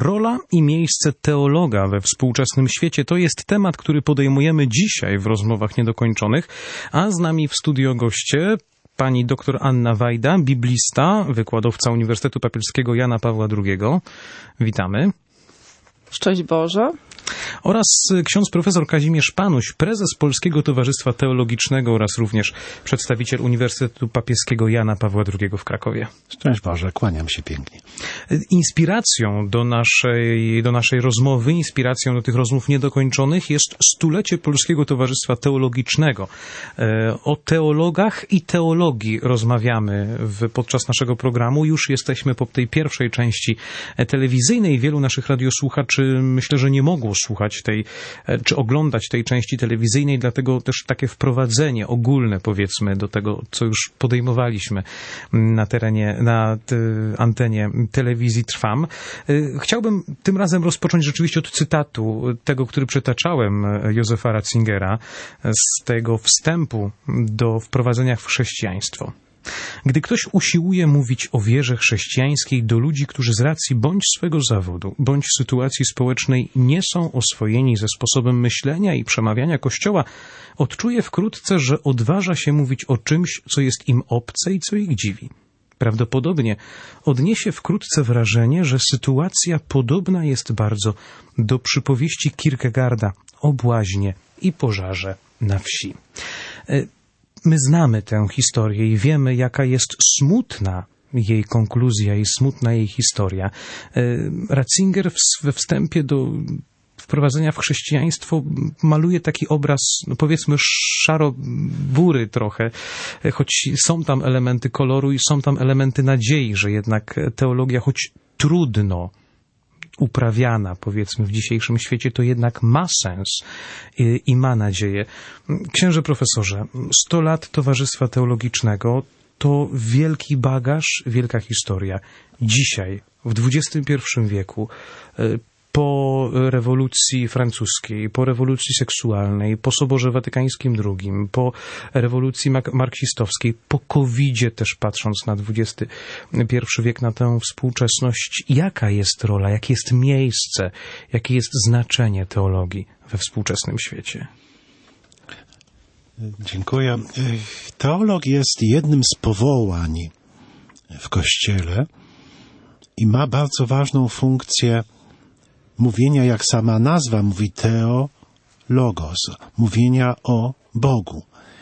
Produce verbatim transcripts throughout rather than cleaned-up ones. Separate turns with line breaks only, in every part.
Rola i miejsce teologa we współczesnym świecie to jest temat, który podejmujemy dzisiaj w rozmowach niedokończonych, a z nami w studio goście pani dr Anna Wajda, biblista, wykładowca Uniwersytetu Papieskiego Jana Pawła drugiego. Witamy.
Szczęść Boże.
Oraz ksiądz profesor Kazimierz Panuś, prezes Polskiego Towarzystwa Teologicznego oraz również przedstawiciel Uniwersytetu Papieskiego Jana Pawła drugiego w Krakowie.
Szczęść Boże, kłaniam się pięknie.
Inspiracją do naszej, do naszej rozmowy, inspiracją do tych rozmów niedokończonych jest stulecie Polskiego Towarzystwa Teologicznego. O teologach i teologii rozmawiamy w, podczas naszego programu. Już jesteśmy po tej pierwszej części telewizyjnej. Wielu naszych radiosłuchaczy myślę, że nie mogło słuchać tej, czy oglądać tej części telewizyjnej, dlatego też takie wprowadzenie ogólne, powiedzmy, do tego, co już podejmowaliśmy na terenie, na te, antenie telewizji Trwam. Chciałbym tym razem rozpocząć rzeczywiście od cytatu tego, który przytaczałem, Józefa Ratzingera, z tego wstępu do wprowadzenia w chrześcijaństwo. Gdy ktoś usiłuje mówić o wierze chrześcijańskiej do ludzi, którzy z racji bądź swego zawodu, bądź sytuacji społecznej nie są oswojeni ze sposobem myślenia i przemawiania Kościoła, odczuje wkrótce, że odważa się mówić o czymś, co jest im obce i co ich dziwi. Prawdopodobnie odniesie wkrótce wrażenie, że sytuacja podobna jest bardzo do przypowieści Kierkegaarda o błaźnie i pożarze na wsi. My znamy tę historię i wiemy, jaka jest smutna jej konkluzja i smutna jej historia. Ratzinger we wstępie do wprowadzenia w chrześcijaństwo maluje taki obraz, no powiedzmy, szaro-bury trochę, choć są tam elementy koloru i są tam elementy nadziei, że jednak teologia, choć trudno uprawiana, powiedzmy, w dzisiejszym świecie, to jednak ma sens i, i ma nadzieję. Księże profesorze, sto lat Towarzystwa Teologicznego to wielki bagaż, wielka historia. Dzisiaj, w dwudziestym pierwszym wieku, po rewolucji francuskiej, po rewolucji seksualnej, po Soborze Watykańskim drugim, po rewolucji marksistowskiej, po kowidzie też patrząc na dwudziesty pierwszy wiek, na tę współczesność, jaka jest rola, jakie jest miejsce, jakie jest znaczenie teologii we współczesnym świecie?
Dziękuję. Teolog jest jednym z powołań w Kościele i ma bardzo ważną funkcję mówienia, jak sama nazwa mówi, teo, logos, mówienia o Bogu.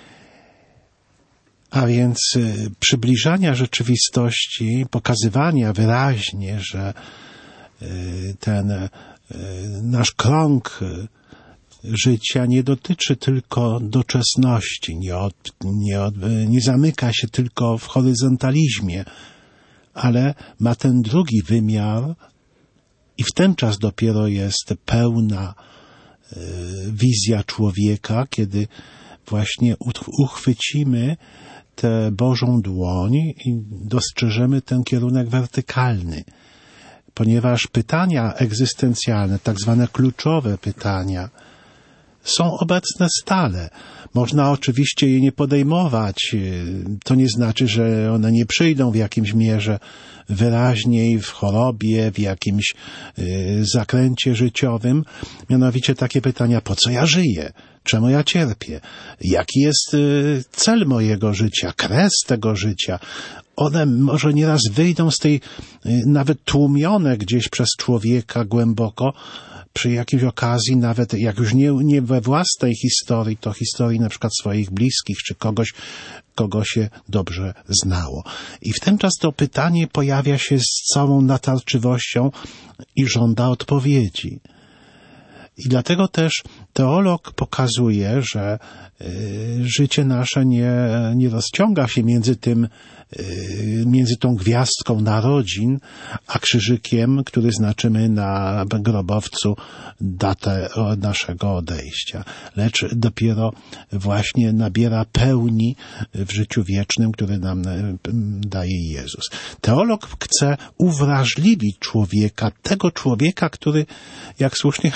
A więc y, przybliżania rzeczywistości, pokazywania wyraźnie, że y, ten y, nasz krąg y, życia nie dotyczy tylko doczesności, nie, od, nie, od, y, nie zamyka się tylko w horyzontalizmie, ale ma ten drugi wymiar. I w ten czas dopiero jest pełna y, wizja człowieka, kiedy właśnie uchwycimy tę Bożą dłoń i dostrzeżemy ten kierunek wertykalny. Ponieważ pytania egzystencjalne, tak zwane kluczowe pytania, są obecne stale. Można oczywiście je nie podejmować. To nie znaczy, że one nie przyjdą w jakimś mierze wyraźniej w chorobie, w jakimś y, zakręcie życiowym. Mianowicie takie pytania, po co ja żyję? Czemu ja cierpię? Jaki jest y, cel mojego życia? Kres tego życia? One może nieraz wyjdą z tej, y, nawet tłumione gdzieś przez człowieka głęboko, przy jakiejś okazji, nawet jak już nie, nie we własnej historii, to historii na przykład swoich bliskich, czy kogoś, kogo się dobrze znało. I w ten czas to pytanie pojawia się z całą natarczywością i żąda odpowiedzi. I dlatego też teolog pokazuje, że y, życie nasze nie, nie rozciąga się między tym, y, między tą gwiazdką narodzin, a krzyżykiem, który znaczymy na grobowcu datę naszego odejścia. Lecz dopiero właśnie nabiera pełni w życiu wiecznym, który nam daje Jezus. Teolog chce uwrażliwić człowieka, tego człowieka, który, jak słusznie ojciec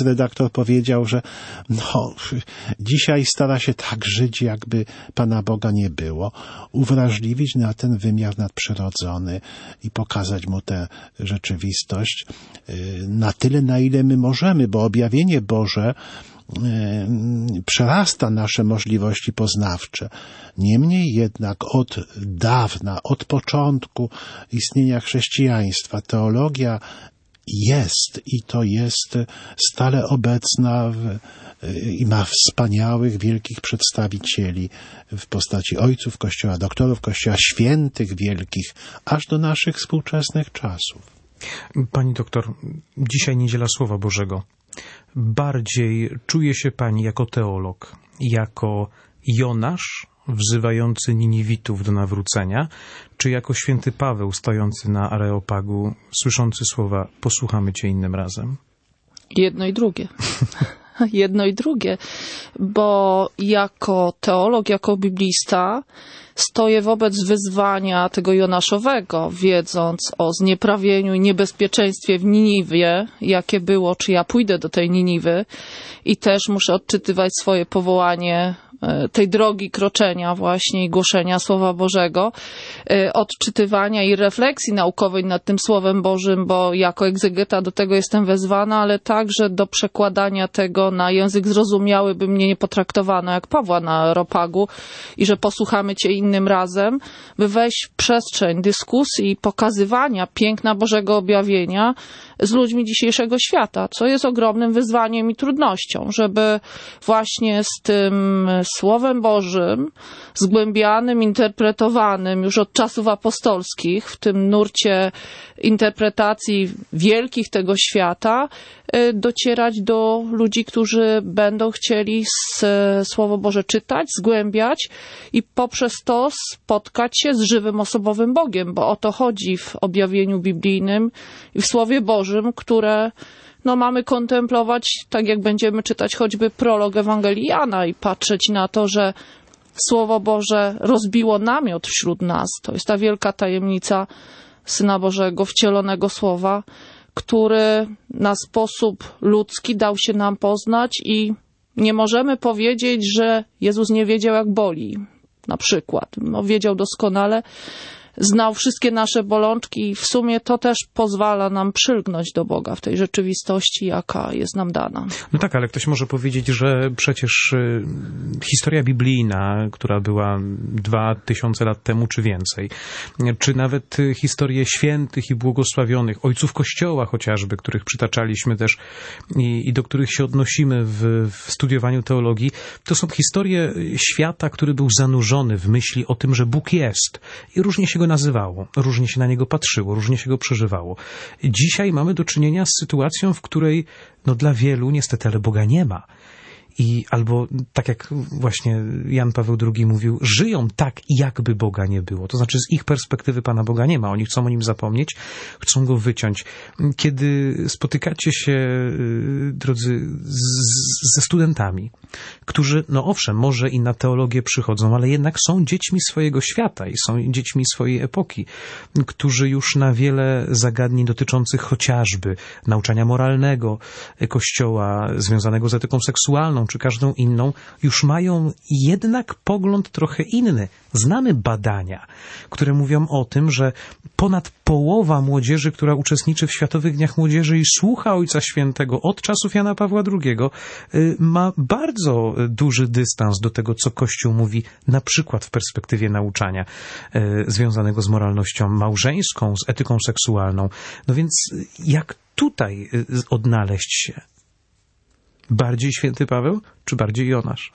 redaktor powiedział, że no, dzisiaj stara się tak żyć, jakby Pana Boga nie było. Uwrażliwić na ten wymiar nadprzyrodzony i pokazać mu tę rzeczywistość na tyle, na ile my możemy, bo objawienie Boże przerasta nasze możliwości poznawcze. Niemniej jednak od dawna, od początku istnienia chrześcijaństwa teologia jest i to jest stale obecna w, i ma wspaniałych, wielkich przedstawicieli w postaci ojców Kościoła, doktorów Kościoła, świętych wielkich, aż do naszych współczesnych czasów.
Pani doktor, dzisiaj Niedziela Słowa Bożego. Bardziej czuje się pani jako teolog, jako Jonasz wzywający Niniwitów do nawrócenia, czy jako święty Paweł stojący na Areopagu, słyszący słowa posłuchamy cię innym razem?
Jedno i drugie. Jedno i drugie, bo jako teolog, jako biblista stoję wobec wyzwania tego Jonaszowego, wiedząc o znieprawieniu i niebezpieczeństwie w Niniwie, jakie było, czy ja pójdę do tej Niniwy i też muszę odczytywać swoje powołanie tej drogi kroczenia właśnie i głoszenia Słowa Bożego, odczytywania i refleksji naukowej nad tym Słowem Bożym, bo jako egzegeta do tego jestem wezwana, ale także do przekładania tego na język zrozumiały, by mnie nie potraktowano jak Pawła na Areopagu i że posłuchamy cię innym razem, by wejść w przestrzeń dyskusji i pokazywania piękna Bożego objawienia z ludźmi dzisiejszego świata, co jest ogromnym wyzwaniem i trudnością, żeby właśnie z tym Słowem Bożym, zgłębianym, interpretowanym już od czasów apostolskich, w tym nurcie interpretacji wielkich tego świata, docierać do ludzi, którzy będą chcieli Słowo Boże czytać, zgłębiać i poprzez to spotkać się z żywym, osobowym Bogiem, bo o to chodzi w objawieniu biblijnym i w Słowie Bożym, które no, mamy kontemplować, tak jak będziemy czytać choćby prolog Ewangelii Jana i patrzeć na to, że Słowo Boże rozbiło namiot wśród nas. To jest ta wielka tajemnica Syna Bożego, wcielonego Słowa, który na sposób ludzki dał się nam poznać i nie możemy powiedzieć, że Jezus nie wiedział, jak boli. Na przykład. No, wiedział doskonale, znał wszystkie nasze bolączki i w sumie to też pozwala nam przylgnąć do Boga w tej rzeczywistości, jaka jest nam dana.
No tak, ale ktoś może powiedzieć, że przecież y, historia biblijna, która była dwa tysiące lat temu czy więcej, czy nawet y, historie świętych i błogosławionych, ojców Kościoła chociażby, których przytaczaliśmy też i, i do których się odnosimy w, w studiowaniu teologii, to są historie świata, który był zanurzony w myśli o tym, że Bóg jest i różnie się go nazywało, różnie się na niego patrzyło, różnie się go przeżywało. Dzisiaj mamy do czynienia z sytuacją, w której no dla wielu niestety, ale Boga nie ma. I albo, tak jak właśnie Jan Paweł drugi mówił, żyją tak, jakby Boga nie było. To znaczy z ich perspektywy Pana Boga nie ma. Oni chcą o Nim zapomnieć, chcą Go wyciąć. Kiedy spotykacie się, drodzy, z, ze studentami, którzy, no owszem, może i na teologię przychodzą, ale jednak są dziećmi swojego świata i są dziećmi swojej epoki, którzy już na wiele zagadnień dotyczących chociażby nauczania moralnego Kościoła, związanego z etyką seksualną, czy każdą inną, już mają jednak pogląd trochę inny. Znamy badania, które mówią o tym, że ponad połowa młodzieży, która uczestniczy w Światowych Dniach Młodzieży i słucha Ojca Świętego od czasów Jana Pawła drugiego, ma bardzo duży dystans do tego, co Kościół mówi, na przykład w perspektywie nauczania związanego z moralnością małżeńską, z etyką seksualną. No więc jak tutaj odnaleźć się? Bardziej święty Paweł, czy bardziej Jonasz?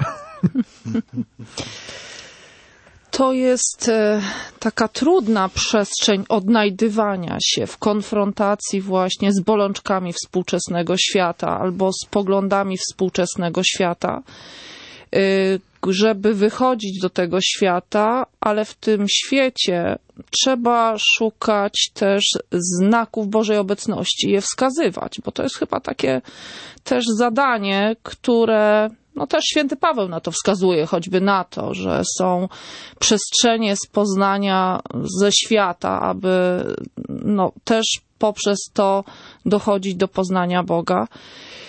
To jest taka trudna przestrzeń odnajdywania się w konfrontacji właśnie z bolączkami współczesnego świata albo z poglądami współczesnego świata, żeby wychodzić do tego świata, ale w tym świecie trzeba szukać też znaków Bożej obecności, je wskazywać, bo to jest chyba takie też zadanie, które no też święty Paweł na to wskazuje, choćby na to, że są przestrzenie z poznania ze świata, aby no też poprzez to dochodzić do poznania Boga.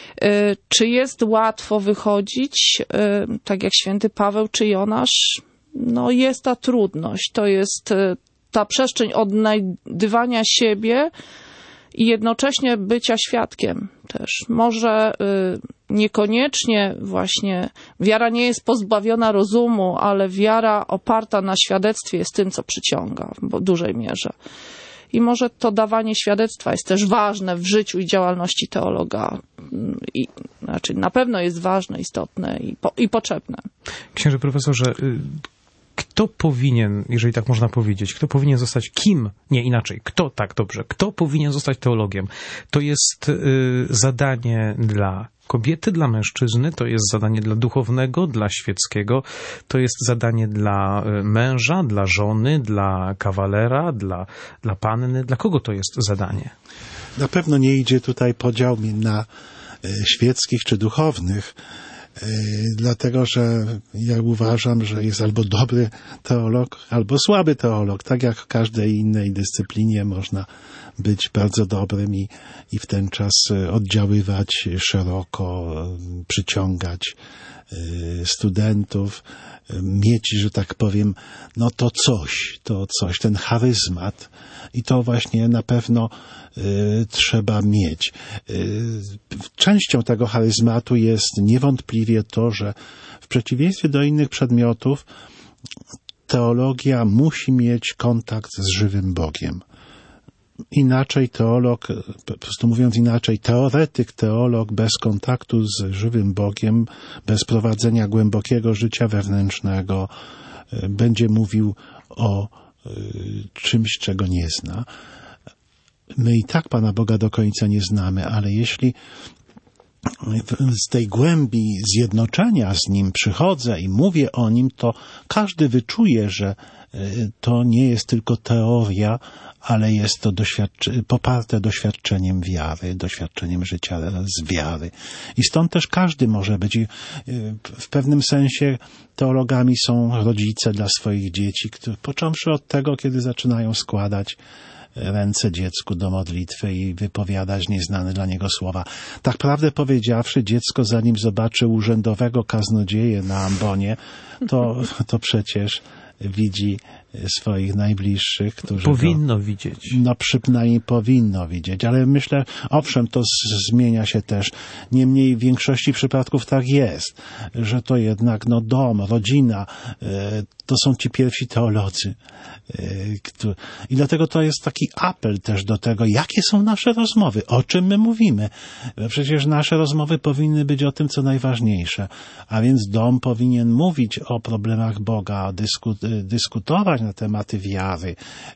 Czy jest łatwo wychodzić, tak jak święty Paweł czy Jonasz? No jest ta trudność. To jest ta przestrzeń odnajdywania siebie i jednocześnie bycia świadkiem też. Może niekoniecznie właśnie wiara nie jest pozbawiona rozumu, ale wiara oparta na świadectwie jest tym, co przyciąga w dużej mierze. I może to dawanie świadectwa jest też ważne w życiu i działalności teologa. I, znaczy na pewno jest ważne, istotne i, po, i potrzebne.
Księże profesorze, kto powinien, jeżeli tak można powiedzieć, kto powinien zostać kim? Nie, inaczej. Kto, tak dobrze, kto powinien zostać teologiem? To jest y, zadanie dla kobiety, dla mężczyzny, to jest zadanie dla duchownego, dla świeckiego, to jest zadanie dla męża, dla żony, dla kawalera, dla, dla panny. Dla kogo to jest zadanie?
Na pewno nie idzie tutaj podział na świeckich czy duchownych, dlatego że ja uważam, że jest albo dobry teolog, albo słaby teolog. Tak jak w każdej innej dyscyplinie można być bardzo dobrym i, i w ten czas oddziaływać szeroko, przyciągać studentów, mieć, że tak powiem, no to coś, to coś, ten charyzmat. I to właśnie na pewno y, trzeba mieć. Y, częścią tego charyzmatu jest niewątpliwie to, że w przeciwieństwie do innych przedmiotów teologia musi mieć kontakt z żywym Bogiem. Inaczej teolog, po prostu mówiąc inaczej, teoretyk, teolog bez kontaktu z żywym Bogiem, bez prowadzenia głębokiego życia wewnętrznego, będzie mówił o czymś, czego nie zna. My i tak Pana Boga do końca nie znamy, ale jeśli z tej głębi zjednoczenia z Nim przychodzę i mówię o Nim, to każdy wyczuje, że to nie jest tylko teoria, ale jest to doświadcze- poparte doświadczeniem wiary, doświadczeniem życia z wiary. I stąd też każdy może być. W pewnym sensie teologami są rodzice dla swoich dzieci, którzy, począwszy od tego, kiedy zaczynają składać ręce dziecku do modlitwy i wypowiadać nieznane dla niego słowa. Tak prawdę powiedziawszy, dziecko zanim zobaczy urzędowego kaznodzieję na ambonie, to, to przecież widzi swoich najbliższych, którzy
powinno
go,
widzieć.
No przynajmniej powinno widzieć, ale myślę, owszem, to z, zmienia się też. Niemniej w większości przypadków tak jest, że to jednak no dom, rodzina, y, to są ci pierwsi teolodzy. Y, który, I dlatego to jest taki apel też do tego, jakie są nasze rozmowy, o czym my mówimy. Przecież nasze rozmowy powinny być o tym, co najważniejsze. A więc dom powinien mówić o problemach Boga, dysku, dyskutować na tematy wiary,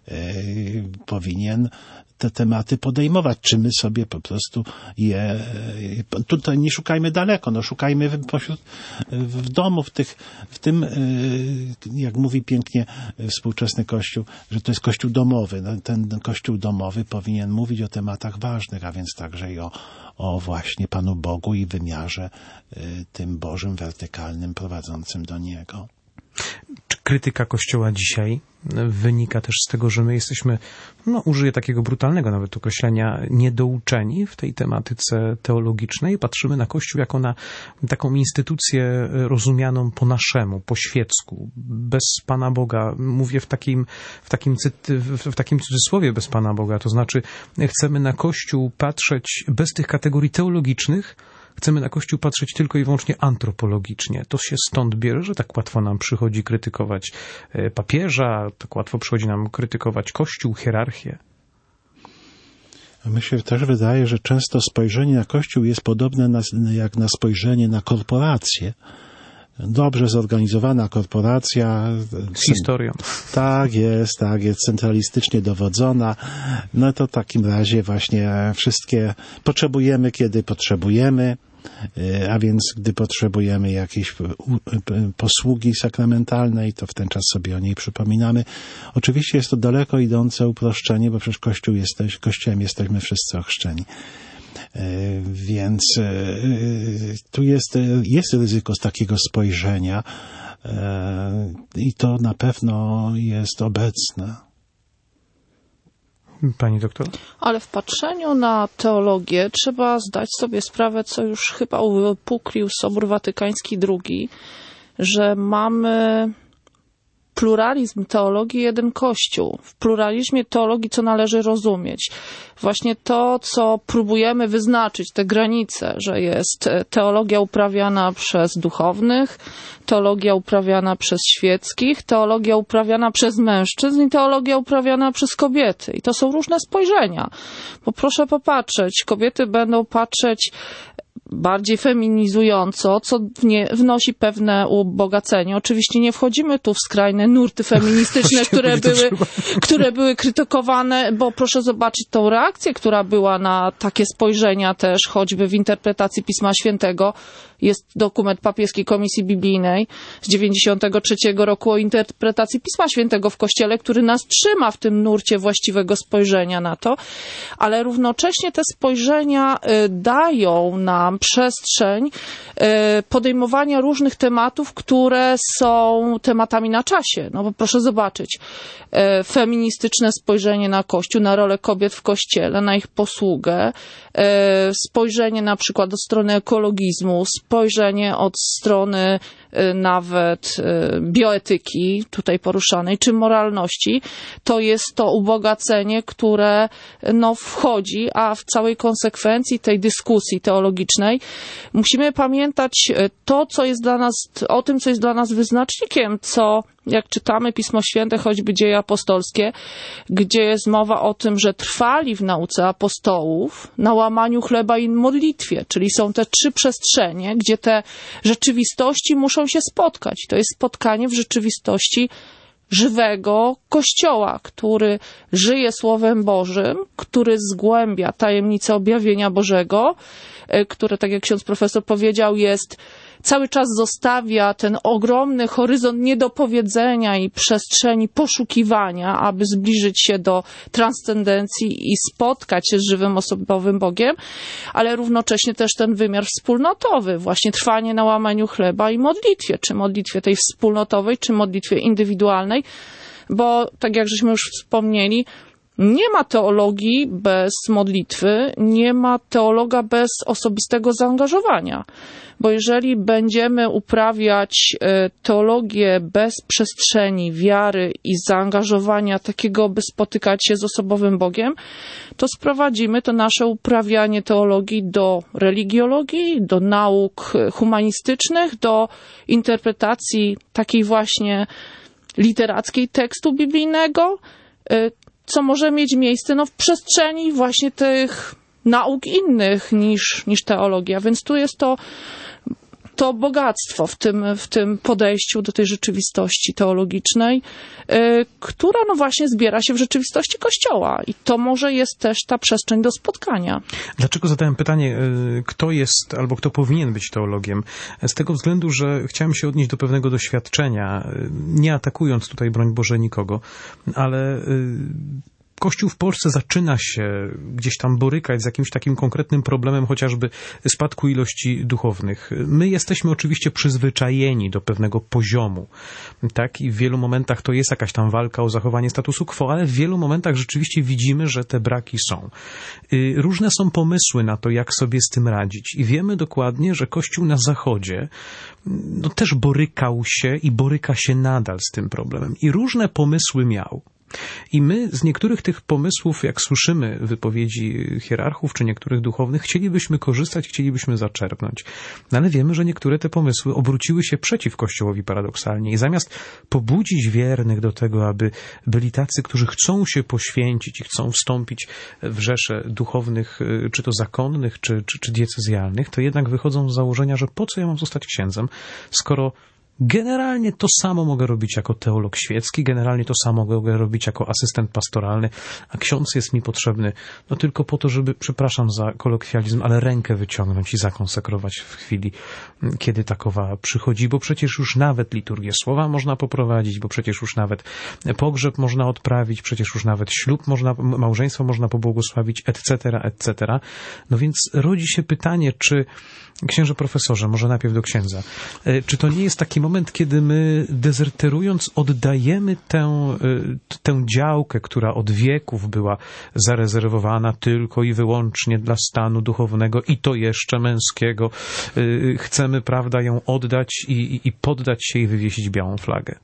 yy, powinien te tematy podejmować, czy my sobie po prostu je, yy, tutaj nie szukajmy daleko, no szukajmy w, pośród, w domu, w, tych, w tym, yy, jak mówi pięknie współczesny Kościół, że to jest Kościół domowy. No, ten Kościół domowy powinien mówić o tematach ważnych, a więc także i o, o właśnie Panu Bogu i wymiarze yy, tym Bożym, wertykalnym, prowadzącym do Niego.
Czy krytyka Kościoła dzisiaj wynika też z tego, że my jesteśmy, no użyję takiego brutalnego nawet określenia, niedouczeni w tej tematyce teologicznej? Patrzymy na Kościół jako na taką instytucję rozumianą po naszemu, po świecku, bez Pana Boga. Mówię w takim, w takim, w takim cudzysłowie bez Pana Boga, to znaczy chcemy na Kościół patrzeć bez tych kategorii teologicznych, chcemy na Kościół patrzeć tylko i wyłącznie antropologicznie. To się stąd bierze, że tak łatwo nam przychodzi krytykować papieża, tak łatwo przychodzi nam krytykować Kościół, hierarchię.
Mi się też wydaje, że często spojrzenie na Kościół jest podobne na, jak na spojrzenie na korporację. Dobrze zorganizowana korporacja.
Z historią.
Tak jest, tak jest, centralistycznie dowodzona. No to w takim razie właśnie wszystkie potrzebujemy, kiedy potrzebujemy, a więc gdy potrzebujemy jakiejś posługi sakramentalnej, to w ten czas sobie o niej przypominamy. Oczywiście jest to daleko idące uproszczenie, bo przecież Kościół jesteś, Kościołem jesteśmy wszyscy ochrzczeni. Więc tu jest, jest ryzyko z takiego spojrzenia i to na pewno jest obecne.
Pani doktor?
Ale w patrzeniu na teologię trzeba zdać sobie sprawę, co już chyba uwypuklił Sobór Watykański drugi, że mamy pluralizm teologii, jeden Kościół. W pluralizmie teologii co należy rozumieć? Właśnie to, co próbujemy wyznaczyć, te granice, że jest teologia uprawiana przez duchownych, teologia uprawiana przez świeckich, teologia uprawiana przez mężczyzn i teologia uprawiana przez kobiety. I to są różne spojrzenia. Bo proszę popatrzeć, kobiety będą patrzeć bardziej feminizująco, co nie, wnosi pewne ubogacenie. Oczywiście nie wchodzimy tu w skrajne nurty feministyczne, które były, które były krytykowane, bo proszę zobaczyć tą reakcję, która była na takie spojrzenia też, choćby w interpretacji Pisma Świętego. Jest dokument papieskiej Komisji Biblijnej z dziewięćdziesiątego trzeciego roku o interpretacji Pisma Świętego w Kościele, który nas trzyma w tym nurcie właściwego spojrzenia na to, ale równocześnie te spojrzenia dają nam przestrzeń podejmowania różnych tematów, które są tematami na czasie. No bo proszę zobaczyć, feministyczne spojrzenie na Kościół, na rolę kobiet w Kościele, na ich posługę, spojrzenie na przykład od strony ekologizmu, spojrzenie od strony nawet bioetyki tutaj poruszanej, czy moralności, to jest to ubogacenie, które no, wchodzi, a w całej konsekwencji tej dyskusji teologicznej musimy pamiętać to, co jest dla nas, o tym, co jest dla nas wyznacznikiem, co jak czytamy Pismo Święte, choćby Dzieje Apostolskie, gdzie jest mowa o tym, że trwali w nauce apostołów, na łamaniu chleba i modlitwie, czyli są te trzy przestrzenie, gdzie te rzeczywistości muszą się spotkać. To jest spotkanie w rzeczywistości żywego Kościoła, który żyje Słowem Bożym, który zgłębia tajemnicę objawienia Bożego, które, tak jak ksiądz profesor powiedział, jest cały czas zostawia ten ogromny horyzont niedopowiedzenia i przestrzeni poszukiwania, aby zbliżyć się do transcendencji i spotkać się z żywym, osobowym Bogiem, ale równocześnie też ten wymiar wspólnotowy, właśnie trwanie na łamaniu chleba i modlitwie, czy modlitwie tej wspólnotowej, czy modlitwie indywidualnej, bo tak jak żeśmy już wspomnieli, nie ma teologii bez modlitwy, nie ma teologa bez osobistego zaangażowania. Bo jeżeli będziemy uprawiać teologię bez przestrzeni wiary i zaangażowania takiego, by spotykać się z osobowym Bogiem, to sprowadzimy to nasze uprawianie teologii do religiologii, do nauk humanistycznych, do interpretacji takiej właśnie literackiej tekstu biblijnego, co może mieć miejsce no, w przestrzeni właśnie tych nauk innych niż, niż teologia. Więc tu jest to, to bogactwo w tym, w tym podejściu do tej rzeczywistości teologicznej, yy, która no właśnie zbiera się w rzeczywistości Kościoła. I to może jest też ta przestrzeń do spotkania.
Dlaczego zadałem pytanie, kto jest albo kto powinien być teologiem? Z tego względu, że chciałem się odnieść do pewnego doświadczenia, nie atakując tutaj, broń Boże, nikogo, ale Kościół w Polsce zaczyna się gdzieś tam borykać z jakimś takim konkretnym problemem, chociażby spadku ilości duchownych. My jesteśmy oczywiście przyzwyczajeni do pewnego poziomu, tak? I w wielu momentach to jest jakaś tam walka o zachowanie statusu quo, ale w wielu momentach rzeczywiście widzimy, że te braki są. Różne są pomysły na to, jak sobie z tym radzić. I wiemy dokładnie, że Kościół na Zachodzie no, też borykał się i boryka się nadal z tym problemem. I różne pomysły miał. I my z niektórych tych pomysłów, jak słyszymy wypowiedzi hierarchów czy niektórych duchownych, chcielibyśmy korzystać, chcielibyśmy zaczerpnąć. No ale wiemy, że niektóre te pomysły obróciły się przeciw Kościołowi paradoksalnie. I zamiast pobudzić wiernych do tego, aby byli tacy, którzy chcą się poświęcić i chcą wstąpić w rzesze duchownych, czy to zakonnych, czy, czy, czy diecezjalnych, to jednak wychodzą z założenia, że po co ja mam zostać księdzem, skoro generalnie to samo mogę robić jako teolog świecki, generalnie to samo mogę robić jako asystent pastoralny, a ksiądz jest mi potrzebny no tylko po to, żeby, przepraszam za kolokwializm, ale rękę wyciągnąć i zakonsekrować w chwili, kiedy takowa przychodzi, bo przecież już nawet liturgię słowa można poprowadzić, bo przecież już nawet pogrzeb można odprawić, przecież już nawet ślub można, małżeństwo można pobłogosławić, et cetera, et cetera. No więc rodzi się pytanie, czy księże profesorze, może najpierw do księdza, czy to nie jest taki moment, kiedy my dezerterując oddajemy tę, tę działkę, która od wieków była zarezerwowana tylko i wyłącznie dla stanu duchownego i to jeszcze męskiego. Chcemy, prawda, ją oddać i, i poddać się i wywiesić białą flagę.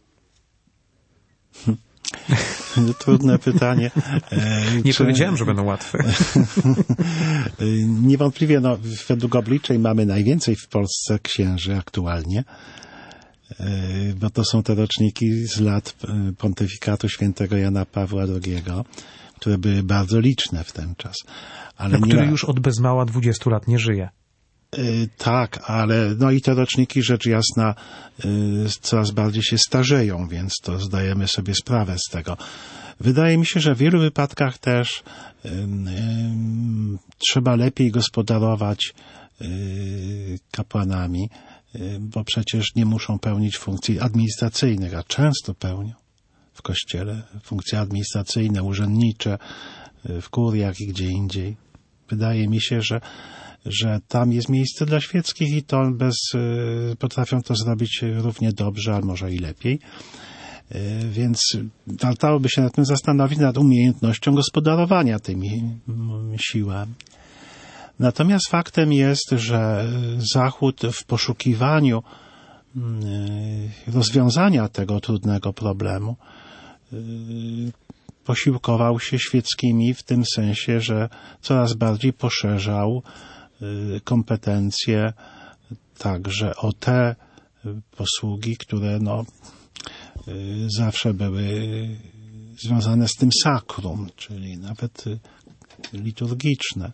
Trudne pytanie.
Nie
Czy...
powiedziałem, że będą łatwe.
Niewątpliwie, no, według obliczeń mamy najwięcej w Polsce księży aktualnie, bo to są te roczniki z lat pontyfikatu świętego Jana Pawła drugiego, które były bardzo liczne w ten czas. Ale
no, który
ma...
już od bez mała dwudziestu lat nie żyje.
Yy, tak, ale no i te roczniki rzecz jasna yy, coraz bardziej się starzeją, więc to zdajemy sobie sprawę z tego. Wydaje mi się, że w wielu wypadkach też yy, yy, trzeba lepiej gospodarować yy, kapłanami, yy, bo przecież nie muszą pełnić funkcji administracyjnych, a często pełnią w Kościele funkcje administracyjne, urzędnicze, yy, w kuriach i gdzie indziej. Wydaje mi się, że że tam jest miejsce dla świeckich i to bez, y, potrafią to zrobić równie dobrze, a może i lepiej. Y, więc wartałoby się nad tym zastanowić, nad umiejętnością gospodarowania tymi siłami. Natomiast faktem jest, że Zachód w poszukiwaniu y, rozwiązania tego trudnego problemu y, posiłkował się świeckimi w tym sensie, że coraz bardziej poszerzał kompetencje także o te posługi, które no, zawsze były związane z tym sakrum, czyli nawet liturgiczne.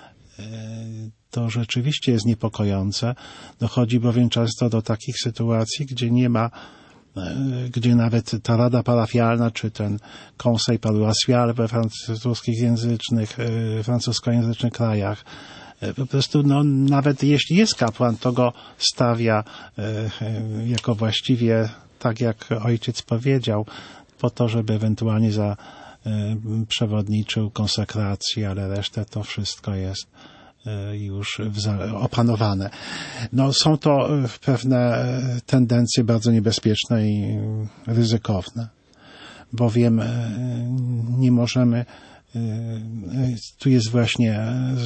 To rzeczywiście jest niepokojące. Dochodzi bowiem często do takich sytuacji, gdzie nie ma, gdzie nawet ta rada parafialna, czy ten conseil paroissial we francuskich języcznych, francuskojęzycznych krajach, po prostu, no, nawet jeśli jest kapłan, to go stawia e, jako właściwie tak, jak ojciec powiedział, po to, żeby ewentualnie za e, przewodniczył konsekracji, ale resztę to wszystko jest e, już wza- opanowane. No, są to pewne tendencje bardzo niebezpieczne i ryzykowne, bowiem e, nie możemy tu jest właśnie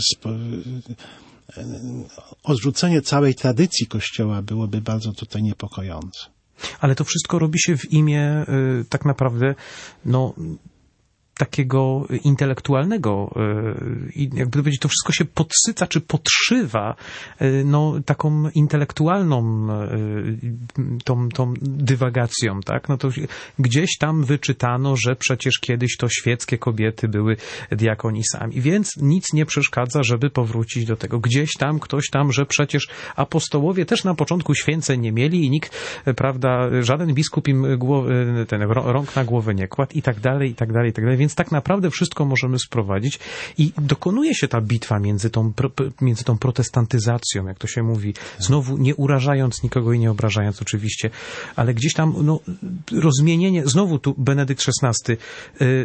odrzucenie całej tradycji Kościoła byłoby bardzo tutaj niepokojące.
Ale to wszystko robi się w imię tak naprawdę, no, takiego intelektualnego i jakby powiedzieć, to wszystko się podsyca czy podszywa no, taką intelektualną tą, tą dywagacją, tak? No to gdzieś tam wyczytano, że przecież kiedyś to świeckie kobiety były diakonisami, więc nic nie przeszkadza, żeby powrócić do tego. Gdzieś tam, ktoś tam, że przecież apostołowie też na początku święceń nie mieli i nikt, prawda, żaden biskup im głowy, ten rąk na głowę nie kładł i tak dalej, i tak dalej, i tak dalej. Więc tak naprawdę wszystko możemy sprowadzić i dokonuje się ta bitwa między tą, między tą protestantyzacją, jak to się mówi, znowu nie urażając nikogo i nie obrażając oczywiście, ale gdzieś tam no, rozmienienie, znowu tu Benedykt szesnasty, y,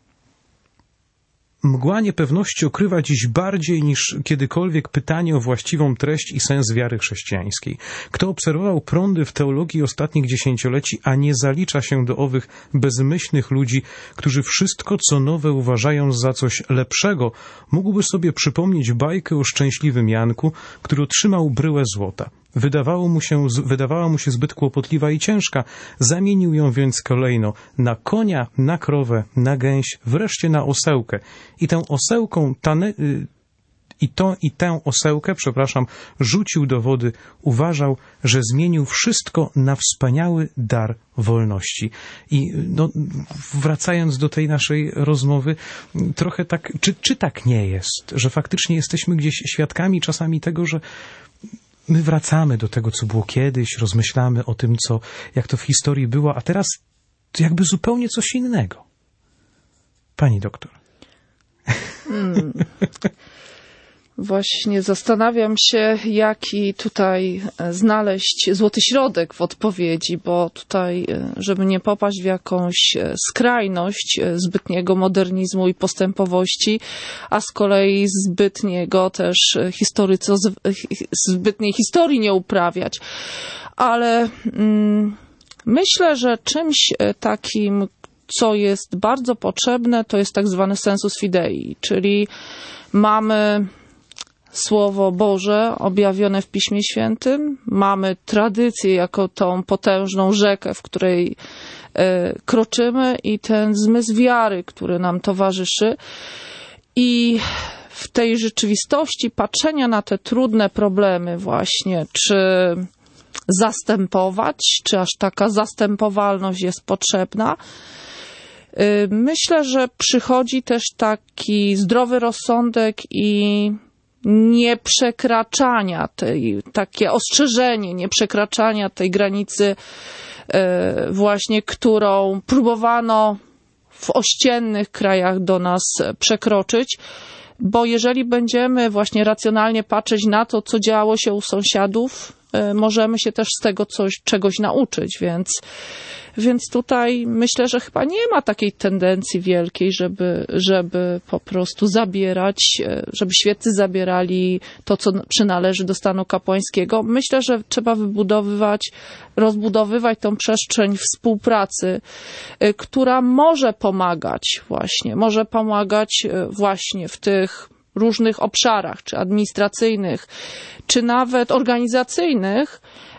mgła niepewności okrywa dziś bardziej niż kiedykolwiek pytanie o właściwą treść i sens wiary chrześcijańskiej. Kto obserwował prądy w teologii ostatnich dziesięcioleci, a nie zalicza się do owych bezmyślnych ludzi, którzy wszystko, co nowe uważają za coś lepszego, mógłby sobie przypomnieć bajkę o szczęśliwym Janku, który otrzymał bryłę złota. Wydawało mu się, wydawała mu się zbyt kłopotliwa i ciężka. Zamienił ją więc kolejno na konia, na krowę, na gęś, wreszcie na osełkę. I tę osełką, tane, i, to, i tę osełkę, przepraszam, rzucił do wody. Uważał, że zmienił wszystko na wspaniały dar wolności. I no, wracając do tej naszej rozmowy, trochę tak, czy, czy tak nie jest, że faktycznie jesteśmy gdzieś świadkami czasami tego, że my wracamy do tego, co było kiedyś, rozmyślamy o tym, co, jak to w historii było, a teraz jakby zupełnie coś innego. Pani doktor.
Hmm. Właśnie zastanawiam się, jaki tutaj znaleźć złoty środek w odpowiedzi, bo tutaj, żeby nie popaść w jakąś skrajność zbytniego modernizmu i postępowości, a z kolei zbytniego też historyco, zbytniej historii nie uprawiać. Ale mm, myślę, że czymś takim, co jest bardzo potrzebne, to jest tak zwany sensus fidei, czyli mamy Słowo Boże objawione w Piśmie Świętym, mamy tradycję jako tą potężną rzekę, w której e, kroczymy i ten zmysł wiary, który nam towarzyszy. I w tej rzeczywistości patrzenia na te trudne problemy właśnie, czy zastępować, czy aż taka zastępowalność jest potrzebna, myślę, że przychodzi też taki zdrowy rozsądek i nieprzekraczania tej, takie ostrzeżenie, nieprzekraczania tej granicy właśnie, którą próbowano w ościennych krajach do nas przekroczyć, bo jeżeli będziemy właśnie racjonalnie patrzeć na to, co działo się u sąsiadów, możemy się też z tego coś, czegoś nauczyć, więc Więc tutaj myślę, że chyba nie ma takiej tendencji wielkiej, żeby, żeby po prostu zabierać, żeby świeccy zabierali to, co przynależy do stanu kapłańskiego. Myślę, że trzeba wybudowywać, rozbudowywać tą przestrzeń współpracy, która może pomagać właśnie, może pomagać właśnie w tych różnych obszarach, czy administracyjnych, czy nawet organizacyjnych,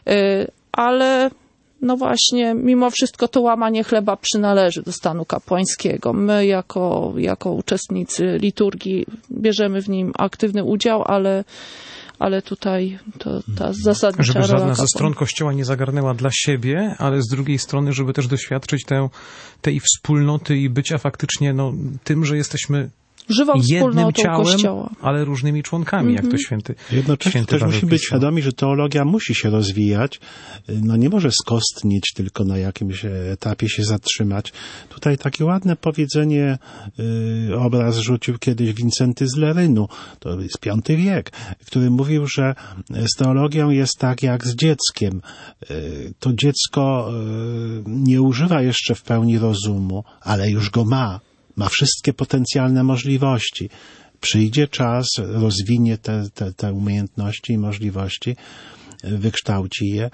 ale no właśnie, mimo wszystko to łamanie chleba przynależy do stanu kapłańskiego. My jako, jako uczestnicy liturgii bierzemy w nim aktywny udział, ale, ale tutaj to ta zasadnicza
Żeby
rola
żadna
kapłan.
ze stron Kościoła nie zagarnęła dla siebie, ale z drugiej strony, żeby też doświadczyć tę, tej wspólnoty i bycia faktycznie no, tym, że jesteśmy
żywą
jednym
wspólnotą
ciałem,
Kościoła,
ale różnymi członkami, mm-hmm. jak to święty
Jednocześnie
święty
też
Paweł
musimy być
pisał.
świadomi, że teologia musi się rozwijać. No nie może skostnieć, tylko na jakimś etapie się zatrzymać. Tutaj takie ładne powiedzenie, y, obraz rzucił kiedyś Wincenty z Lerynu, to jest piąty wiek, który mówił, że z teologią jest tak jak z dzieckiem. Y, to dziecko y, nie używa jeszcze w pełni rozumu, ale już go ma. Ma wszystkie potencjalne możliwości. Przyjdzie czas, rozwinie te, te, te umiejętności i możliwości, wykształci je.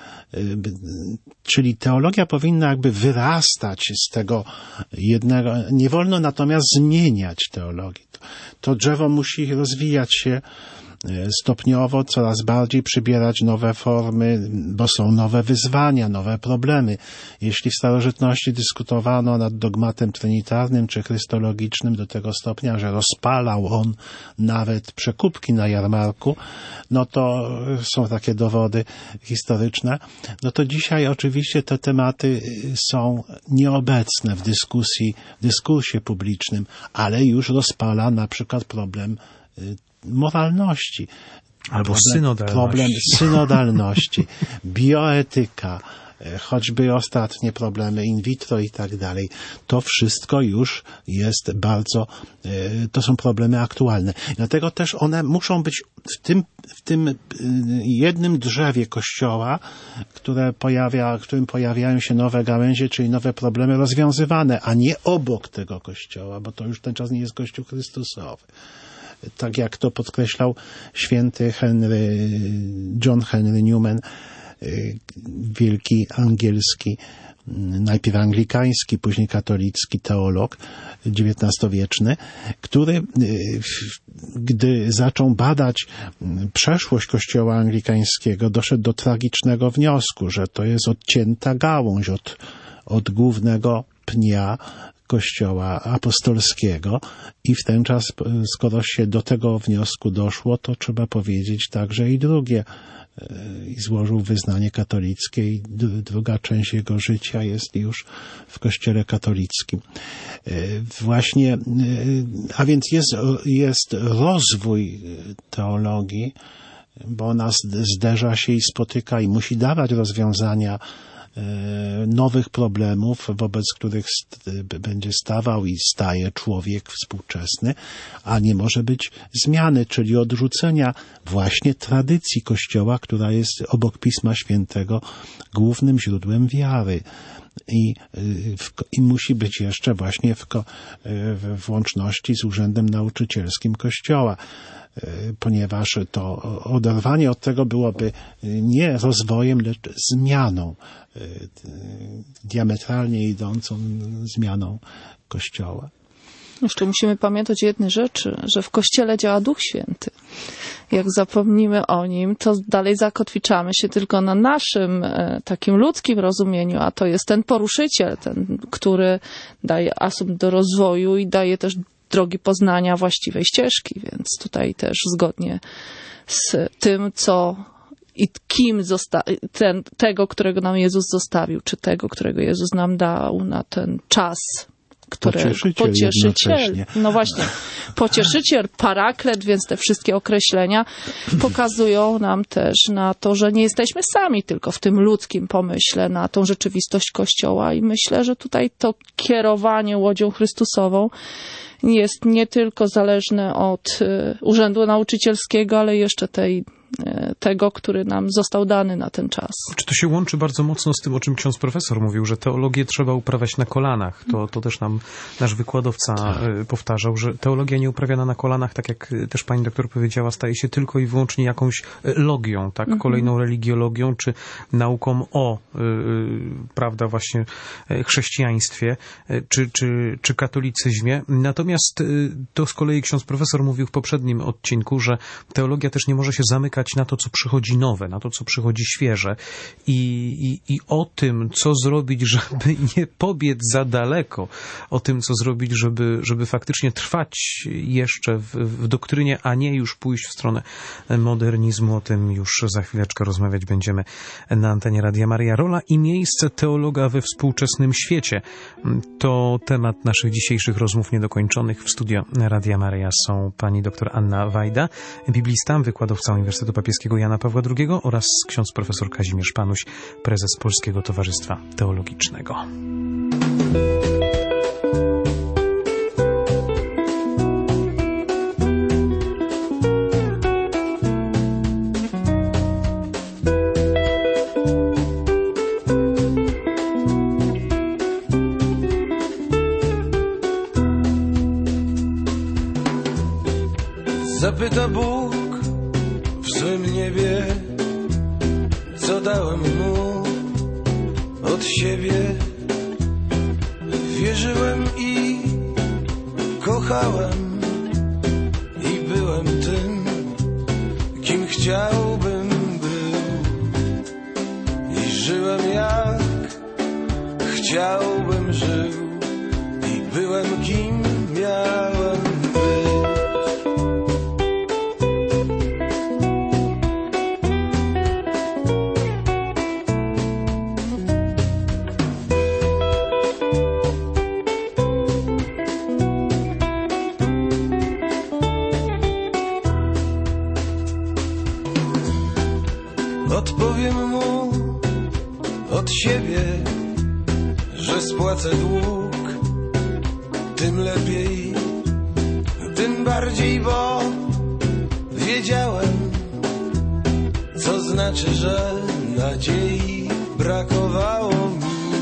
Czyli teologia powinna jakby wyrastać z tego jednego. Nie wolno natomiast zmieniać teologii. To, to drzewo musi rozwijać się stopniowo, coraz bardziej przybierać nowe formy, bo są nowe wyzwania, nowe problemy. Jeśli w starożytności dyskutowano nad dogmatem trinitarnym czy chrystologicznym do tego stopnia, że rozpalał on nawet przekupki na jarmarku, no to są takie dowody historyczne, no to dzisiaj oczywiście te tematy są nieobecne w dyskusji, w dyskursie publicznym, ale już rozpala na przykład problem moralności.
Albo
problem,
synodalności.
Problem synodalności, bioetyka, choćby ostatnie problemy in vitro i tak dalej. To wszystko już jest bardzo, to są problemy aktualne. Dlatego też one muszą być w tym, w tym jednym drzewie Kościoła, które pojawia, w którym pojawiają się nowe gałęzie, czyli nowe problemy rozwiązywane, a nie obok tego Kościoła, bo to już ten czas nie jest Kościół Chrystusowy. Tak jak to podkreślał święty Henry, John Henry Newman, wielki angielski, najpierw anglikański, później katolicki teolog dziewiętnastowieczny, który, gdy zaczął badać przeszłość Kościoła anglikańskiego, doszedł do tragicznego wniosku, że to jest odcięta gałąź od, od głównego pnia Kościoła apostolskiego i w ten czas, skoro się do tego wniosku doszło, to trzeba powiedzieć także i drugie. I złożył wyznanie katolickie i druga część jego życia jest już w Kościele katolickim. Właśnie, a więc jest, jest rozwój teologii, bo ona zderza się i spotyka i musi dawać rozwiązania nowych problemów, wobec których będzie stawał i staje człowiek współczesny, a nie może być zmiany, czyli odrzucenia właśnie tradycji Kościoła, która jest obok Pisma Świętego głównym źródłem wiary. I, w, i musi być jeszcze właśnie w, w łączności z Urzędem Nauczycielskim Kościoła, ponieważ to oderwanie od tego byłoby nie rozwojem, lecz zmianą, diametralnie idącą zmianą Kościoła.
Jeszcze musimy pamiętać o jednej rzeczy, że w Kościele działa Duch Święty. Jak zapomnimy o nim, to dalej zakotwiczamy się tylko na naszym e, takim ludzkim rozumieniu, a to jest ten poruszyciel, ten, który daje asumpt do rozwoju i daje też drogi poznania właściwej ścieżki, więc tutaj też zgodnie z tym, co i kim zosta- ten, tego, którego nam Jezus zostawił, czy tego, którego Jezus nam dał na ten czas, które
pocieszyciel,
pocieszyciel no właśnie, pocieszyciel, paraklet, więc te wszystkie określenia pokazują nam też na to, że nie jesteśmy sami tylko w tym ludzkim pomyśle na tą rzeczywistość Kościoła i myślę, że tutaj to kierowanie łodzią Chrystusową jest nie tylko zależne od Urzędu Nauczycielskiego, ale jeszcze tej tego, który nam został dany na ten czas.
Czy to się łączy bardzo mocno z tym, o czym ksiądz profesor mówił, że teologię trzeba uprawiać na kolanach. To, to też nam nasz wykładowca tak. powtarzał, że teologia nie uprawiana na kolanach, tak jak też pani doktor powiedziała, staje się tylko i wyłącznie jakąś logią, tak? Kolejną religiologią, czy nauką o, prawda, właśnie chrześcijaństwie, czy, czy, czy katolicyzmie. Natomiast to z kolei ksiądz profesor mówił w poprzednim odcinku, że teologia też nie może się zamykać na to, co przychodzi nowe, na to, co przychodzi świeże i, i, i o tym, co zrobić, żeby nie pobiec za daleko, o tym, co zrobić, żeby, żeby faktycznie trwać jeszcze w, w doktrynie, a nie już pójść w stronę modernizmu. O tym już za chwileczkę rozmawiać będziemy na antenie Radia Maryja. Rola i miejsce teologa we współczesnym świecie to temat naszych dzisiejszych rozmów niedokończonych. W studio Radia Maryja są pani dr Anna Wajda, biblista, wykładowca Uniwersytetu Papieskiego Jana Pawła drugiego oraz ksiądz profesor Kazimierz Panuś, prezes Polskiego Towarzystwa Teologicznego.
Zapyta Bóg w swym niebie, co dałem mu od siebie. Wierzyłem i kochałem i byłem tym, kim chciałbym był. I żyłem jak chciałbym żył i byłem kim miałem być. Odpowiem mu od siebie, że spłacę dług, tym lepiej, tym bardziej, bo wiedziałem, co znaczy, że nadziei brakowało mi.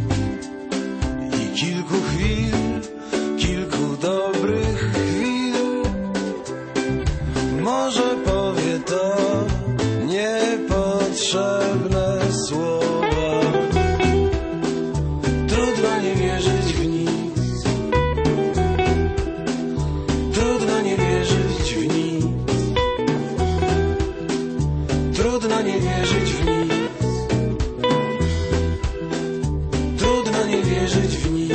I kilku chwil, kilku dobrych chwil, może powie to niepotrzebne słowa. Trudno nie wierzyć w nic, trudno nie wierzyć w nic, trudno nie wierzyć w nic, trudno nie wierzyć w nic.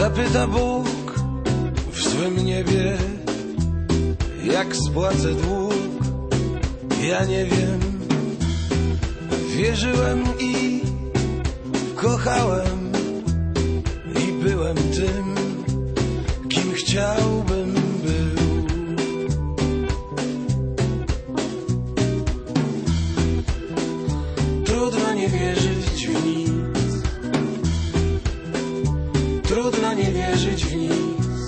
Zapyta Bóg w swym niebie, jak spłacę dług. Ja nie wiem. Wierzyłem i kochałem i byłem tym, kim chciałbym był. Trudno nie wierzyć w nic. Trudno nie wierzyć w nic.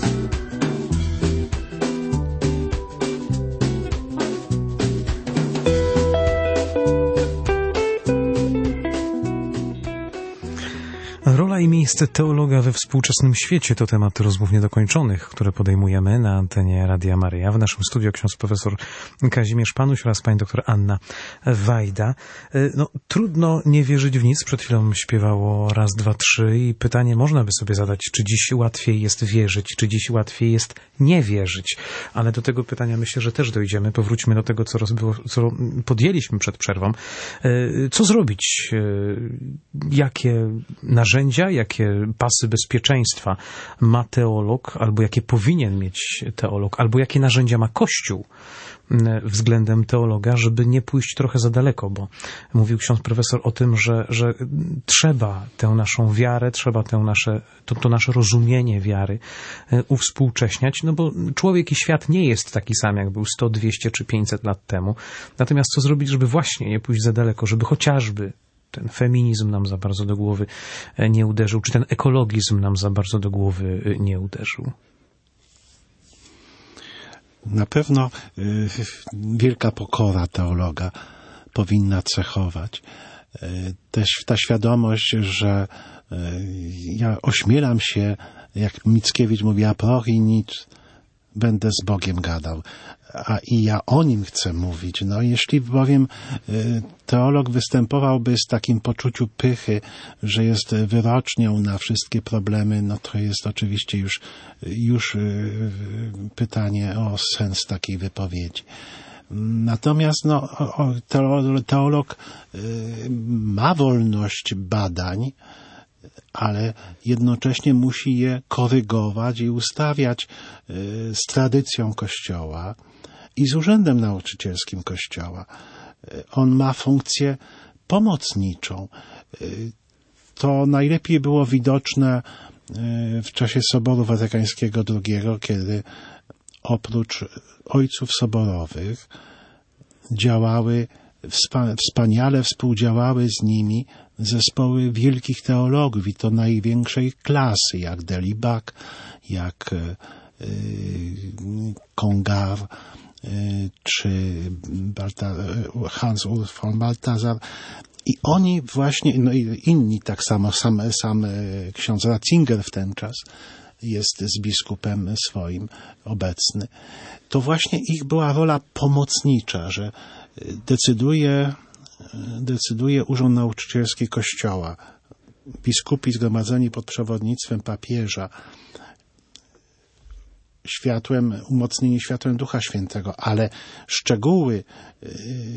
Rola i miejsce teologa we współczesnym świecie to temat rozmów niedokończonych, które podejmujemy na antenie Radia Maryja. W naszym studiu ksiądz profesor Kazimierz Panuś oraz pani doktor Anna Wajda. No, trudno nie wierzyć w nic. Przed chwilą śpiewało raz, dwa, trzy i pytanie można by sobie zadać, czy dziś łatwiej jest wierzyć, czy dziś łatwiej jest nie wierzyć. Ale do tego pytania myślę, że też dojdziemy. Powróćmy do tego, co, rozbyło, co podjęliśmy przed przerwą. Co zrobić? Jakie narzędzia, jakie pasy bezpieczeństwa ma teolog, albo jakie powinien mieć teolog, albo jakie narzędzia ma Kościół względem teologa, żeby nie pójść trochę za daleko, bo mówił ksiądz profesor o tym, że, że trzeba tę naszą wiarę, trzeba tę nasze, to, to nasze rozumienie wiary uwspółcześniać, no bo człowiek i świat nie jest taki sam, jak był sto, dwieście czy pięćset lat temu. Natomiast co zrobić, żeby właśnie nie pójść za daleko, żeby chociażby ten feminizm nam za bardzo do głowy nie uderzył, czy ten ekologizm nam za bardzo do głowy nie uderzył?
Na pewno y, wielka pokora teologa powinna cechować. Y, też ta świadomość, że y, ja ośmielam się, jak Mickiewicz mówi, a prochi nic, będę z Bogiem gadał. A i ja o nim chcę mówić. No jeśli bowiem y, teolog występowałby z takim poczuciu pychy, że jest wyrocznią na wszystkie problemy, no to jest oczywiście już, już y, pytanie o sens takiej wypowiedzi. Natomiast no, teolog y, ma wolność badań, ale jednocześnie musi je korygować i ustawiać y, z tradycją Kościoła i z urzędem nauczycielskim Kościoła. Y, on ma funkcję pomocniczą. Y, to najlepiej było widoczne y, w czasie Soboru Watykańskiego drugiego, kiedy oprócz ojców soborowych działały, wspa- wspaniale współdziałały z nimi zespoły wielkich teologów i to największej klasy, jak Delibach, jak y, Congar, y, czy Balta, Hans Urs von Balthasar. I oni właśnie, no i inni tak samo, sam, sam ksiądz Ratzinger w ten czas jest z biskupem swoim obecny. To właśnie ich była rola pomocnicza, że decyduje decyduje Urząd Nauczycielski Kościoła, biskupi zgromadzeni pod przewodnictwem papieża, światłem, umocnieni światłem Ducha Świętego, ale szczegóły yy,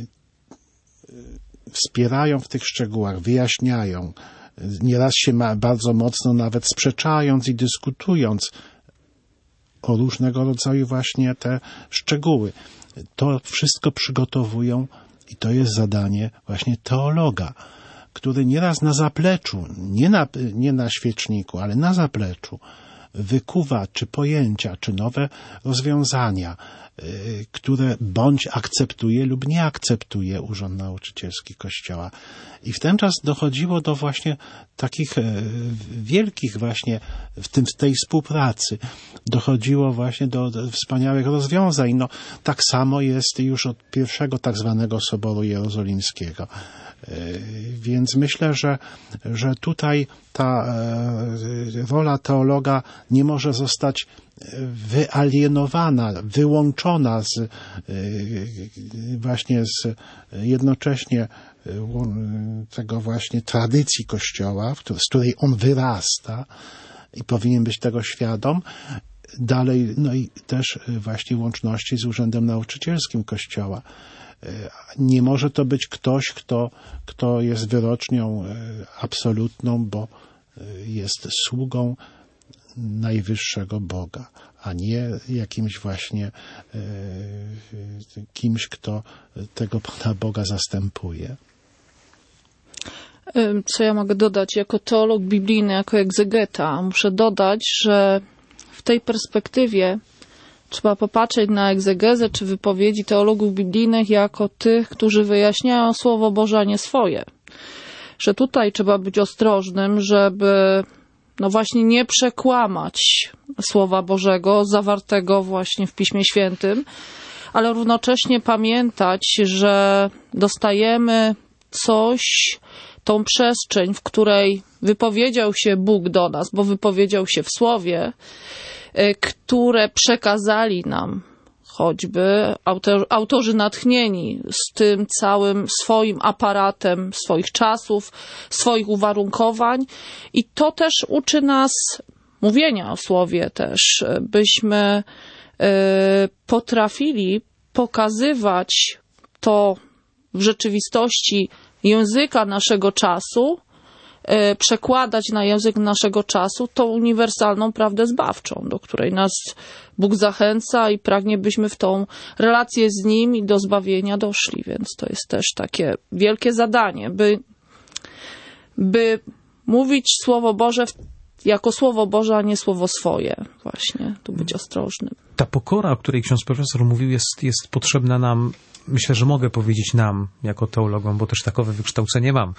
wspierają w tych szczegółach, wyjaśniają, nieraz się ma bardzo mocno nawet sprzeczając i dyskutując o różnego rodzaju właśnie te szczegóły. To wszystko przygotowują i to jest zadanie właśnie teologa, który nieraz na zapleczu, nie na, nie na świeczniku, ale na zapleczu wykuwa czy pojęcia, czy nowe rozwiązania, y, które bądź akceptuje lub nie akceptuje Urząd Nauczycielski Kościoła. I w ten czas dochodziło do właśnie takich y, wielkich właśnie w tym, w tej współpracy dochodziło właśnie do, do wspaniałych rozwiązań. No, tak samo jest już od pierwszego tak zwanego Soboru Jerozolimskiego. Więc myślę, że, że tutaj ta rola teologa nie może zostać wyalienowana, wyłączona z właśnie z jednocześnie tego właśnie tradycji Kościoła, z której on wyrasta i powinien być tego świadom. Dalej, no i też właśnie łączności z Urzędem Nauczycielskim Kościoła. Nie może to być ktoś, kto, kto jest wyrocznią absolutną, bo jest sługą najwyższego Boga, a nie jakimś właśnie kimś, kto tego Pana Boga zastępuje.
Co ja mogę dodać? Jako teolog biblijny, jako egzegeta, muszę dodać, że w tej perspektywie trzeba popatrzeć na egzegezę czy wypowiedzi teologów biblijnych jako tych, którzy wyjaśniają Słowo Boże, a nie swoje. Że tutaj trzeba być ostrożnym, żeby no właśnie nie przekłamać Słowa Bożego zawartego właśnie w Piśmie Świętym, ale równocześnie pamiętać, że dostajemy coś, tą przestrzeń, w której wypowiedział się Bóg do nas, bo wypowiedział się w Słowie, które przekazali nam choćby autor, autorzy natchnieni z tym całym swoim aparatem swoich czasów, swoich uwarunkowań i to też uczy nas mówienia o Słowie też, byśmy potrafili pokazywać to w rzeczywistości języka naszego czasu, przekładać na język naszego czasu tą uniwersalną prawdę zbawczą, do której nas Bóg zachęca i pragnie, byśmy w tą relację z Nim i do zbawienia doszli. Więc to jest też takie wielkie zadanie, by, by mówić Słowo Boże jako Słowo Boże, a nie słowo swoje. Właśnie, tu być ostrożnym.
Ta pokora, o której ksiądz profesor mówił, jest, jest potrzebna nam. Myślę, że mogę powiedzieć nam, jako teologom, bo też takowe wykształcenie mam,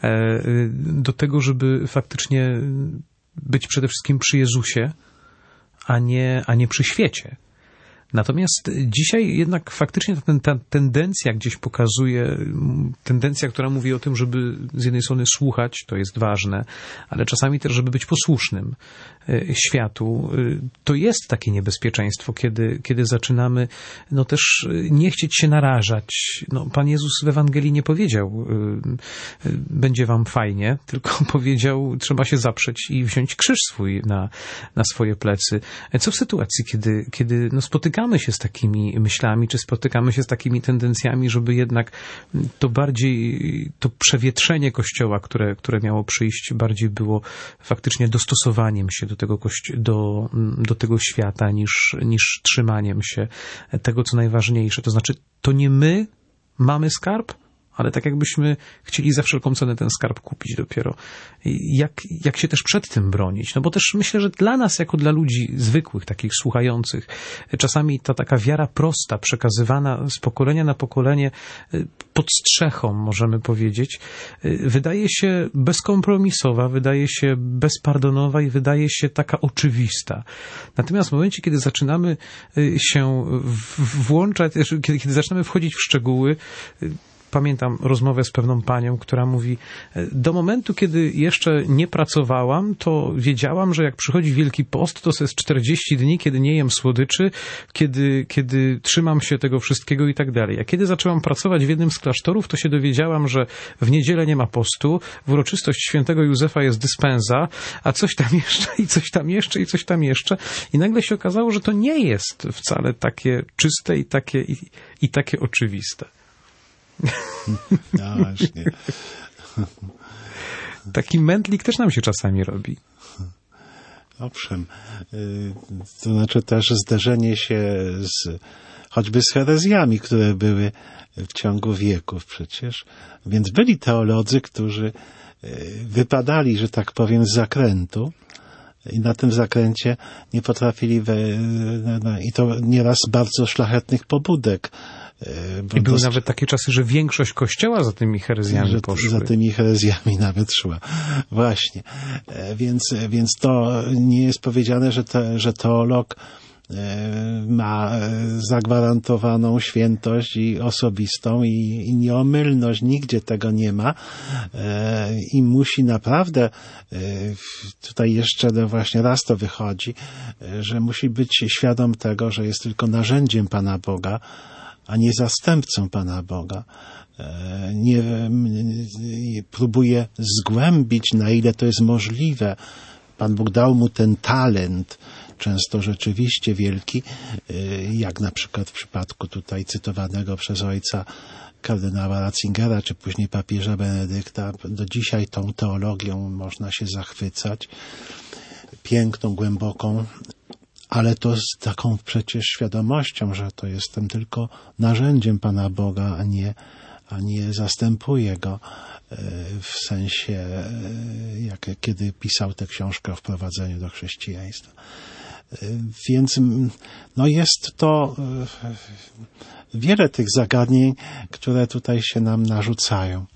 do tego, żeby faktycznie być przede wszystkim przy Jezusie, a nie, a nie przy świecie. Natomiast dzisiaj jednak faktycznie ta, ta tendencja gdzieś pokazuje, tendencja, która mówi o tym, żeby z jednej strony słuchać, to jest ważne, ale czasami też, żeby być posłusznym światu. To jest takie niebezpieczeństwo, kiedy, kiedy zaczynamy no też nie chcieć się narażać. No, Pan Jezus w Ewangelii nie powiedział, będzie wam fajnie, tylko powiedział, trzeba się zaprzeć i wziąć krzyż swój na, na swoje plecy. Co w sytuacji, kiedy, kiedy no, spotykamy się z takimi myślami, czy spotykamy się z takimi tendencjami, żeby jednak to bardziej, to przewietrzenie Kościoła, które, które miało przyjść, bardziej było faktycznie dostosowaniem się do tego, do, do tego świata, niż, niż trzymaniem się tego, co najważniejsze. To znaczy, to nie my mamy skarb, ale tak jakbyśmy chcieli za wszelką cenę ten skarb kupić dopiero. Jak, jak się też przed tym bronić? No bo też myślę, że dla nas, jako dla ludzi zwykłych, takich słuchających, czasami ta taka wiara prosta, przekazywana z pokolenia na pokolenie, pod strzechą, możemy powiedzieć, wydaje się bezkompromisowa, wydaje się bezpardonowa i wydaje się taka oczywista. Natomiast w momencie, kiedy zaczynamy się włączać, kiedy, kiedy zaczynamy wchodzić w szczegóły, pamiętam rozmowę z pewną panią, która mówi, do momentu, kiedy jeszcze nie pracowałam, to wiedziałam, że jak przychodzi Wielki Post, to to jest czterdzieści dni, kiedy nie jem słodyczy, kiedy, kiedy trzymam się tego wszystkiego i tak dalej. A kiedy zaczęłam pracować w jednym z klasztorów, to się dowiedziałam, że w niedzielę nie ma postu, w uroczystość świętego Józefa jest dyspensa, a coś tam jeszcze i coś tam jeszcze i coś tam jeszcze. I nagle się okazało, że to nie jest wcale takie czyste i takie, i, i takie oczywiste.
No właśnie.
Taki mętlik też nam się czasami robi.
Owszem. To znaczy też zderzenie się z, choćby z herezjami, które były w ciągu wieków przecież. Więc byli teolodzy, którzy wypadali, że tak powiem, z zakrętu i na tym zakręcie nie potrafili we, no, i to nieraz bardzo szlachetnych pobudek.
I były to, nawet takie czasy, że większość Kościoła za tymi herezjami
że,
poszły.
Za tymi herezjami nawet szła. Właśnie. Więc, więc to nie jest powiedziane, że, te, że teolog ma zagwarantowaną świętość i osobistą i, i nieomylność. Nigdzie tego nie ma. I musi naprawdę, tutaj jeszcze no właśnie raz to wychodzi, że musi być świadom tego, że jest tylko narzędziem Pana Boga, a nie zastępcą Pana Boga. Nie, nie próbuje zgłębić, na ile to jest możliwe. Pan Bóg dał mu ten talent, często rzeczywiście wielki, jak na przykład w przypadku tutaj cytowanego przez ojca kardynała Ratzingera, czy później papieża Benedykta. Do dzisiaj tą teologią można się zachwycać. piękną, głęboką, ale to z taką przecież świadomością, że to jestem tylko narzędziem Pana Boga, a nie, a nie zastępuję Go w sensie, jak, kiedy pisał tę książkę o wprowadzeniu do chrześcijaństwa. Więc no jest to wiele tych zagadnień, które tutaj się nam narzucają.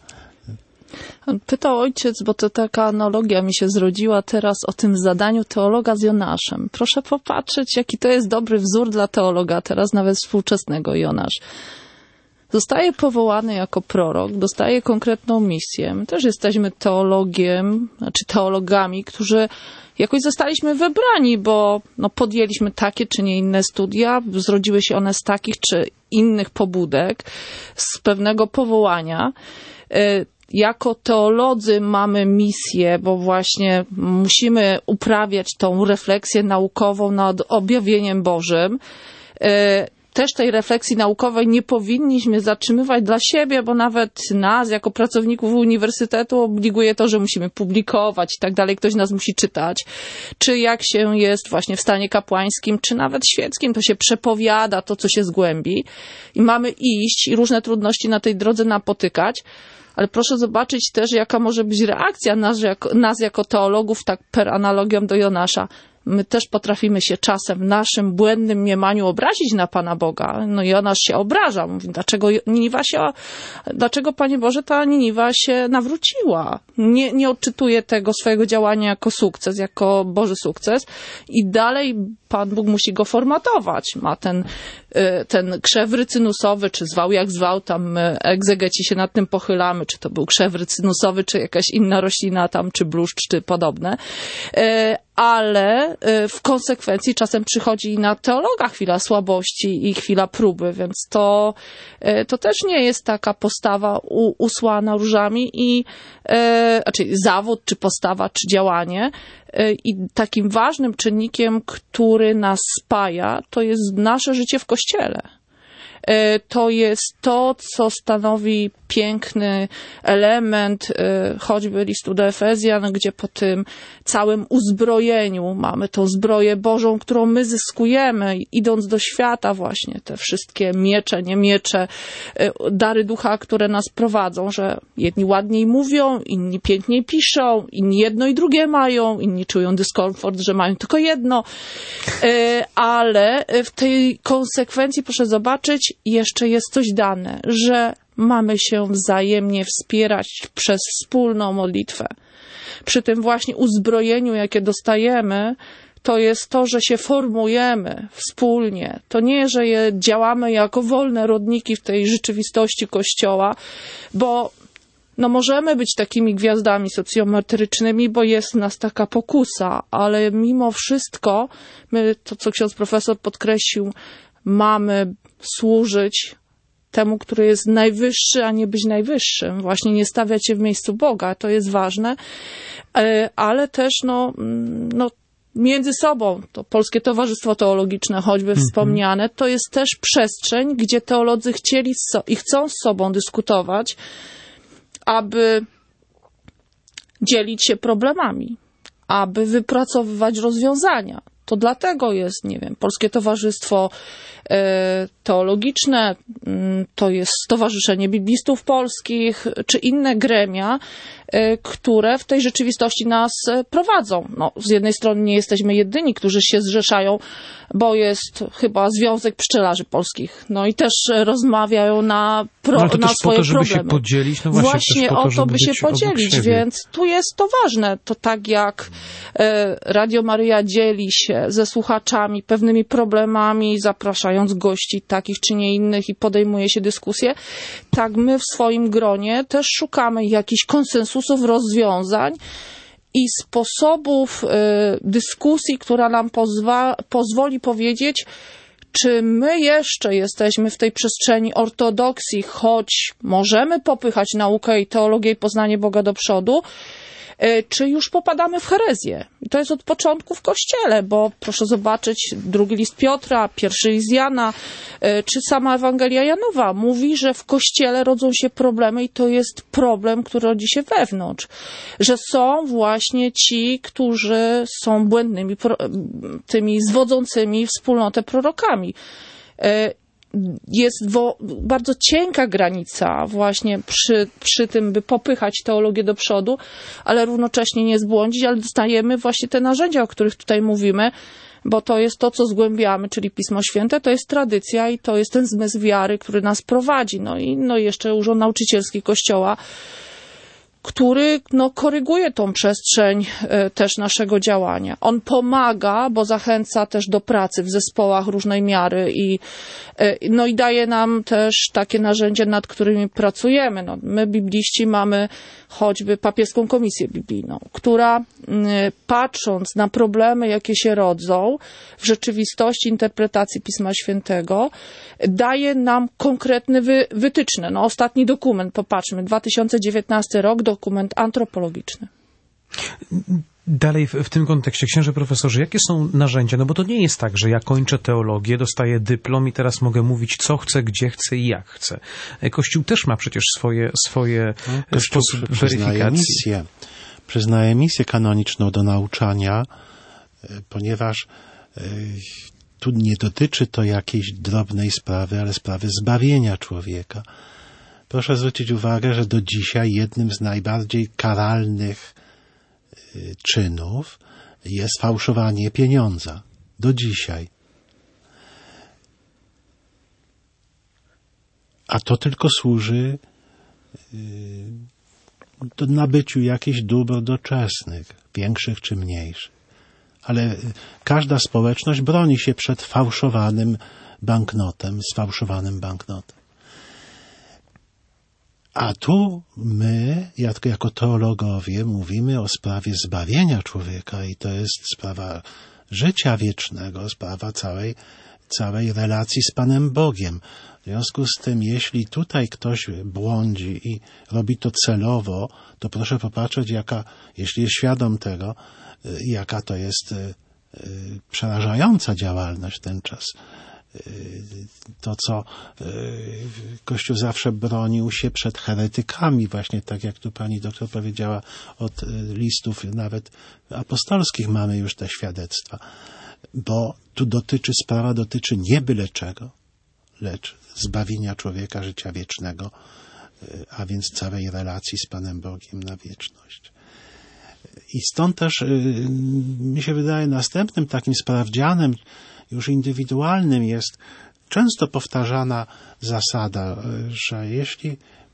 Pytał ojciec, bo to taka analogia mi się zrodziła teraz o tym zadaniu teologa z Jonaszem. Proszę popatrzeć, jaki to jest dobry wzór dla teologa, teraz nawet współczesnego Jonasz. Zostaje powołany jako prorok, dostaje konkretną misję. My też jesteśmy teologiem, znaczy teologami, którzy jakoś zostaliśmy wybrani, bo no, podjęliśmy takie czy nie inne studia, zrodziły się one z takich czy innych pobudek, z pewnego powołania. Jako teolodzy mamy misję, bo właśnie musimy uprawiać tą refleksję naukową nad objawieniem Bożym. Też tej refleksji naukowej nie powinniśmy zatrzymywać dla siebie, bo nawet nas, jako pracowników uniwersytetu, obliguje to, że musimy publikować i tak dalej, ktoś nas musi czytać. Czy jak się jest właśnie w stanie kapłańskim, czy nawet świeckim, to się przepowiada to, co się zgłębi i mamy iść i różne trudności na tej drodze napotykać. Ale proszę zobaczyć też, jaka może być reakcja nas jako, nas jako teologów, tak per analogią do Jonasza. My też potrafimy się czasem w naszym błędnym mniemaniu obrazić na Pana Boga. No Jonasz się obraża. Mówi, dlaczego Niniwa się, dlaczego, Panie Boże, ta Niniwa się nawróciła? Nie, nie odczytuje tego swojego działania jako sukces, jako Boży sukces i dalej Pan Bóg musi go formatować. Ma ten, ten krzew rycynusowy, czy zwał jak zwał, tam egzegeci się nad tym pochylamy, czy to był krzew rycynusowy, czy jakaś inna roślina tam, czy bluszcz, czy podobne. Ale w konsekwencji czasem przychodzi na teologa chwila słabości i chwila próby, więc to, to też nie jest taka postawa u, usłana różami i e, znaczy zawód, czy postawa, czy działanie. I takim ważnym czynnikiem, który nas spaja, to jest nasze życie w Kościele. To jest to, co stanowi piękny element choćby listu do Efezjan, gdzie po tym całym uzbrojeniu mamy tą zbroję Bożą, którą my zyskujemy, idąc do świata właśnie, te wszystkie miecze, nie miecze, dary ducha, które nas prowadzą, że jedni ładniej mówią, inni piękniej piszą, inni jedno i drugie mają, inni czują dyskomfort, że mają tylko jedno, ale w tej konsekwencji proszę zobaczyć, jeszcze jest coś dane, że mamy się wzajemnie wspierać przez wspólną modlitwę. Przy tym właśnie uzbrojeniu, jakie dostajemy, to jest to, że się formujemy wspólnie. To nie, że je działamy jako wolne rodniki w tej rzeczywistości Kościoła, bo no możemy być takimi gwiazdami socjometrycznymi, bo jest w nas taka pokusa, ale mimo wszystko, my, to co ksiądz profesor podkreślił, mamy służyć temu, który jest najwyższy, a nie być najwyższym. Właśnie nie stawiać się w miejscu Boga, to jest ważne, ale też no, no między sobą, to Polskie Towarzystwo Teologiczne, choćby mm-hmm. wspomniane, to jest też przestrzeń, gdzie teolodzy chcieli so- i chcą z sobą dyskutować, aby dzielić się problemami, aby wypracowywać rozwiązania. To dlatego jest, nie wiem, Polskie Towarzystwo Teologiczne, to jest Stowarzyszenie Biblistów Polskich, czy inne gremia, które w tej rzeczywistości nas prowadzą. No, z jednej strony nie jesteśmy jedyni, którzy się zrzeszają, bo jest chyba Związek Pszczelarzy Polskich. No i też rozmawiają na, pro,
no, to
na
też
swoje
po to, żeby
problemy.
Się podzielić, no właśnie,
właśnie
po to,
o to, by się podzielić, więc tu jest to ważne. To tak jak Radio Maryja dzieli się ze słuchaczami pewnymi problemami, zapraszając gości takich czy nie innych i podejmuje się dyskusję, tak my w swoim gronie też szukamy jakichś konsensusów, rozwiązań i sposobów y, dyskusji, która nam pozwa, pozwoli powiedzieć, czy my jeszcze jesteśmy w tej przestrzeni ortodoksji, choć możemy popychać naukę i teologię i poznanie Boga do przodu, czy już popadamy w herezję. I to jest od początku w Kościele, bo proszę zobaczyć drugi list Piotra, pierwszy list Jana, czy sama Ewangelia Janowa mówi, że w Kościele rodzą się problemy i to jest problem, który rodzi się wewnątrz. Że są właśnie ci, którzy są błędnymi, tymi zwodzącymi wspólnotę prorokami. Jest wo, bardzo cienka granica właśnie przy, przy tym, by popychać teologię do przodu, ale równocześnie nie zbłądzić, ale dostajemy właśnie te narzędzia, o których tutaj mówimy, bo to jest to, co zgłębiamy, czyli Pismo Święte, to jest tradycja i to jest ten zmysł wiary, który nas prowadzi. No i no jeszcze urząd nauczycielski Kościoła, który no, koryguje tą przestrzeń y, też naszego działania. On pomaga, bo zachęca też do pracy w zespołach różnej miary i, y, no, i daje nam też takie narzędzia, nad którymi pracujemy. No, my, bibliści, mamy choćby papieską komisję biblijną, która y, patrząc na problemy, jakie się rodzą w rzeczywistości interpretacji Pisma Świętego, daje nam konkretne wy, wytyczne. No, ostatni dokument, popatrzmy, dwa tysiące dziewiętnasty rok, dokument antropologiczny.
Dalej w, w tym kontekście, księże profesorze, jakie są narzędzia? No bo to nie jest tak, że ja kończę teologię, dostaję dyplom i teraz mogę mówić, co chcę, gdzie chcę i jak chcę. Kościół też ma przecież swoje, swoje
no,
sposób
przyznaje
weryfikacji.
Misję, przyznaje misję kanoniczną do nauczania, ponieważ tu nie dotyczy to jakiejś drobnej sprawy, ale sprawy zbawienia człowieka. Proszę zwrócić uwagę, że do dzisiaj jednym z najbardziej karalnych y, czynów jest fałszowanie pieniądza. Do dzisiaj. A to tylko służy y, do nabyciu jakichś dóbr doczesnych, większych czy mniejszych. Ale y, każda społeczność broni się przed fałszowanym banknotem, sfałszowanym banknotem. A tu my, jako, jako teologowie, mówimy o sprawie zbawienia człowieka i to jest sprawa życia wiecznego, sprawa całej, całej relacji z Panem Bogiem. W związku z tym, jeśli tutaj ktoś błądzi i robi to celowo, to proszę popatrzeć, jaka, jeśli jest świadom tego, jaka to jest przerażająca działalność w ten czas. To, co Kościół zawsze bronił się przed heretykami, właśnie tak jak tu pani doktor powiedziała, od listów nawet apostolskich mamy już te świadectwa, bo tu dotyczy, sprawa dotyczy nie byle czego, lecz zbawienia człowieka, życia wiecznego, a więc całej relacji z Panem Bogiem na wieczność. I stąd też mi się wydaje następnym takim sprawdzianem już indywidualnym jest często powtarzana zasada, że jeśli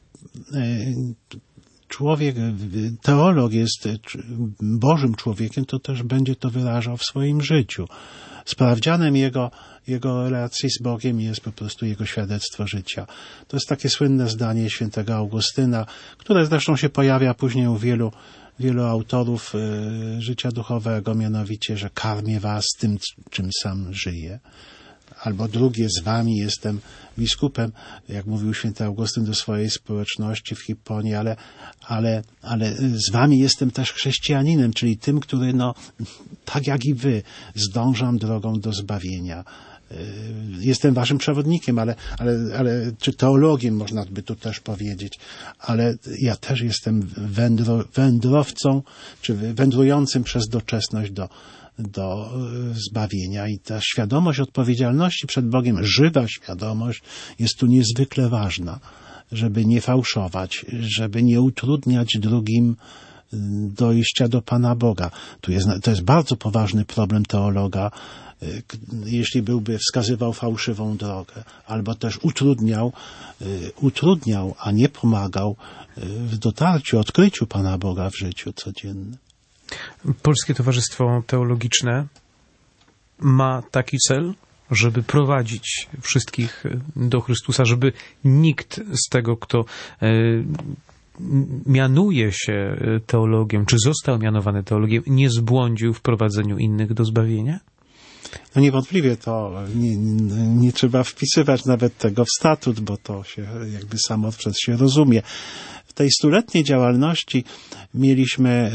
człowiek, teolog jest Bożym człowiekiem, to też będzie to wyrażał w swoim życiu. Sprawdzianem jego, jego relacji z Bogiem jest po prostu jego świadectwo życia. To jest takie słynne zdanie świętego Augustyna, które zresztą się pojawia później u wielu wielu autorów y, życia duchowego, mianowicie, że karmię was tym, czym sam żyję. Albo drugie, z wami jestem biskupem, jak mówił święty Augustyn do swojej społeczności w Hipponii, ale, ale, ale z wami jestem też chrześcijaninem, czyli tym, który, no, tak jak i wy, zdążam drogą do zbawienia. Jestem waszym przewodnikiem, ale, ale, ale czy teologiem można by tu też powiedzieć, ale ja też jestem wędro, wędrowcą, czy wędrującym przez doczesność do, do zbawienia i ta świadomość odpowiedzialności przed Bogiem, żywa świadomość jest tu niezwykle ważna, żeby nie fałszować, żeby nie utrudniać drugim dojścia do Pana Boga. Tu jest, to jest bardzo poważny problem teologa, jeśli byłby wskazywał fałszywą drogę, albo też utrudniał, utrudniał, a nie pomagał w dotarciu, odkryciu Pana Boga w życiu codziennym.
Polskie Towarzystwo Teologiczne ma taki cel, żeby prowadzić wszystkich do Chrystusa, żeby nikt z tego, kto mianuje się teologiem, czy został mianowany teologiem, nie zbłądził w prowadzeniu innych do zbawienia?
No niewątpliwie to nie, nie, nie trzeba wpisywać nawet tego w statut, bo to się jakby samo przez się rozumie. tej stuletniej działalności mieliśmy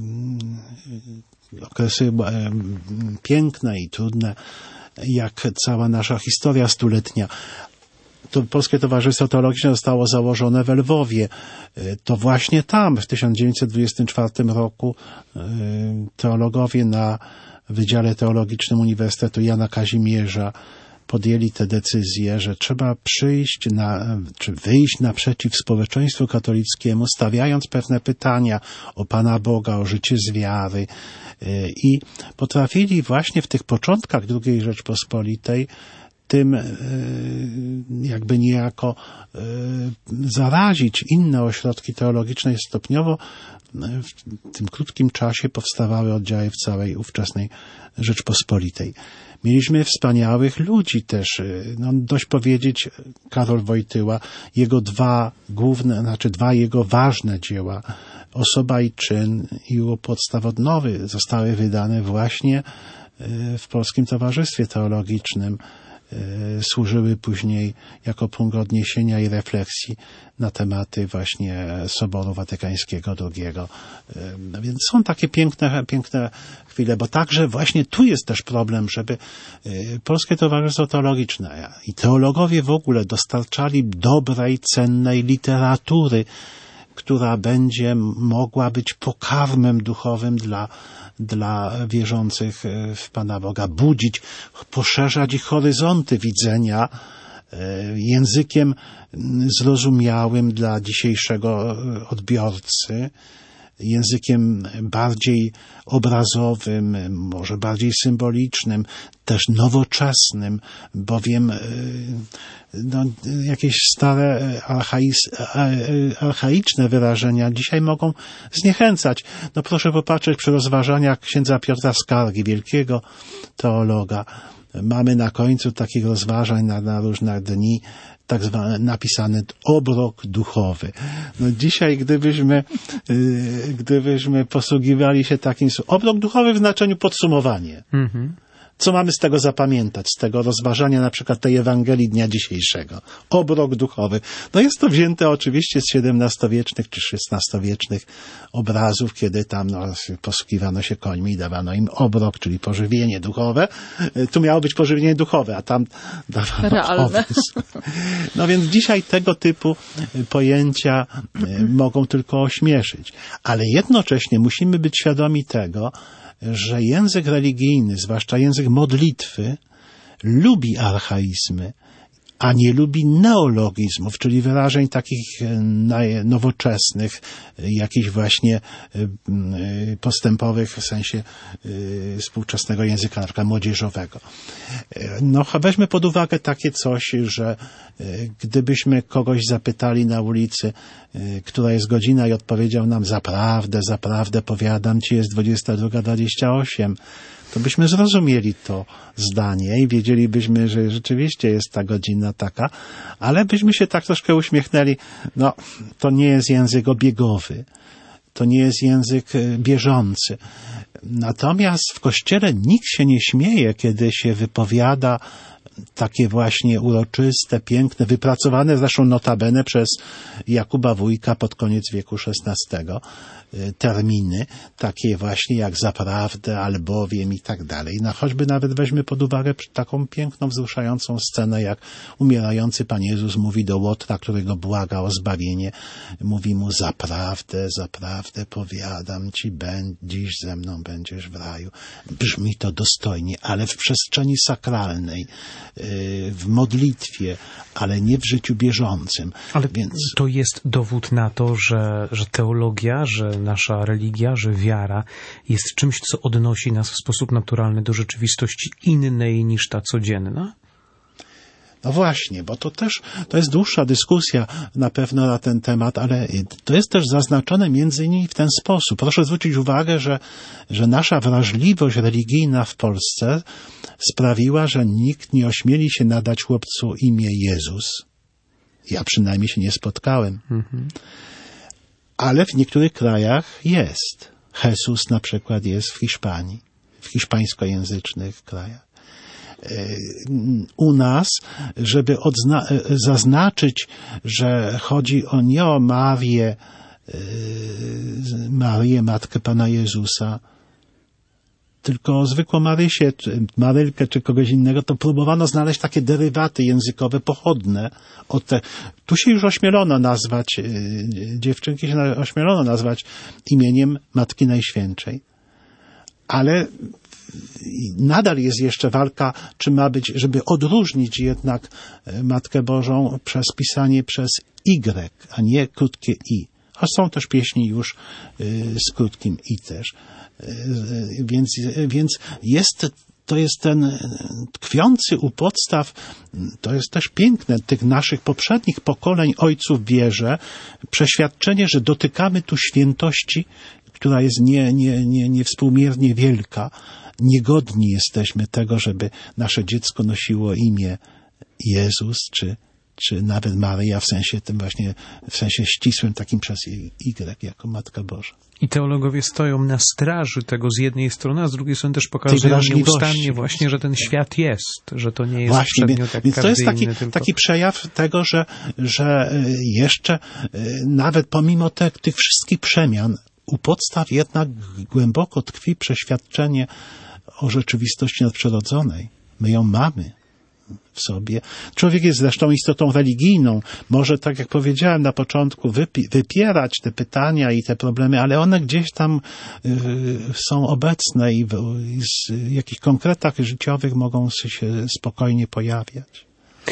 okresy piękne i trudne, jak cała nasza historia stuletnia. To Polskie Towarzystwo Teologiczne zostało założone w Lwowie. To właśnie tam w tysiąc dziewięćset dwudziestym czwartym roku teologowie na Wydziale Teologicznym Uniwersytetu Jana Kazimierza podjęli tę decyzję, że trzeba przyjść na, czy wyjść naprzeciw społeczeństwu katolickiemu, stawiając pewne pytania o Pana Boga, o życie z wiary. I potrafili właśnie w tych początkach drugiej Rzeczpospolitej tym jakby niejako zarazić inne ośrodki teologiczne i stopniowo w tym krótkim czasie powstawały oddziały w całej ówczesnej Rzeczpospolitej. Mieliśmy wspaniałych ludzi też, no dość powiedzieć, Karol Wojtyła, jego dwa główne, znaczy dwa jego ważne dzieła, Osoba i czyn i Podstaw odnowy zostały wydane właśnie w Polskim Towarzystwie Teologicznym. Służyły później jako punkt odniesienia i refleksji na tematy właśnie Soboru Watykańskiego drugiego. Więc są takie piękne, piękne chwile, bo także właśnie tu jest też problem, żeby Polskie Towarzystwo Teologiczne i teologowie w ogóle dostarczali dobrej, cennej literatury, która będzie mogła być pokarmem duchowym dla dla wierzących w Pana Boga, budzić, poszerzać ich horyzonty widzenia językiem zrozumiałym dla dzisiejszego odbiorcy, językiem bardziej obrazowym, może bardziej symbolicznym, też nowoczesnym, bowiem no, jakieś stare, archaiz, archaiczne wyrażenia dzisiaj mogą zniechęcać. No proszę popatrzeć przy rozważaniach księdza Piotra Skargi, wielkiego teologa. Mamy na końcu takich rozważań na, na różne dni tak zwany napisany obrok duchowy. No dzisiaj, gdybyśmy, yy, gdybyśmy posługiwali się takim słowem, obrok duchowy w znaczeniu podsumowanie. Mm-hmm. Co mamy z tego zapamiętać, z tego rozważania na przykład tej Ewangelii dnia dzisiejszego? Obrok duchowy. No jest to wzięte oczywiście z siedemnastowiecznych czy szesnastowiecznych obrazów, kiedy tam no, posługiwano się końmi i dawano im obrok, czyli pożywienie duchowe. Tu miało być pożywienie duchowe, a tam dawano
realne.
owys. No więc dzisiaj tego typu pojęcia mogą tylko ośmieszyć. Ale jednocześnie musimy być świadomi tego, że język religijny, zwłaszcza język modlitwy, lubi archaizmy, a nie lubi neologizmów, czyli wyrażeń takich nowoczesnych, jakichś właśnie postępowych w sensie współczesnego języka, na przykład młodzieżowego. No, weźmy pod uwagę takie coś, że gdybyśmy kogoś zapytali na ulicy, która jest godzina i odpowiedział nam zaprawdę, zaprawdę powiadam ci, jest dwudziesta druga dwadzieścia osiem, to byśmy zrozumieli to zdanie i wiedzielibyśmy, że rzeczywiście jest ta godzina taka, ale byśmy się tak troszkę uśmiechnęli, no to nie jest język obiegowy, to nie jest język bieżący. Natomiast w Kościele nikt się nie śmieje, kiedy się wypowiada takie właśnie uroczyste, piękne, wypracowane zresztą notabene przez Jakuba Wójka pod koniec wieku szesnastego terminy, takie właśnie jak zaprawdę, albowiem i tak dalej. No choćby nawet weźmy pod uwagę taką piękną, wzruszającą scenę, jak umierający Pan Jezus mówi do Łotra, którego błaga o zbawienie, mówi mu zaprawdę, zaprawdę powiadam ci, dziś ze mną będziesz w raju. Brzmi to dostojnie, ale w przestrzeni sakralnej, w modlitwie, ale nie w życiu bieżącym.
Ale
Więc...
to jest dowód na to, że, że teologia, że nasza religia, że wiara jest czymś, co odnosi nas w sposób naturalny do rzeczywistości innej niż ta codzienna?
No właśnie, bo to też, to jest dłuższa dyskusja na pewno na ten temat, ale to jest też zaznaczone między innymi w ten sposób. Proszę zwrócić uwagę, że, że nasza wrażliwość religijna w Polsce sprawiła, że nikt nie ośmieli się nadać chłopcu imię Jezus. Ja przynajmniej się nie spotkałem. Mhm. Ale w niektórych krajach jest. Jesus na przykład jest w Hiszpanii, w hiszpańskojęzycznych krajach. u nas, żeby odzna- zaznaczyć, że chodzi o nie o Marię, Marię, matkę Pana Jezusa, tylko o zwykłą Marysię, czy Marylkę, czy kogoś innego, to próbowano znaleźć takie derywaty językowe pochodne od te. Tu się już ośmielono nazwać, dziewczynki się ośmielono nazwać imieniem Matki Najświętszej. Ale nadal jest jeszcze walka, czy ma być, żeby odróżnić jednak Matkę Bożą przez pisanie przez Y, a nie krótkie I. A są też pieśni już z krótkim I też. Więc, więc jest, to jest ten tkwiący u podstaw, to jest też piękne tych naszych poprzednich pokoleń ojców w wierze, przeświadczenie, że dotykamy tu świętości, która jest nie, nie, nie, niewspółmiernie wielka. Niegodni jesteśmy tego, żeby nasze dziecko nosiło imię Jezus, czy, czy nawet Maryja, w sensie tym właśnie, w sensie ścisłym takim przez Y, jako Matka Boża.
I teologowie stoją na straży tego z jednej strony, a z drugiej strony też pokazują nieustannie właśnie, że ten świat jest, że to nie jest
właśnie,
przedmiot jak
więc to jest taki,
tylko...
taki przejaw tego, że, że jeszcze nawet pomimo te, tych wszystkich przemian u podstaw jednak głęboko tkwi przeświadczenie o rzeczywistości nadprzyrodzonej. My ją mamy w sobie. Człowiek jest zresztą istotą religijną. Może, tak jak powiedziałem na początku, wypi- wypierać te pytania i te problemy, ale one gdzieś tam y, są obecne i w, i w jakichś konkretach życiowych mogą się spokojnie pojawiać.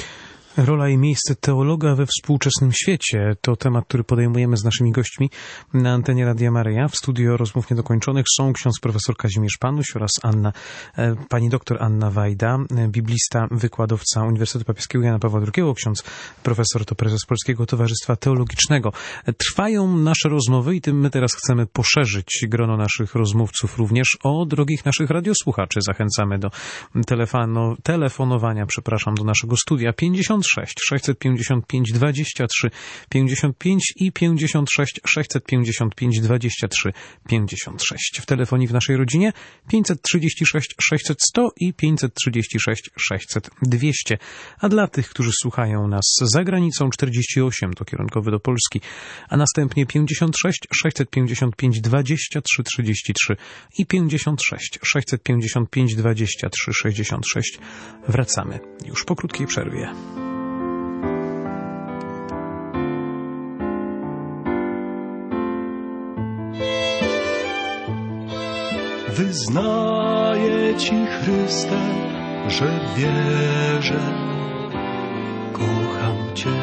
Rola i miejsce teologa we współczesnym świecie to temat, który podejmujemy z naszymi gośćmi na antenie Radia Maryja. W studio Rozmów Niedokończonych są ksiądz profesor Kazimierz Panuś oraz Anna, pani doktor Anna Wajda, biblista, wykładowca Uniwersytetu Papieskiego Jana Pawła drugiego. Ksiądz profesor to prezes Polskiego Towarzystwa Teologicznego. Trwają nasze rozmowy i tym my teraz chcemy poszerzyć grono naszych rozmówców również o drogich naszych radiosłuchaczy. Zachęcamy do telefono, telefonowania, przepraszam, do naszego studia pięćdziesiąt sześć sześćset pięćdziesiąt pięć dwadzieścia trzy pięćdziesiąt pięć i pięćdziesiąt sześć sześćset pięćdziesiąt pięć dwadzieścia trzy pięćdziesiąt sześć. W telefonii w naszej rodzinie pięćset trzydzieści sześć sześćset sto i pięćset trzydzieści sześć sześćset dwieście. A dla tych, którzy słuchają nas za granicą, czterdzieści osiem to kierunkowy do Polski, a następnie pięćdziesiąt sześć sześćset pięćdziesiąt pięć dwadzieścia trzy trzydzieści trzy i pięćdziesiąt sześć sześćset pięćdziesiąt pięć dwadzieścia trzy sześćdziesiąt sześć. Wracamy już po krótkiej przerwie.
Wyznaję Ci, Chryste, że wierzę, kocham Cię.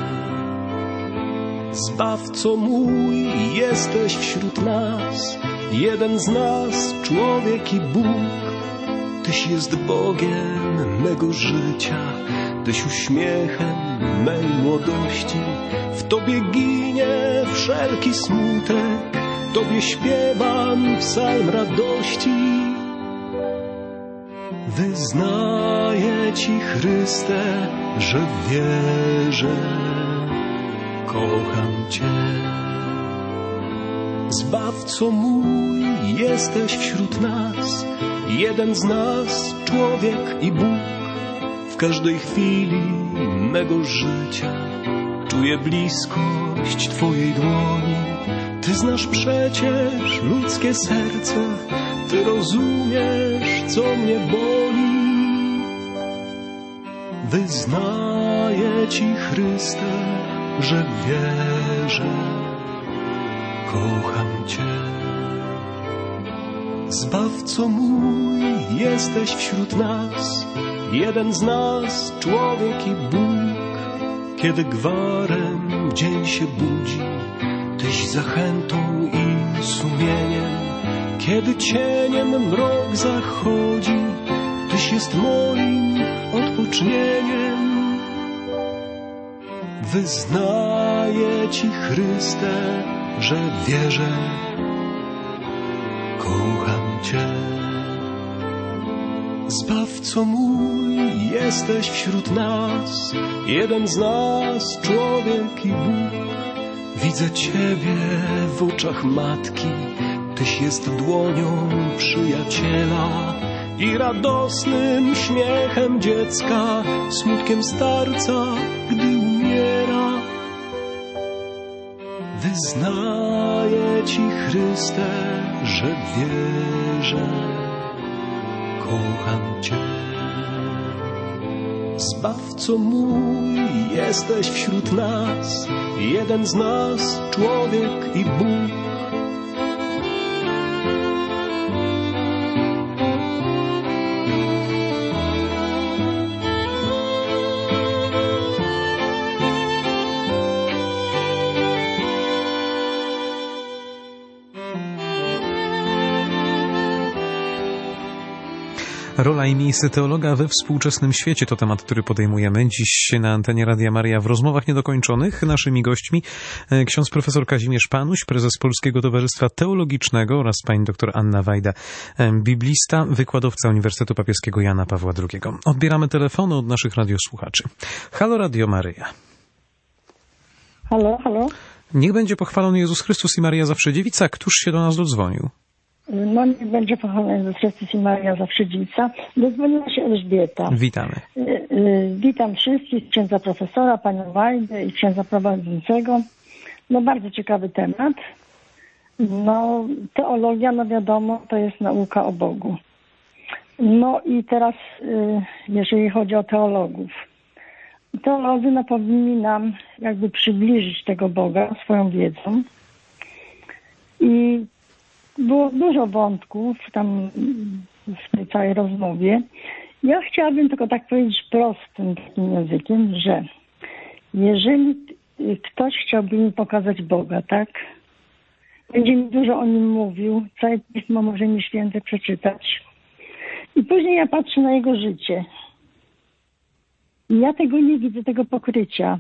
Zbawco mój, jesteś wśród nas, jeden z nas, człowiek i Bóg. Tyś jest Bogiem mego życia, Tyś uśmiechem mej młodości. W Tobie ginie wszelki smutek, Tobie śpiewam psalm radości. Wyznaję Ci, Chryste, że wierzę, kocham Cię. Zbawco mój, jesteś wśród nas, jeden z nas, człowiek i Bóg. W każdej chwili mego życia czuję bliskość Twojej dłoni. Ty znasz przecież ludzkie serce, Ty rozumiesz, co mnie boli. Wyznaję Ci, Chryste, że wierzę, kocham Cię. Zbawco mój, jesteś wśród nas, jeden z nas, człowiek i Bóg. Kiedy gwarem dzień się budzi, Tyś zachętą i sumieniem. Kiedy cieniem mrok zachodzi, Tyś jest moim odpocznieniem. Wyznaję Ci, Chryste, że wierzę, kocham Cię. Zbawco mój, jesteś wśród nas, jeden z nas, człowiek i Bóg. Widzę Ciebie w oczach matki, Tyś jest dłonią przyjaciela.
i radosnym śmiechem dziecka, smutkiem starca, gdy umiera. Wyznaję Ci, Chryste, że wierzę, kocham Cię. Zbawco mój, jesteś wśród nas, jeden z nas, człowiek i Bóg.
Rola i miejsce teologa we współczesnym świecie to temat, który podejmujemy dziś na antenie Radia Maryja w rozmowach niedokończonych. Naszymi gośćmi ksiądz profesor Kazimierz Panuś, prezes Polskiego Towarzystwa Teologicznego, oraz pani doktor Anna Wajda, biblista, wykładowca Uniwersytetu Papieskiego Jana Pawła drugiego. Odbieramy telefony od naszych radiosłuchaczy. Halo Radio Maryja.
Halo, halo.
Niech będzie pochwalony Jezus Chrystus i Maryja Zawsze Dziewica. Któż się do nas dodzwonił?
No niech będzie pochwalony Jezus Chrystus i Maryja Zawsze Dziewica. Dozwoliła się Elżbieta.
Witamy.
Y, y, witam wszystkich, księdza profesora, panią Wajdę i księdza prowadzącego. No bardzo ciekawy temat. No teologia, no wiadomo, to jest nauka o Bogu. No i teraz, y, jeżeli chodzi o teologów. Teolodzy no, powinni nam jakby przybliżyć tego Boga swoją wiedzą. I było dużo wątków tam w tej całej rozmowie. Ja chciałabym tylko tak powiedzieć prostym takim językiem, że jeżeli ktoś chciałby mi pokazać Boga, tak, będzie mi dużo o nim mówił, całe pismo może mi święte przeczytać. I później ja patrzę na jego życie. I ja tego nie widzę, tego pokrycia.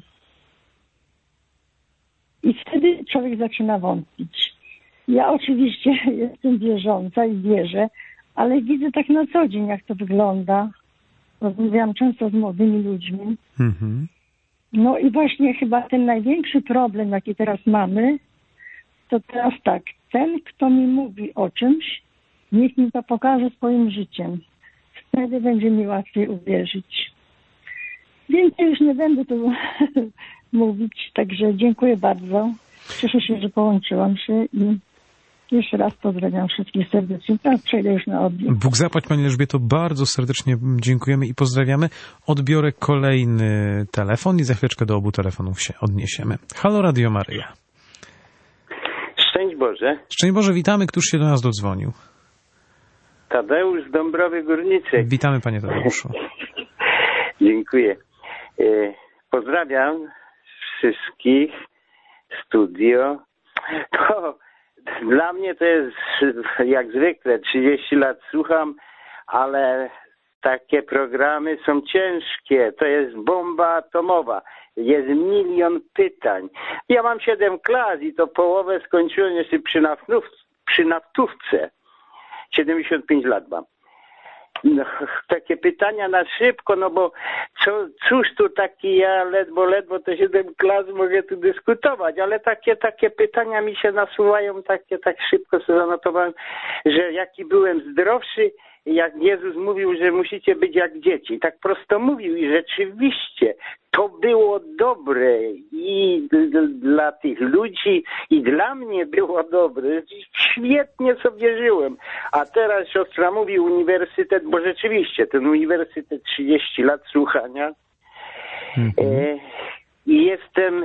I wtedy człowiek zaczyna wątpić. Ja oczywiście jestem wierząca i wierzę, ale widzę tak na co dzień, jak to wygląda. Rozmawiam często z młodymi ludźmi. Mm-hmm. No i właśnie chyba ten największy problem, jaki teraz mamy, to teraz tak, ten, kto mi mówi o czymś, niech mi to pokaże swoim życiem. Wtedy będzie mi łatwiej uwierzyć. Więcej już nie będę tu mówić, także dziękuję bardzo. Cieszę się, że połączyłam się i jeszcze raz pozdrawiam wszystkich serdecznie. Teraz przejdę już na odbiór.
Bóg zapłać, pani Elżbieto, bardzo serdecznie dziękujemy i pozdrawiamy. Odbiorę kolejny telefon i za chwileczkę do obu telefonów się odniesiemy. Halo Radio Maryja.
Szczęść Boże.
Szczęść Boże, witamy. Któż się do nas dodzwonił?
Tadeusz z Dąbrowy Górniczej.
Witamy, panie Tadeuszu.
Dziękuję. Pozdrawiam wszystkich. Studio. To dla mnie to jest jak zwykle trzydzieści lat słucham, ale takie programy są ciężkie. To jest bomba atomowa. Jest milion pytań. Ja mam siedem klas i to połowę skończyłem jeszcze przy, naftów, przy naftówce. siedemdziesiąt pięć lat mam. No, takie pytania na szybko, no bo co, cóż tu taki ja ledwo, ledwo te siedem klas mogę tu dyskutować, ale takie, takie pytania mi się nasuwają, takie tak szybko sobie zanotowałem, że jaki byłem zdrowszy, jak Jezus mówił, że musicie być jak dzieci. Tak prosto mówił i rzeczywiście to było dobre i dla tych ludzi i dla mnie było dobre. Świetnie sobie żyłem. A teraz siostra mówi uniwersytet, bo rzeczywiście ten uniwersytet trzydzieści lat słuchania. Mhm. E, I jestem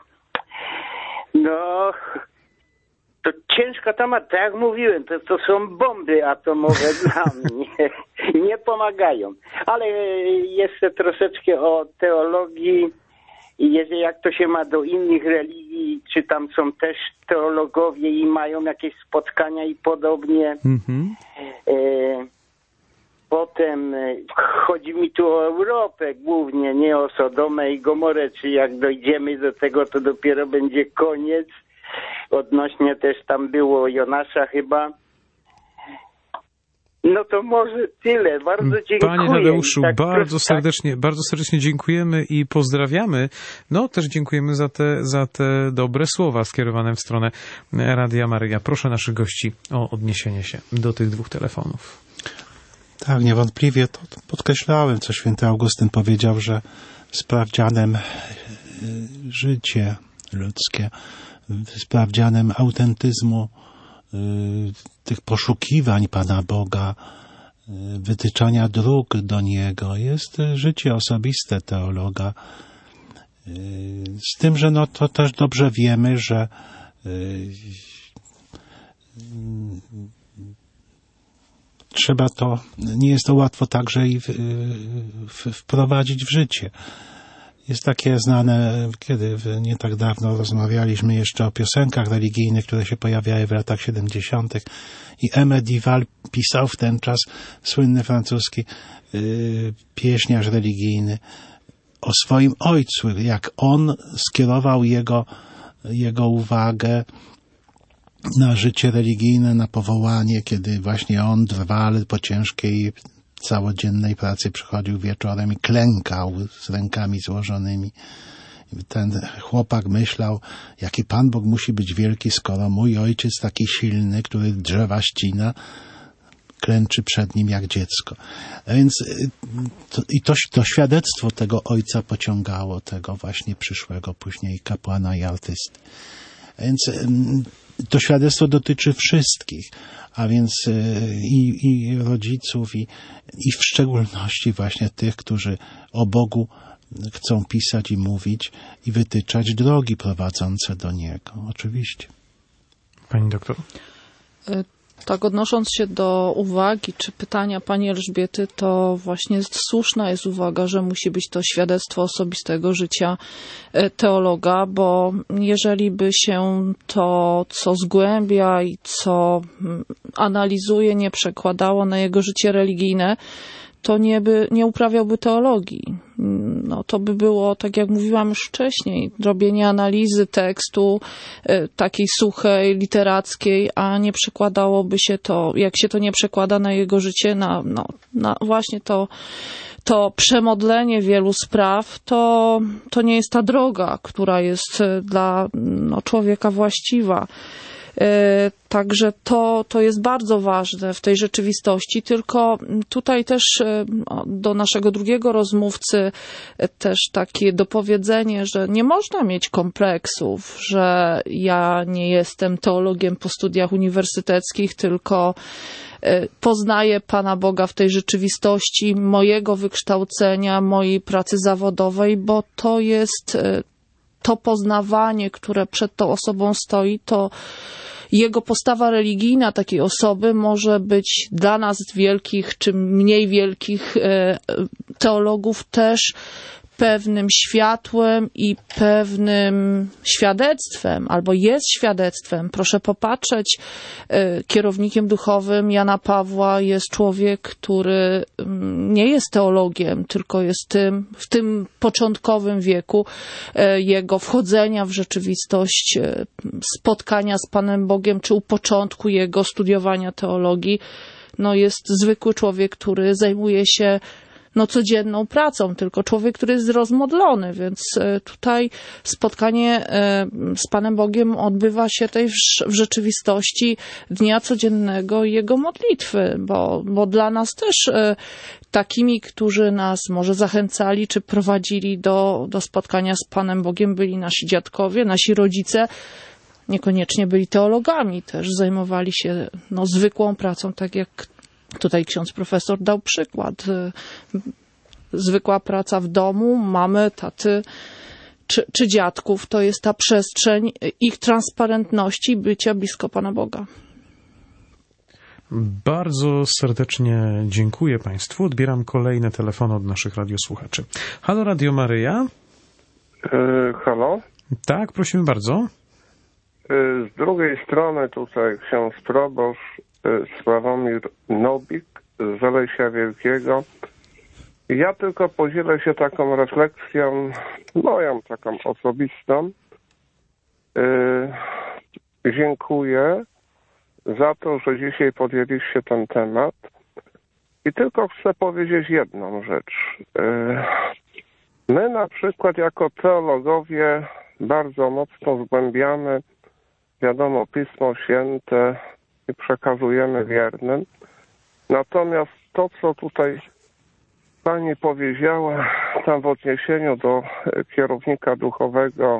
no... To ciężko temat, tak jak mówiłem, to, to są bomby atomowe dla mnie. Nie pomagają. Ale jeszcze troszeczkę o teologii i jeżeli jak to się ma do innych religii, czy tam są też teologowie i mają jakieś spotkania i podobnie. Mm-hmm. E, potem chodzi mi tu o Europę głównie, nie o Sodomę i Gomorę, czy jak dojdziemy do tego, to dopiero będzie koniec. Odnośnie też tam było Jonasza chyba. No to może tyle. Bardzo dziękuję.
Panie Tadeuszu,
tak
bardzo serdecznie, tak. bardzo serdecznie dziękujemy i pozdrawiamy. No też dziękujemy za te, za te dobre słowa skierowane w stronę Radia Maryja. Proszę naszych gości o odniesienie się do tych dwóch telefonów.
Tak, niewątpliwie to podkreślałem, co święty Augustyn powiedział, że sprawdzianem życie ludzkie, sprawdzianem autentyzmu tych poszukiwań Pana Boga, wytyczania dróg do Niego jest życie osobiste teologa. Z tym, że no to też dobrze wiemy, że trzeba to, nie jest to łatwo także i w, w, wprowadzić w życie. Jest takie znane, kiedy nie tak dawno rozmawialiśmy jeszcze o piosenkach religijnych, które się pojawiały w latach siedemdziesiątych i Aimé Dival pisał w ten czas, słynny francuski yy, pieśniarz religijny, o swoim ojcu, jak on skierował jego, jego uwagę na życie religijne, na powołanie, kiedy właśnie on drwal po ciężkiej całodziennej pracy przychodził wieczorem i klękał z rękami złożonymi. Ten chłopak myślał, jaki Pan Bóg musi być wielki, skoro mój ojciec taki silny, który drzewa ścina, klęczy przed nim jak dziecko. A więc to, i to, to świadectwo tego ojca pociągało tego właśnie przyszłego później kapłana i artysty. A więc to świadectwo dotyczy wszystkich, a więc i, i rodziców, i, i w szczególności właśnie tych, którzy o Bogu chcą pisać i mówić i wytyczać drogi prowadzące do Niego. Oczywiście.
Pani doktor?
Tak, odnosząc się do uwagi czy pytania pani Elżbiety, to właśnie słuszna jest uwaga, że musi być to świadectwo osobistego życia teologa, bo jeżeli by się to, co zgłębia i co analizuje, nie przekładało na jego życie religijne, to nie, by, nie uprawiałby teologii. No, to by było, tak jak mówiłam już wcześniej, robienie analizy tekstu, y, takiej suchej, literackiej, a nie przekładałoby się to, jak się to nie przekłada na jego życie, na, no, na właśnie to, to przemodlenie wielu spraw, to, to nie jest ta droga, która jest dla no, człowieka właściwa. Także to, to jest bardzo ważne w tej rzeczywistości, tylko tutaj też do naszego drugiego rozmówcy też takie dopowiedzenie, że nie można mieć kompleksów, że ja nie jestem teologiem po studiach uniwersyteckich, tylko poznaję Pana Boga w tej rzeczywistości mojego wykształcenia, mojej pracy zawodowej, bo to jest to poznawanie, które przed tą osobą stoi, to jego postawa religijna takiej osoby może być dla nas wielkich czy mniej wielkich teologów też pewnym światłem i pewnym świadectwem, albo jest świadectwem. Proszę popatrzeć, kierownikiem duchowym Jana Pawła jest człowiek, który nie jest teologiem, tylko jest tym, w tym początkowym wieku jego wchodzenia w rzeczywistość, spotkania z Panem Bogiem, czy u początku jego studiowania teologii, no jest zwykły człowiek, który zajmuje się no codzienną pracą, tylko człowiek, który jest rozmodlony, więc tutaj spotkanie z Panem Bogiem odbywa się tej w rzeczywistości dnia codziennego i jego modlitwy, bo, bo dla nas też takimi, którzy nas może zachęcali, czy prowadzili do, do spotkania z Panem Bogiem, byli nasi dziadkowie, nasi rodzice, niekoniecznie byli teologami, też zajmowali się no, zwykłą pracą, tak jak tutaj ksiądz profesor dał przykład. Zwykła praca w domu, mamy, taty czy, czy dziadków, to jest ta przestrzeń ich transparentności, bycia blisko Pana Boga.
Bardzo serdecznie dziękuję Państwu. Odbieram kolejne telefony od naszych radiosłuchaczy. Halo, Radio Maryja?
Yy, halo?
Tak, prosimy bardzo.
Yy, z drugiej strony tutaj ksiądz proboszcz Sławomir Nowik z Zalesia Wielkiego. Ja tylko podzielę się taką refleksją, moją taką osobistą. Yy, dziękuję za to, że dzisiaj podjęliście ten temat. I tylko chcę powiedzieć jedną rzecz. Yy, my na przykład jako teologowie bardzo mocno zgłębiamy, wiadomo, Pismo Święte i przekazujemy wiernym. Natomiast to, co tutaj pani powiedziała tam w odniesieniu do kierownika duchowego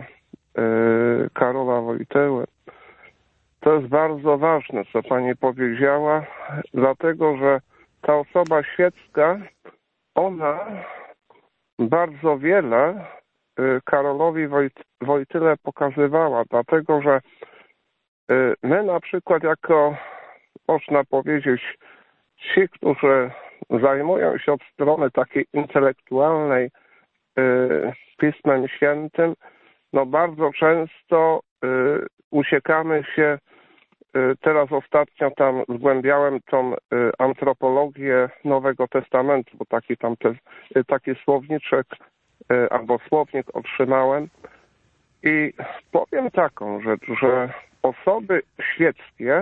Karola Wojtyły, to jest bardzo ważne, co pani powiedziała, dlatego, że ta osoba świecka, ona bardzo wiele Karolowi Wojt- Wojtyle pokazywała, dlatego, że my na przykład jako, można powiedzieć, ci, którzy zajmują się od strony takiej intelektualnej Pismem Świętym, no bardzo często uciekamy się. Teraz ostatnio tam zgłębiałem tą antropologię Nowego Testamentu, bo taki tam te, taki słowniczek albo słownik otrzymałem i powiem taką rzecz, że osoby świeckie,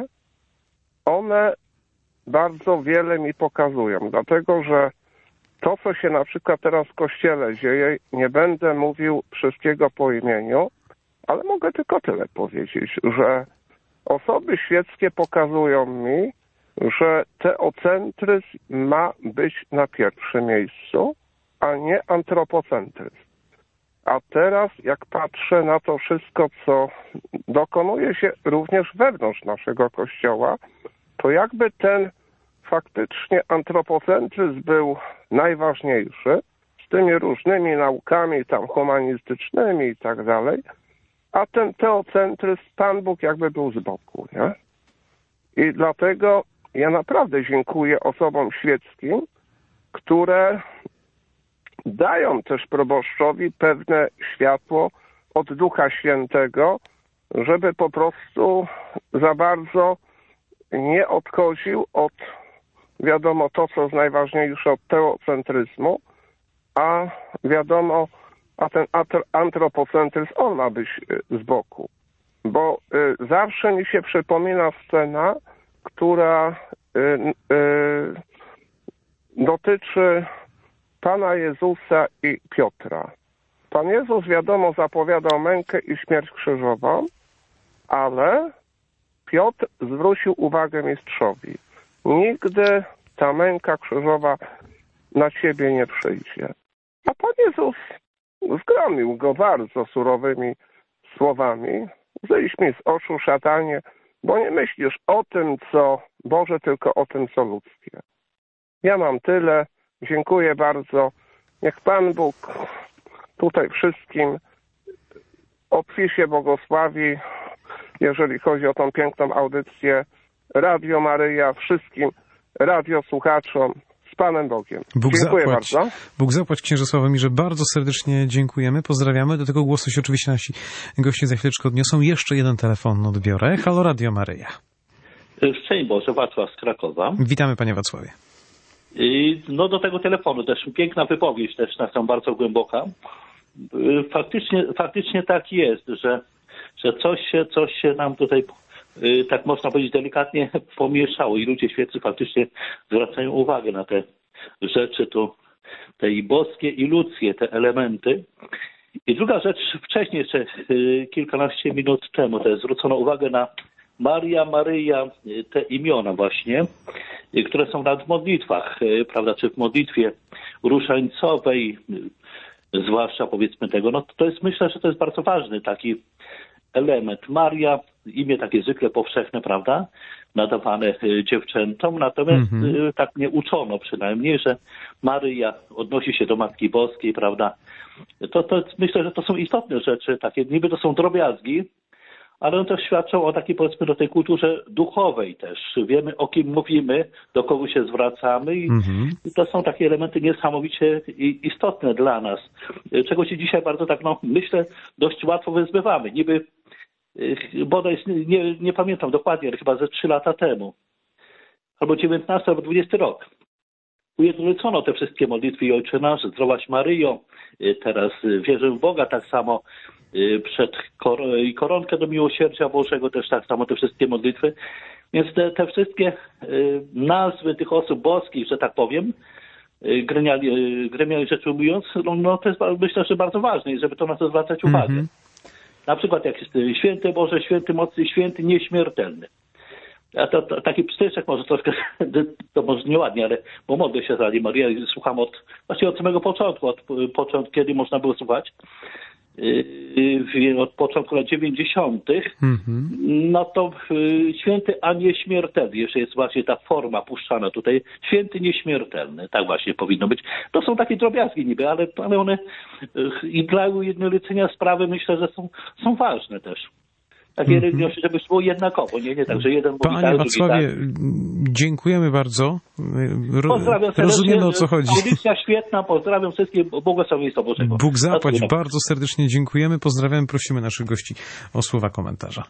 one bardzo wiele mi pokazują, dlatego że to, co się na przykład teraz w Kościele dzieje, nie będę mówił wszystkiego po imieniu, ale mogę tylko tyle powiedzieć, że osoby świeckie pokazują mi, że teocentryzm ma być na pierwszym miejscu, a nie antropocentryzm. A teraz, jak patrzę na to wszystko, co dokonuje się również wewnątrz naszego Kościoła, to jakby ten faktycznie antropocentryzm był najważniejszy, z tymi różnymi naukami tam humanistycznymi i tak dalej, a ten teocentryzm, Pan Bóg jakby był z boku, nie? I dlatego ja naprawdę dziękuję osobom świeckim, które dają też proboszczowi pewne światło od Ducha Świętego, żeby po prostu za bardzo nie odchodził od, wiadomo, to, co jest najważniejsze, od teocentryzmu, a wiadomo, a ten antropocentryzm, on ma być z boku. Bo y, zawsze mi się przypomina scena, która y, y, dotyczy Pana Jezusa i Piotra. Pan Jezus, wiadomo, zapowiadał mękę i śmierć krzyżową, ale Piotr zwrócił uwagę mistrzowi. Nigdy ta męka krzyżowa na ciebie nie przyjdzie. A Pan Jezus zgromił go bardzo surowymi słowami. Zejdź mi z oczu, szatanie, bo nie myślisz o tym, co Boże, tylko o tym, co ludzkie. Ja mam tyle. Dziękuję bardzo. Niech Pan Bóg tutaj wszystkim obficie błogosławi, jeżeli chodzi o tą piękną audycję. Radio Maryja, wszystkim radiosłuchaczom. Z Panem Bogiem.
Bóg
Dziękuję
zapłać.
bardzo.
Bóg zapłać, księże Sławomirze. Bardzo serdecznie dziękujemy. Pozdrawiamy. Do tego głosu się oczywiście nasi goście za chwileczkę odniosą. Jeszcze jeden telefon odbiorę. Halo, Radio Maryja.
Szczęść Boże, Wacław z Krakowa.
Witamy, panie Wacławie.
I no do tego telefonu też piękna wypowiedź, też na tą bardzo głęboka. Faktycznie, faktycznie tak jest, że, że coś się, coś się nam tutaj, tak można powiedzieć, delikatnie pomieszało i ludzie świeccy faktycznie zwracają uwagę na te rzeczy tu, te i boskie i ludzkie, te elementy. I druga rzecz, wcześniej jeszcze kilkanaście minut temu też zwrócono uwagę na Maria, Maryja, te imiona właśnie, które są w modlitwach, prawda, czy w modlitwie różańcowej, zwłaszcza powiedzmy tego, no to jest, myślę, że to jest bardzo ważny taki element. Maria, imię takie zwykle powszechne, prawda, nadawane dziewczętom, natomiast mm-hmm. tak nie uczono przynajmniej, że Maryja odnosi się do Matki Boskiej, prawda. To, to myślę, że to są istotne rzeczy, takie niby to są drobiazgi, ale one też świadczą o takiej, powiedzmy, do tej kulturze duchowej też. Wiemy, o kim mówimy, do kogo się zwracamy i, mm-hmm. i to są takie elementy niesamowicie istotne dla nas, czego się dzisiaj bardzo tak, no myślę, dość łatwo wyzbywamy. Niby, bodaj, nie, nie pamiętam dokładnie, ale chyba ze trzy lata temu, albo dziewiętnasty, albo dwudziesty rok, ujednolicono te wszystkie modlitwy i Ojcze Nasz, Zdrowaś Maryjo, teraz Wierzę w Boga, tak samo przed kor- i koronkę do Miłosierdzia Bożego, też tak samo te wszystkie modlitwy. Więc te, te wszystkie y, nazwy tych osób boskich, że tak powiem, y, gremialnie, gremialnie rzecz ujmując, no, no to jest, myślę, że bardzo ważne, żeby to na to zwracać uwagę. Mm-hmm. Na przykład jak jest Święty Boże, Święty Mocny, Święty Nieśmiertelny. Ja to, to taki pstryczek może troszkę, to może nieładnie, ale bo modlę się za Marię i słucham od, właściwie od samego początku, od początku, kiedy można było słuchać, yy, od początku lat dziewięćdziesiątych, mm-hmm. no to yy, święty, a nieśmiertelny, jeszcze jest właśnie ta forma puszczana tutaj, święty nieśmiertelny, tak właśnie powinno być. To są takie drobiazgi niby, ale, ale one yy, i dla ujednolicenia sprawy myślę, że są, są ważne też. Takie mm-hmm. żeby było jednakowo, nie, nie tak, że jeden mówi
Panie
tak,
Wacławie,
tak.
Dziękujemy bardzo. Ro-
Pozdrawiam serdecznie.
Rozumiemy, o co chodzi.
Audycja świetna, pozdrawiam wszystkich, błogosławieństwa Bożego.
Bóg zapłać, bardzo serdecznie dziękujemy, pozdrawiamy, prosimy naszych gości o słowa komentarza.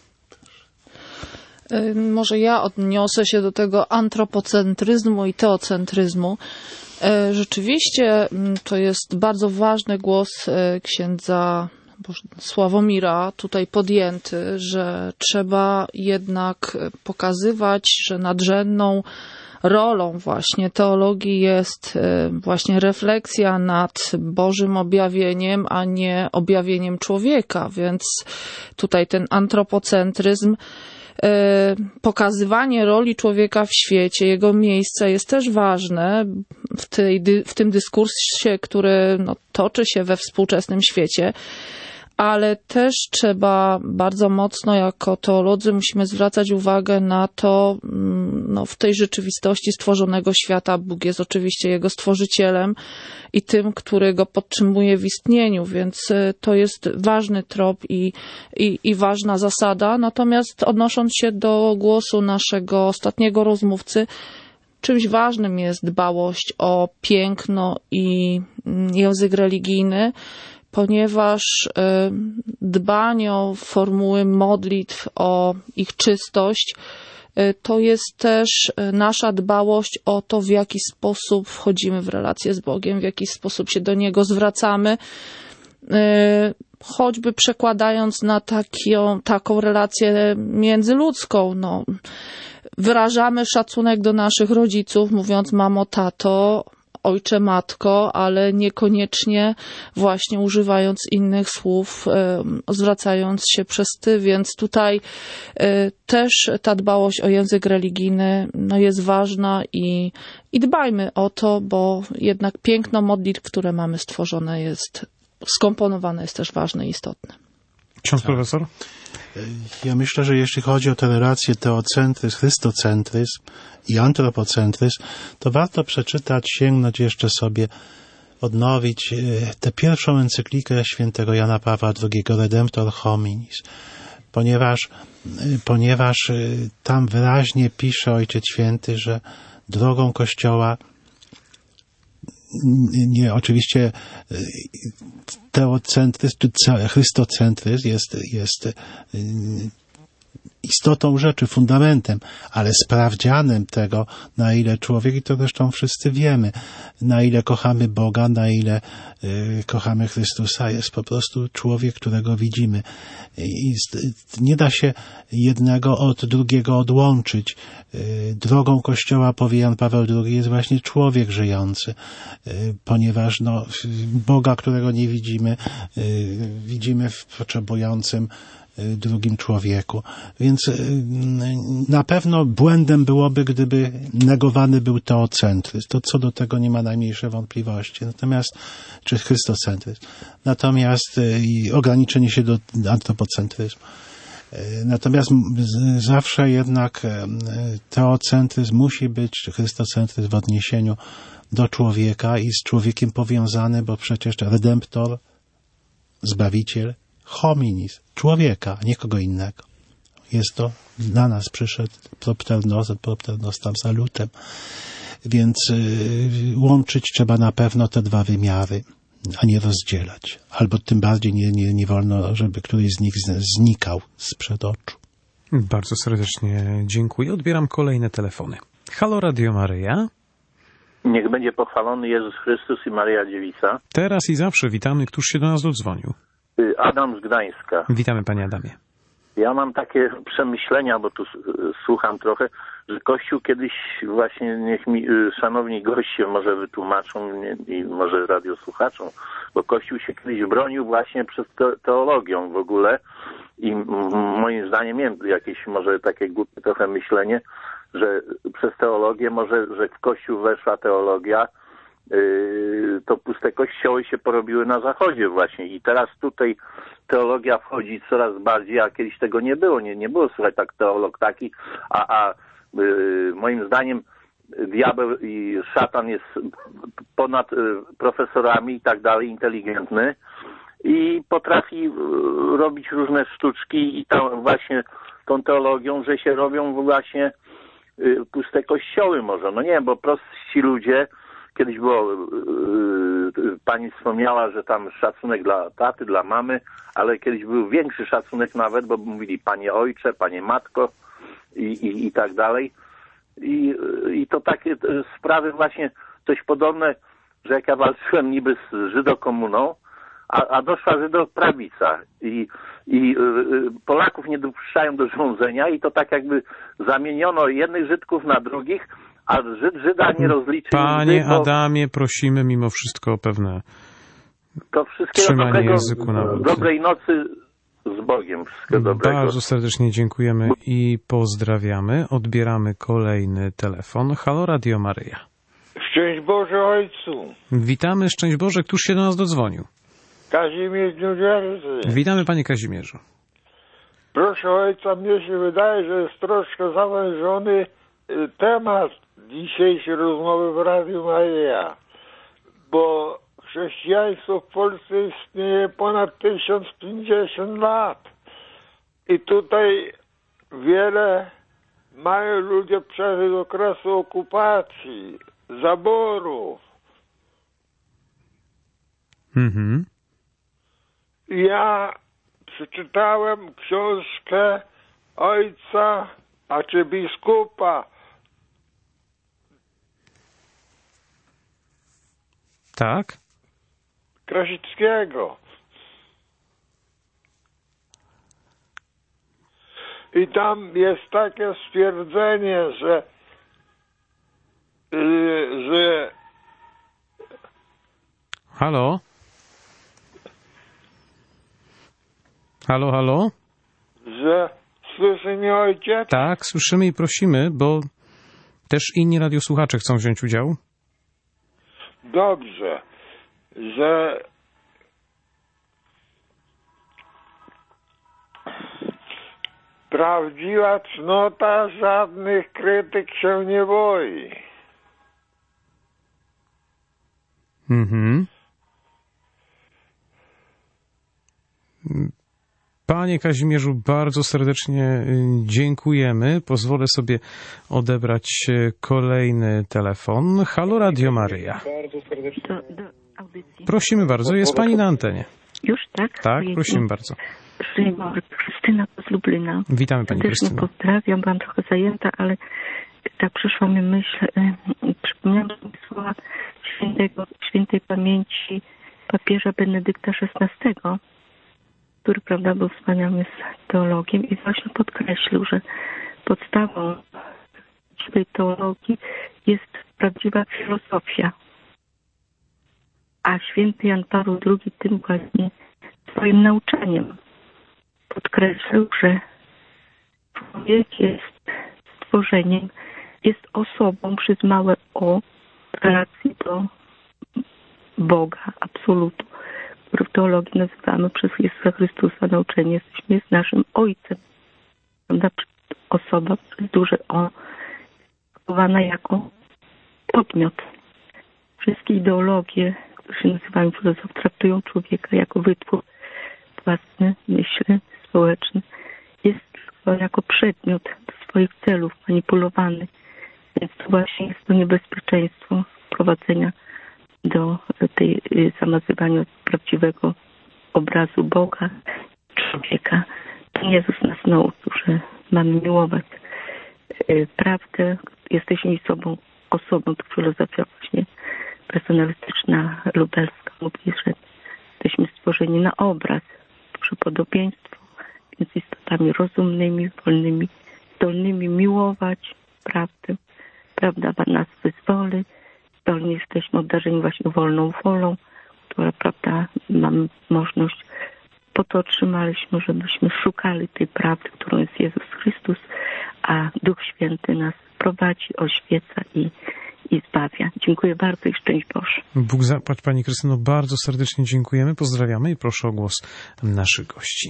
Może ja odniosę się do tego antropocentryzmu i teocentryzmu. Rzeczywiście to jest bardzo ważny głos księdza Sławomira tutaj podjęty, że trzeba jednak pokazywać, że nadrzędną rolą właśnie teologii jest właśnie refleksja nad Bożym objawieniem, a nie objawieniem człowieka, więc tutaj ten antropocentryzm, pokazywanie roli człowieka w świecie, jego miejsca jest też ważne w, tej, w tym dyskursie, który no, toczy się we współczesnym świecie, ale też trzeba bardzo mocno jako teolodzy musimy zwracać uwagę na to, no, w tej rzeczywistości stworzonego świata Bóg jest oczywiście jego stworzycielem i tym, który go podtrzymuje w istnieniu, więc to jest ważny trop i, i, i ważna zasada. Natomiast odnosząc się do głosu naszego ostatniego rozmówcy, czymś ważnym jest dbałość o piękno i język religijny, ponieważ dbanie o formuły modlitw, o ich czystość, to jest też nasza dbałość o to, w jaki sposób wchodzimy w relację z Bogiem, w jaki sposób się do Niego zwracamy, choćby przekładając na taką, taką relację międzyludzką. No, wyrażamy szacunek do naszych rodziców, mówiąc mamo, tato, ojcze, matko, ale niekoniecznie właśnie używając innych słów, zwracając się przez ty, więc tutaj też ta dbałość o język religijny no, jest ważna i, i dbajmy o to, bo jednak piękno modlitw, które mamy stworzone jest, skomponowane jest też ważne i istotne.
Ksiądz profesor?
Ja myślę, że jeśli chodzi o te relacje teocentryzm, chrystocentryzm i antropocentryzm, to warto przeczytać, sięgnąć jeszcze sobie, odnowić tę pierwszą encyklikę świętego Jana Pawła drugiego, Redemptor Hominis, ponieważ, ponieważ tam wyraźnie pisze Ojciec Święty, że drogą Kościoła nie, oczywiście teocentryzm czy chrystocentryzm jest, jest istotą rzeczy, fundamentem, ale sprawdzianem tego, na ile człowiek, i to zresztą wszyscy wiemy, na ile kochamy Boga, na ile y, kochamy Chrystusa, jest po prostu człowiek, którego widzimy. I nie da się jednego od drugiego odłączyć. Y, drogą Kościoła, powie Jan Paweł drugi, jest właśnie człowiek żyjący, y, ponieważ no, Boga, którego nie widzimy, y, widzimy w potrzebującym drugim człowieku. Więc na pewno błędem byłoby, gdyby negowany był teocentryzm. To co do tego nie ma najmniejszej wątpliwości. Natomiast, czy chrystocentryzm. Natomiast i ograniczenie się do antropocentryzmu. Natomiast zawsze jednak teocentryzm musi być, czy chrystocentryzm w odniesieniu do człowieka i z człowiekiem powiązany, bo przecież redemptor, zbawiciel, hominis, człowieka, nie kogo innego. Jest to, dla nas przyszedł propter nos, propter nostam salutem. Więc y, łączyć trzeba na pewno te dwa wymiary, a nie rozdzielać. Albo tym bardziej nie, nie, nie wolno, żeby któryś z nich znikał sprzed oczu.
Bardzo serdecznie dziękuję. Odbieram kolejne telefony. Halo Radio Maryja.
Niech będzie pochwalony Jezus Chrystus i Maryja Dziewica.
Teraz i zawsze witamy. Któż się do nas dodzwonił?
Adam z Gdańska.
Witamy, panie Adamie.
Ja mam takie przemyślenia, bo tu słucham trochę, że Kościół kiedyś właśnie, niech mi szanowni goście może wytłumaczą i może radiosłuchaczom, bo Kościół się kiedyś bronił właśnie przed teologią w ogóle i m- moim zdaniem miałem jakieś może takie głupie trochę myślenie, że przez teologię może, że w Kościół weszła teologia, yy, to puste kościoły się porobiły na zachodzie właśnie i teraz tutaj teologia wchodzi coraz bardziej, a kiedyś tego nie było, nie, nie było słuchaj tak teolog taki, a, a yy, moim zdaniem diabeł i szatan jest ponad yy, profesorami i tak dalej, inteligentny i potrafi yy, robić różne sztuczki i tam właśnie tą teologią, że się robią właśnie yy, puste kościoły może, no nie wiem, bo prosci ludzie, kiedyś było, yy, pani wspomniała, że tam szacunek dla taty, dla mamy, ale kiedyś był większy szacunek nawet, bo mówili panie ojcze, panie matko i, i, i tak dalej. I, I to takie sprawy właśnie, coś podobne, że jak ja walczyłem niby z żydokomuną, a, a doszła żydoprawica i, i y, Polaków nie dopuszczają do rządzenia i to tak jakby zamieniono jednych Żydków na drugich, a Żyd Żyda nie rozliczy.
Panie
nigdy, bo
Adamie, prosimy mimo wszystko o pewne
to wszystkiego
trzymanie
dobrego,
języku na wód.
dobrej nocy z Bogiem. Wszystkiego dobrego.
Bardzo serdecznie dziękujemy i pozdrawiamy. Odbieramy kolejny telefon. Halo, Radio Maryja.
Szczęść Boże Ojcu.
Witamy, szczęść Boże. Któż się do nas dodzwonił?
Kazimierz z New Jersey.
Witamy, panie Kazimierzu.
Proszę Ojca, mnie się wydaje, że jest troszkę zawężony temat dzisiejszej rozmowy w Radiu Maryja, bo chrześcijaństwo w Polsce istnieje ponad tysiąc pięćdziesiąt lat i tutaj wiele mają ludzie przeżyć okresu okupacji, zaborów.
Mhm.
Ja przeczytałem książkę ojca, a czy biskupa
Tak?
Krasickiego. I tam jest takie stwierdzenie, że yy, że
Halo? Halo, halo?
że słyszy mnie ojciec?
Tak, słyszymy i prosimy, bo też inni radiosłuchacze chcą wziąć udział.
Dobrze, że prawdziwa cnota żadnych krytyk się nie boi.
Mhm. Panie Kazimierzu, bardzo serdecznie dziękujemy. Pozwolę sobie odebrać kolejny telefon. Halo, Radio Maryja.
Do, do audycji.
Prosimy bardzo, jest pani na antenie.
Już, tak?
Tak,
Ojej,
prosimy bardzo.
Krystyna z Lublina.
Witamy pani
Też
Krystyno.
pozdrawiam, byłam trochę zajęta, ale tak przyszła mi myśl, y, przypomniałam sobie słowa świętego, świętej pamięci papieża Benedykta szesnastego, który, prawda, był wspaniałym teologiem i właśnie podkreślił, że podstawą tej teologii jest prawdziwa filozofia. A święty Jan Paweł drugi tym właśnie swoim nauczaniem podkreślił, że człowiek jest stworzeniem, jest osobą przez małe o w relacji do Boga, absolutu, który w teologii nazywamy przez Jezusa Chrystusa nauczenie. Jesteśmy jest naszym Ojcem. Prawda? Osoba przez duże O chowana jako podmiot. Wszystkie ideologie, które się nazywają filozof, traktują człowieka jako wytwór własny, myślny, społeczny. Jest tylko jako przedmiot do swoich celów manipulowany. Więc to właśnie jest to niebezpieczeństwo wprowadzenia do tej zamazywania prawdziwego obrazu Boga, człowieka. Pan Jezus nas nauczył, że mamy miłować prawdę. Jesteśmy sobą, osobą, to filozofia właśnie personalistyczna, lubelska mówi, że jesteśmy stworzeni na obraz, przypodobieństwo, więc istotami rozumnymi, wolnymi, zdolnymi miłować prawdę. Prawda nas wyzwoli. Zdolni jesteśmy obdarzeni właśnie wolną wolą, która, prawda, mamy możliwość po to otrzymaliśmy, żebyśmy szukali tej prawdy, którą jest Jezus Chrystus, a Duch Święty nas prowadzi, oświeca i, i zbawia. Dziękuję bardzo i szczęść Boże.
Bóg zapłać, Pani Krystyno, bardzo serdecznie dziękujemy, pozdrawiamy i proszę o głos naszych gości.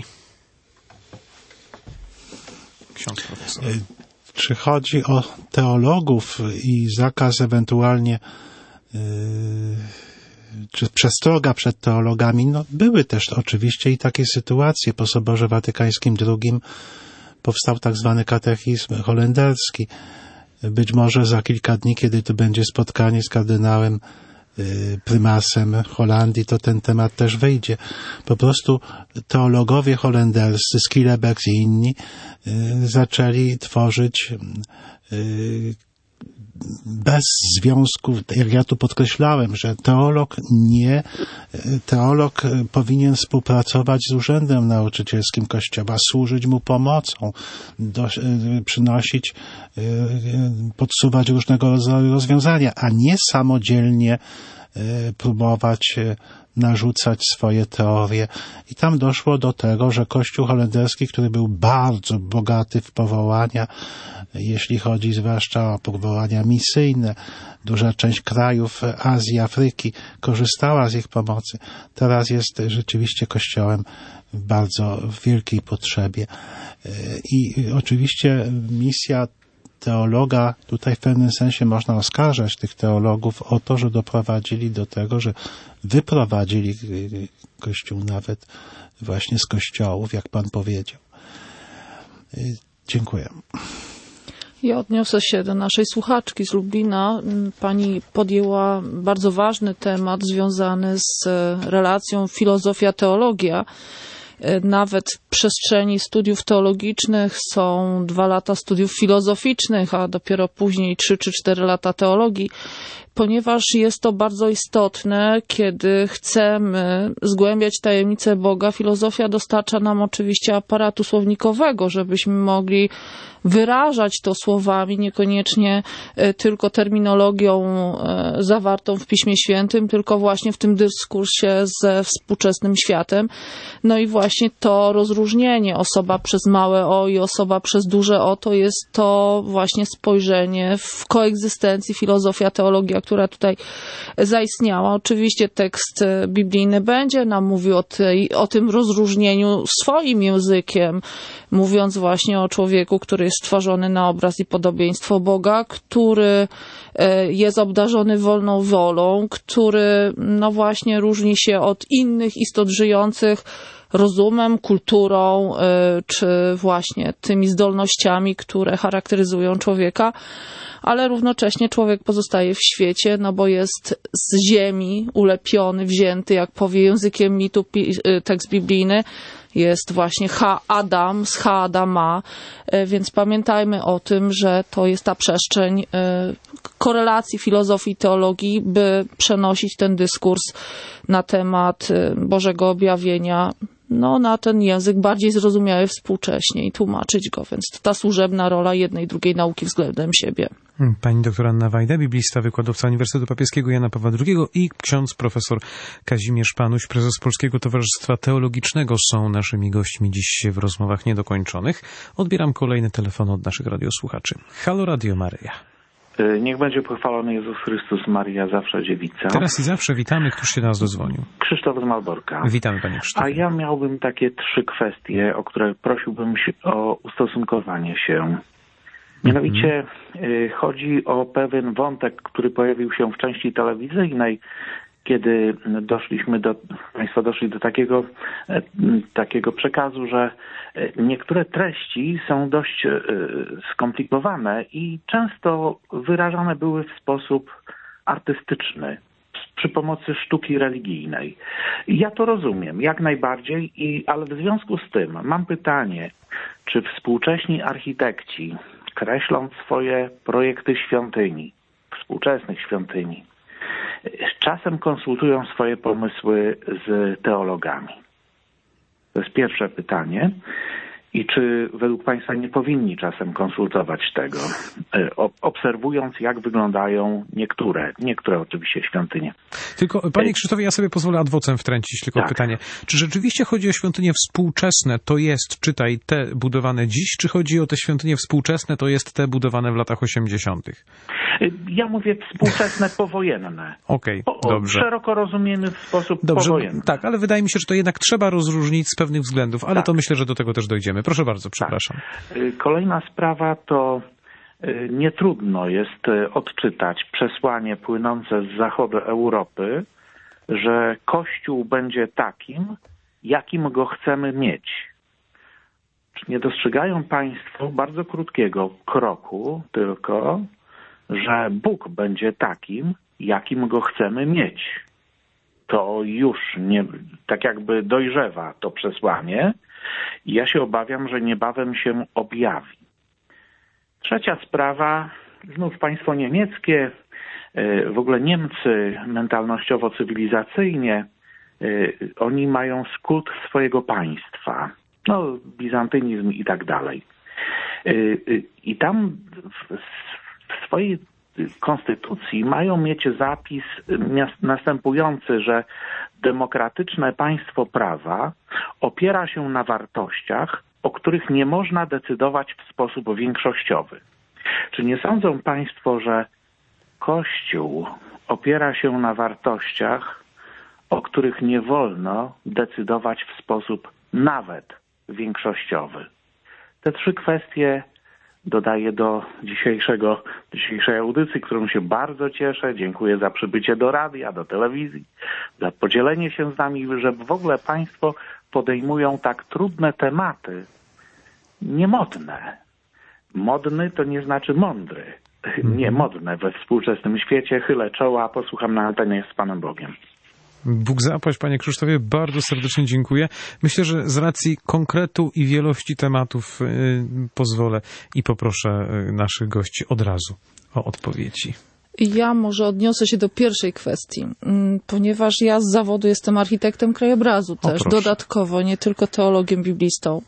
Ksiądz profesor.
Czy chodzi o teologów i zakaz ewentualnie yy, czy przestroga przed teologami? No, były też oczywiście i takie sytuacje. Po Soborze Watykańskim drugim powstał tak zwany katechizm holenderski. Być może za kilka dni, kiedy to będzie spotkanie z kardynałem prymasem Holandii, to ten temat też wyjdzie. Po prostu teologowie holenderscy, Skilleberg i inni zaczęli tworzyć bez związku, jak ja tu podkreślałem, że teolog nie, teolog powinien współpracować z Urzędem Nauczycielskim Kościoła, służyć mu pomocą, do, przynosić, podsuwać różnego rodzaju rozwiązania, a nie samodzielnie próbować narzucać swoje teorie. I tam doszło do tego, że Kościół holenderski, który był bardzo bogaty w powołania, jeśli chodzi zwłaszcza o powołania misyjne, duża część krajów Azji, Afryki korzystała z ich pomocy. Teraz jest rzeczywiście Kościołem w bardzo wielkiej potrzebie. I oczywiście misja teologa, tutaj w pewnym sensie można oskarżać tych teologów o to, że doprowadzili do tego, że wyprowadzili Kościół nawet właśnie z kościołów, jak pan powiedział. Dziękuję.
Ja odniosę się do naszej słuchaczki z Lublina. Pani podjęła bardzo ważny temat związany z relacją filozofia-teologia. Nawet w przestrzeni studiów teologicznych są dwa lata studiów filozoficznych, a dopiero później trzy czy cztery lata teologii, ponieważ jest to bardzo istotne, kiedy chcemy zgłębiać tajemnicę Boga. Filozofia dostarcza nam oczywiście aparatu słownikowego, żebyśmy mogli wyrażać to słowami, niekoniecznie tylko terminologią zawartą w Piśmie Świętym, tylko właśnie w tym dyskursie ze współczesnym światem. No i właśnie to rozróżnienie, osoba przez małe o i osoba przez duże o, to jest to właśnie spojrzenie w koegzystencji filozofia, teologia, która tutaj zaistniała. Oczywiście tekst biblijny będzie nam mówił o, tej, o tym rozróżnieniu swoim językiem, mówiąc właśnie o człowieku, który jest stworzony na obraz i podobieństwo Boga, który jest obdarzony wolną wolą, który no właśnie różni się od innych istot żyjących rozumem, kulturą, czy właśnie tymi zdolnościami, które charakteryzują człowieka, ale równocześnie człowiek pozostaje w świecie, no bo jest z ziemi ulepiony, wzięty, jak powie językiem mitu tekst biblijny, jest właśnie Ha-Adam, z Ha-Adama, więc pamiętajmy o tym, że to jest ta przestrzeń korelacji filozofii i teologii, by przenosić ten dyskurs na temat Bożego objawienia no, na ten język bardziej zrozumiały współcześnie i tłumaczyć go, więc to ta służebna rola jednej i drugiej nauki względem siebie.
Pani doktor Anna Wajda, biblista, wykładowca Uniwersytetu Papieskiego Jana Pawła drugiego i ksiądz profesor Kazimierz Panuś, prezes Polskiego Towarzystwa Teologicznego są naszymi gośćmi dziś w rozmowach niedokończonych. Odbieram kolejny telefon od naszych radiosłuchaczy. Halo Radio Maryja.
Niech będzie pochwalony Jezus Chrystus, Maria zawsze dziewica.
Teraz i zawsze witamy. Któż się do nas dozwonił?
Krzysztof z Malborka.
Witamy, panie Krzysztofie.
A ja miałbym takie trzy kwestie, o które prosiłbym się o ustosunkowanie się. Mianowicie mm-hmm. chodzi o pewien wątek, który pojawił się w części telewizyjnej, kiedy doszliśmy do, Państwo doszli do takiego, takiego przekazu, że niektóre treści są dość skomplikowane i często wyrażane były w sposób artystyczny, przy pomocy sztuki religijnej. Ja to rozumiem, jak najbardziej, i, ale w związku z tym mam pytanie, czy współcześni architekci, kreśląc swoje projekty świątyni, współczesnych świątyni, czasem konsultują swoje pomysły z teologami? To jest pierwsze pytanie. I czy według Państwa nie powinni czasem konsultować tego, obserwując, jak wyglądają niektóre, niektóre oczywiście świątynie?
Tylko, panie Krzysztofie, ja sobie pozwolę adwocem wtrącić tylko
tak.
pytanie. Czy rzeczywiście chodzi o świątynie współczesne, to jest, czytaj, te budowane dziś, czy chodzi o te świątynie współczesne, to jest te budowane w latach osiemdziesiątych?
Ja mówię współczesne, powojenne.
Okej, okay, dobrze.
Szeroko rozumiemy w sposób
dobrze,
powojenny.
Tak, ale wydaje mi się, że to jednak trzeba rozróżnić z pewnych względów, ale tak. to myślę, że do tego też dojdziemy. Proszę bardzo, przepraszam.
Tak. Kolejna sprawa to nie trudno jest odczytać przesłanie płynące z zachodu Europy, że Kościół będzie takim, jakim go chcemy mieć. Czy nie dostrzegają Państwo bardzo krótkiego kroku tylko, że Bóg będzie takim, jakim go chcemy mieć? To już nie, tak jakby dojrzewa to przesłanie i ja się obawiam, że niebawem się objawi. Trzecia sprawa, znów państwo niemieckie, w ogóle Niemcy mentalnościowo-cywilizacyjnie, oni mają kult swojego państwa, no bizantynizm i tak dalej. I tam w swojej konstytucji mają mieć zapis następujący, że demokratyczne państwo prawa opiera się na wartościach, o których nie można decydować w sposób większościowy. Czy nie sądzą Państwo, że Kościół opiera się na wartościach, o których nie wolno decydować w sposób nawet większościowy? Te trzy kwestie dodaję do dzisiejszego, dzisiejszej audycji, którą się bardzo cieszę. Dziękuję za przybycie do radia, do telewizji, za podzielenie się z nami, że w ogóle Państwo podejmują tak trudne tematy, niemodne. Modny to nie znaczy mądry. Nie modne we współczesnym świecie. Chylę czoła, posłucham na antenie z Panem Bogiem.
Bóg zapłać, panie Krzysztofie, bardzo serdecznie dziękuję. Myślę, że z racji konkretu i wielości tematów yy, pozwolę i poproszę yy, naszych gości od razu o odpowiedzi.
Ja może odniosę się do pierwszej kwestii, ponieważ ja z zawodu jestem architektem krajobrazu też, o, dodatkowo, nie tylko teologiem biblistą.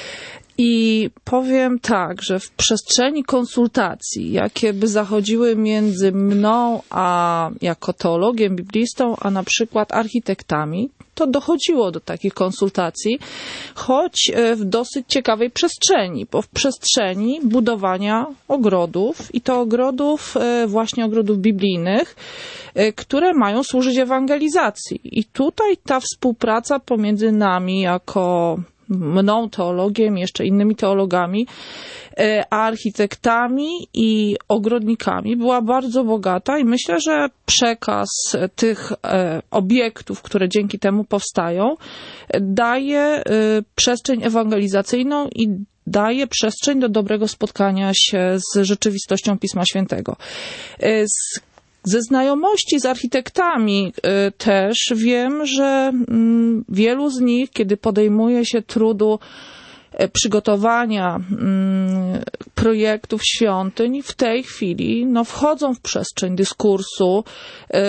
I powiem tak, że w przestrzeni konsultacji, jakie by zachodziły między mną a jako teologiem biblistą, a na przykład architektami, to dochodziło do takich konsultacji, choć w dosyć ciekawej przestrzeni, bo w przestrzeni budowania ogrodów i to ogrodów, właśnie ogrodów biblijnych, które mają służyć ewangelizacji. I tutaj ta współpraca pomiędzy nami jako mną, teologiem, jeszcze innymi teologami, a architektami i ogrodnikami była bardzo bogata i myślę, że przekaz tych obiektów, które dzięki temu powstają, daje przestrzeń ewangelizacyjną i daje przestrzeń do dobrego spotkania się z rzeczywistością Pisma Świętego. Z Ze znajomości z architektami y, też wiem, że y, wielu z nich, kiedy podejmuje się trudu y, przygotowania y, projektów świątyń, w tej chwili no, wchodzą w przestrzeń dyskursu, y,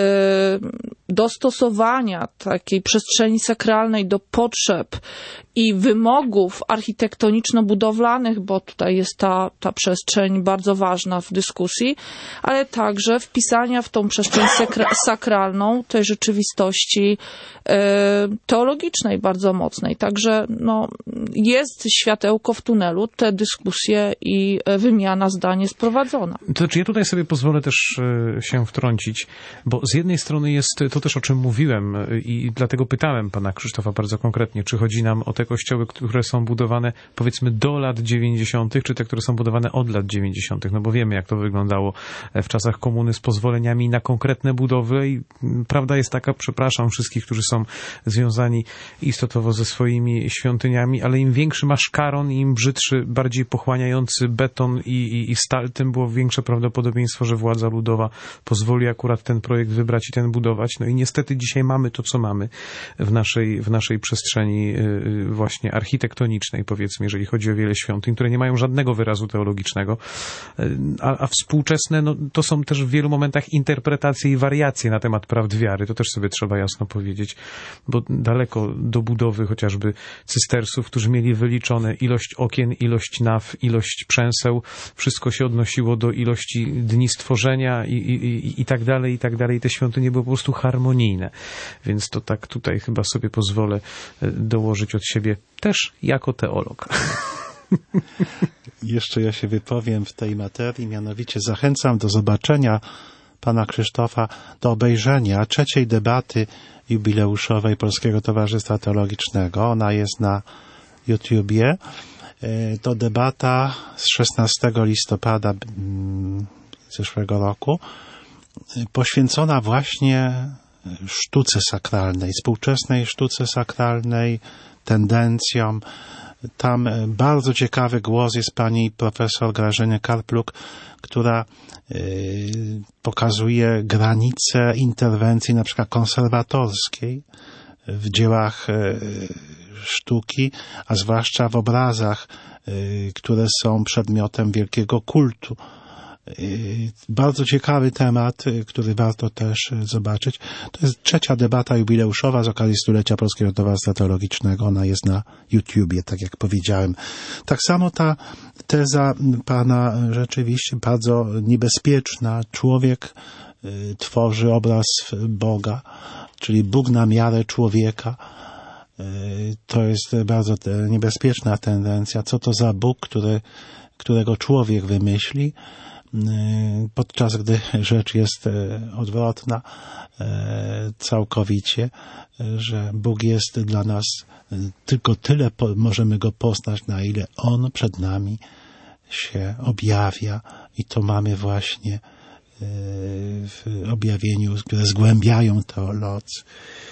dostosowania takiej przestrzeni sakralnej do potrzeb i wymogów architektoniczno-budowlanych, bo tutaj jest ta, ta przestrzeń bardzo ważna w dyskusji, ale także wpisania w tą przestrzeń sakra- sakralną tej rzeczywistości e, teologicznej bardzo mocnej. Także no, jest światełko w tunelu, te dyskusje i wymiana zdań jest prowadzona.
To znaczy ja tutaj sobie pozwolę też e, się wtrącić, bo z jednej strony jest to też, o czym mówiłem i dlatego pytałem pana Krzysztofa bardzo konkretnie, czy chodzi nam o te kościoły, które są budowane powiedzmy do lat dziewięćdziesiątych, czy te, które są budowane od lat dziewięćdziesiątych, no bo wiemy, jak to wyglądało w czasach komuny z pozwoleniami na konkretne budowy i prawda jest taka, przepraszam wszystkich, którzy są związani istotowo ze swoimi świątyniami, ale im większy maszkaron, im brzydszy, bardziej pochłaniający beton i, i, i stal, tym było większe prawdopodobieństwo, że władza ludowa pozwoli akurat ten projekt wybrać i ten budować. No i niestety dzisiaj mamy to, co mamy w naszej, w naszej przestrzeni właśnie architektonicznej, powiedzmy, jeżeli chodzi o wiele świątyń, które nie mają żadnego wyrazu teologicznego, a, a współczesne, no, to są też w wielu momentach interpretacje i wariacje na temat prawd wiary, to też sobie trzeba jasno powiedzieć, bo daleko do budowy chociażby cystersów, którzy mieli wyliczone ilość okien, ilość naw, ilość przęseł, wszystko się odnosiło do ilości dni stworzenia i, i, i, i tak dalej, i tak dalej. I te świątynie były po prostu harmonijne. Więc to tak tutaj chyba sobie pozwolę dołożyć od siebie też jako teolog.
Jeszcze ja się wypowiem w tej materii, mianowicie zachęcam do zobaczenia pana Krzysztofa, do obejrzenia trzeciej debaty jubileuszowej Polskiego Towarzystwa Teologicznego. Ona jest na YouTubie. To debata z szesnastego listopada zeszłego roku, poświęcona właśnie sztuce sakralnej, współczesnej sztuce sakralnej, tendencjom. Tam bardzo ciekawy głos jest pani profesor Grażyny Karpluk, która y, pokazuje granice interwencji na przykład konserwatorskiej w dziełach y, sztuki, a zwłaszcza w obrazach, y, które są przedmiotem wielkiego kultu. Bardzo ciekawy temat, który warto też zobaczyć. To jest trzecia debata jubileuszowa z okazji stulecia Polskiego Towarzystwa Teologicznego. Ona jest na YouTubie, tak jak powiedziałem. Tak samo ta teza pana rzeczywiście bardzo niebezpieczna. Człowiek tworzy obraz Boga, czyli Bóg na miarę człowieka. To jest bardzo niebezpieczna tendencja. Co to za Bóg, który, którego człowiek wymyśli, podczas gdy rzecz jest odwrotna całkowicie, że Bóg jest dla nas tylko tyle, możemy Go poznać, na ile On przed nami się objawia i to mamy właśnie w objawieniu, które zgłębiają teolodzy.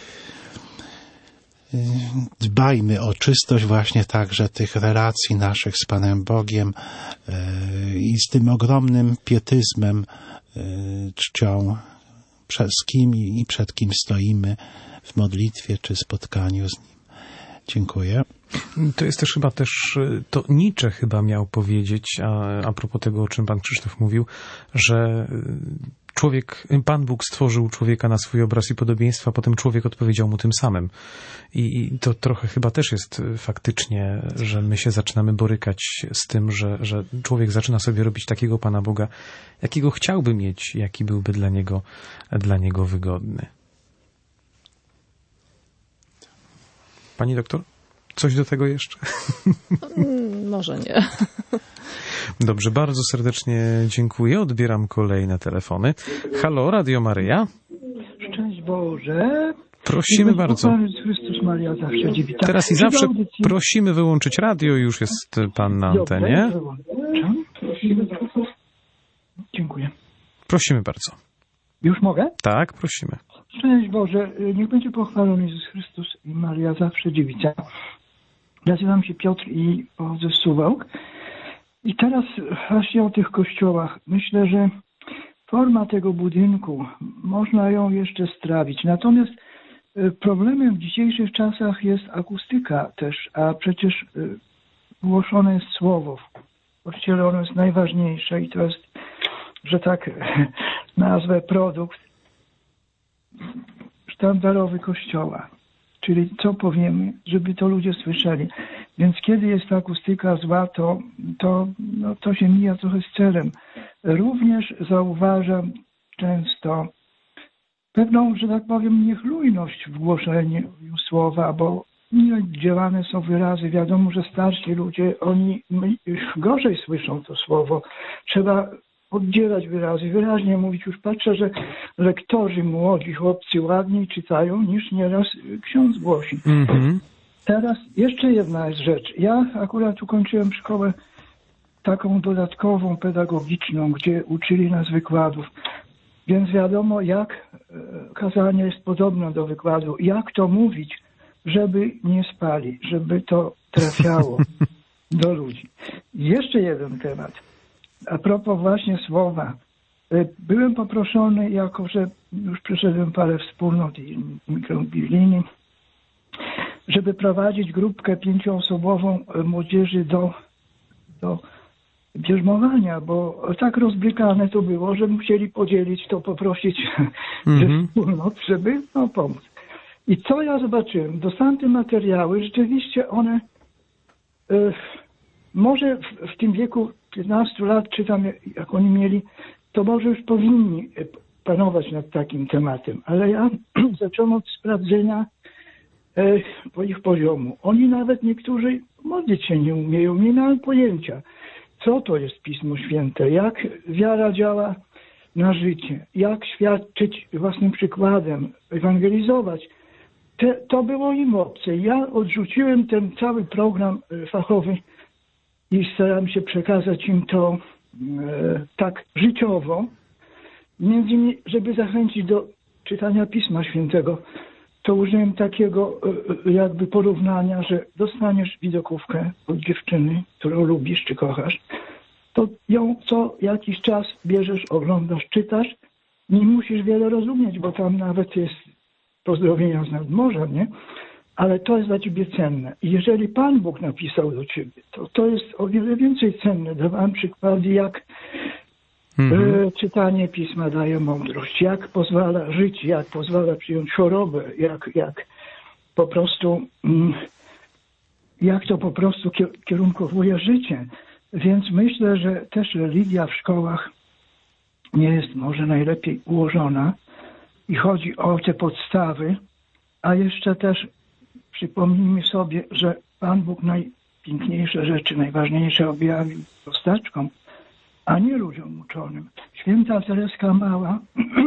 Dbajmy o czystość właśnie także tych relacji naszych z Panem Bogiem i z tym ogromnym pietyzmem, czcią, z kim i przed kim stoimy w modlitwie czy spotkaniu z Nim. Dziękuję.
To jest też chyba też, to Nietzsche chyba miał powiedzieć, a, a propos tego, o czym Pan Krzysztof mówił, że człowiek, Pan Bóg stworzył człowieka na swój obraz i podobieństwo, a potem człowiek odpowiedział mu tym samym. I, I to trochę chyba też jest faktycznie, że my się zaczynamy borykać z tym, że, że człowiek zaczyna sobie robić takiego Pana Boga, jakiego chciałby mieć, jaki byłby dla niego, dla niego wygodny. Pani doktor? Coś do tego jeszcze?
Może nie.
Dobrze, bardzo serdecznie dziękuję. Odbieram kolejne telefony. Halo, Radio Maryja.
Szczęść Boże.
Prosimy bardzo.
Chrystus Maria zawsze dziwi.
Teraz i zawsze prosimy wyłączyć radio. Już jest Pan na antenie.
Dziękuję.
Prosimy bardzo.
Już mogę?
Tak, prosimy.
Szczęść Boże. Niech będzie pochwalony Jezus Chrystus i Maria zawsze dziewica. Nazywam się Piotr i pochodzę z Suwałk. I teraz właśnie o tych kościołach. Myślę, że forma tego budynku, można ją jeszcze strawić. Natomiast problemem w dzisiejszych czasach jest akustyka też, a przecież głoszone jest słowo. W kościele ono jest najważniejsze i to jest, że tak nazwę, produkt sztandarowy kościoła. Czyli co powiemy, żeby to ludzie słyszeli. Więc kiedy jest ta akustyka zła, to, to, no, to się mija trochę z celem. Również zauważam często pewną, że tak powiem, niechlujność w głoszeniu słowa, bo nie działane są wyrazy. Wiadomo, że starsi ludzie, oni gorzej słyszą to słowo. Trzeba oddzielać wyrazy, wyraźnie mówić. Już patrzę, że lektorzy młodzi, chłopcy ładniej czytają niż nieraz ksiądz głosi. Mm-hmm. Teraz jeszcze jedna jest rzecz. Ja akurat ukończyłem szkołę taką dodatkową, pedagogiczną, gdzie uczyli nas wykładów. Więc wiadomo, jak kazanie jest podobne do wykładu. Jak to mówić, żeby nie spali, żeby to trafiało do ludzi. Jeszcze jeden temat. A propos właśnie słowa. Byłem poproszony, jako że już przeszedłem parę wspólnot i mikrobiblijnych, żeby prowadzić grupkę pięcioosobową młodzieży do, do bierzmowania, bo tak rozbrykane to było, że musieli podzielić to, poprosić mm-hmm. wspólnot, żeby no, pomóc. I co ja zobaczyłem? Dostałem te materiały, rzeczywiście one y, może w, w tym wieku piętnastu lat, czy tam jak oni mieli, to może już powinni panować nad takim tematem, ale ja zacząłem od sprawdzenia y, po ich poziomu. Oni nawet niektórzy modlić się nie umieją, nie mają pojęcia, co to jest Pismo Święte, jak wiara działa na życie, jak świadczyć własnym przykładem, ewangelizować. Te, to było im obce. Ja odrzuciłem ten cały program fachowy i staram się przekazać im to e, tak życiowo, między innymi, żeby zachęcić do czytania Pisma Świętego. To użyłem takiego e, jakby porównania, że dostaniesz widokówkę od dziewczyny, którą lubisz czy kochasz, to ją co jakiś czas bierzesz, oglądasz, czytasz. Nie musisz wiele rozumieć, bo tam nawet jest pozdrowienia z nadmorza, nie? Ale to jest dla ciebie cenne. I jeżeli Pan Bóg napisał do ciebie, to to jest o wiele więcej cenne. Dawałem przykłady, jak mm-hmm. e, czytanie Pisma daje mądrość, jak pozwala żyć, jak pozwala przyjąć chorobę, jak, jak po prostu mm, jak to po prostu kierunkowuje życie. Więc myślę, że też religia w szkołach nie jest może najlepiej ułożona i chodzi o te podstawy, a jeszcze też przypomnijmy sobie, że Pan Bóg najpiękniejsze rzeczy, najważniejsze objawił prostaczkom, a nie ludziom uczonym. Święta Tereska Mała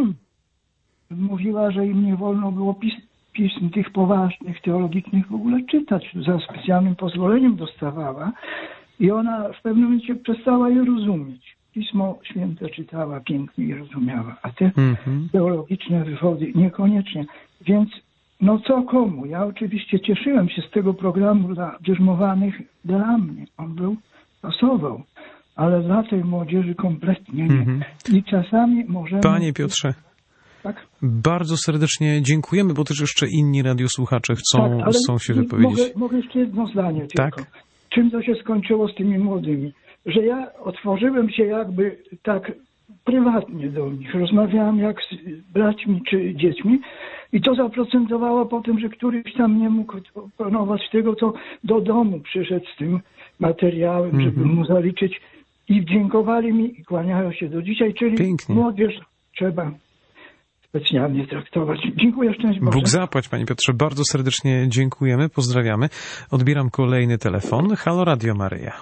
mówiła, że im nie wolno było pis- pism tych poważnych, teologicznych w ogóle czytać. Za specjalnym pozwoleniem dostawała i ona w pewnym momencie przestała je rozumieć. Pismo Święte czytała pięknie i rozumiała, a te mm-hmm. teologiczne wywody niekoniecznie. Więc no co komu? Ja oczywiście cieszyłem się z tego programu dla bierzmowanych dla mnie. On był, pasował, ale dla tej młodzieży kompletnie nie. Mm-hmm. I czasami możemy...
Panie Piotrze,
tak?
Bardzo serdecznie dziękujemy, bo też jeszcze inni radiosłuchacze chcą,
tak,
chcą się wypowiedzieć.
Mogę, mogę jeszcze jedno zdanie
tak?
tylko. Czym to się skończyło z tymi młodymi? Że ja otworzyłem się jakby tak prywatnie do nich. Rozmawiałem jak z braćmi czy dziećmi i to zaprocentowało po tym, że któryś tam nie mógł opanować tego, to do domu przyszedł z tym materiałem, mm-hmm. żeby mu zaliczyć i dziękowali mi i kłaniają się do dzisiaj, czyli Pięknie. Młodzież trzeba specjalnie traktować. Dziękuję, szczęść Boże.
Bóg zapłać, Panie Piotrze. Bardzo serdecznie dziękujemy, pozdrawiamy. Odbieram kolejny telefon. Halo Radio Maryja.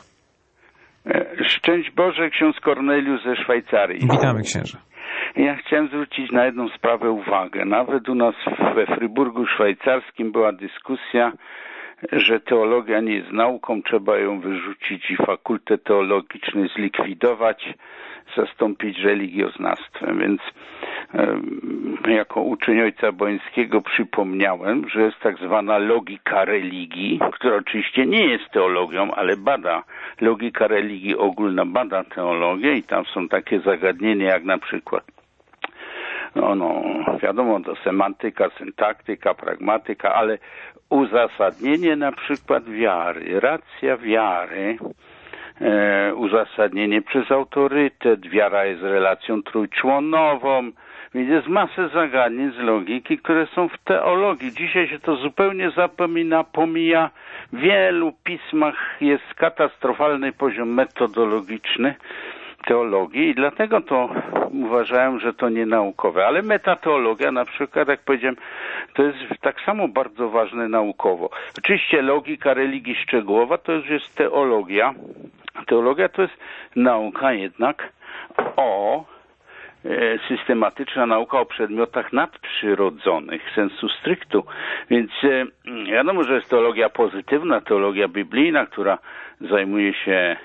Szczęść Boże, ksiądz Korneliusz ze Szwajcarii.
Witamy, księże.
Ja chciałem zwrócić na jedną sprawę uwagę. Nawet u nas we Fryburgu Szwajcarskim była dyskusja, że teologia nie jest nauką, trzeba ją wyrzucić i fakultet teologiczny zlikwidować, zastąpić religioznawstwem. Więc e, jako uczeń Ojca Bońskiego przypomniałem, że jest tak zwana logika religii, która oczywiście nie jest teologią, ale bada, logika religii ogólna bada teologię i tam są takie zagadnienia jak na przykład no, no wiadomo, to semantyka, syntaktyka, pragmatyka, ale uzasadnienie na przykład wiary, racja wiary, e, uzasadnienie przez autorytet, wiara jest relacją trójczłonową, więc jest masę zagadnień z logiki, które są w teologii. Dzisiaj się to zupełnie zapomina, pomija. W wielu pismach jest katastrofalny poziom metodologiczny teologii i dlatego to uważałem, że to nie naukowe. Ale metateologia na przykład, jak powiedziałem, to jest tak samo bardzo ważne naukowo. Oczywiście logika religii szczegółowa to już jest teologia. Teologia to jest nauka jednak o e, systematyczna nauka o przedmiotach nadprzyrodzonych, sensu strictu. Więc e, wiadomo, że jest teologia pozytywna, teologia biblijna, która zajmuje się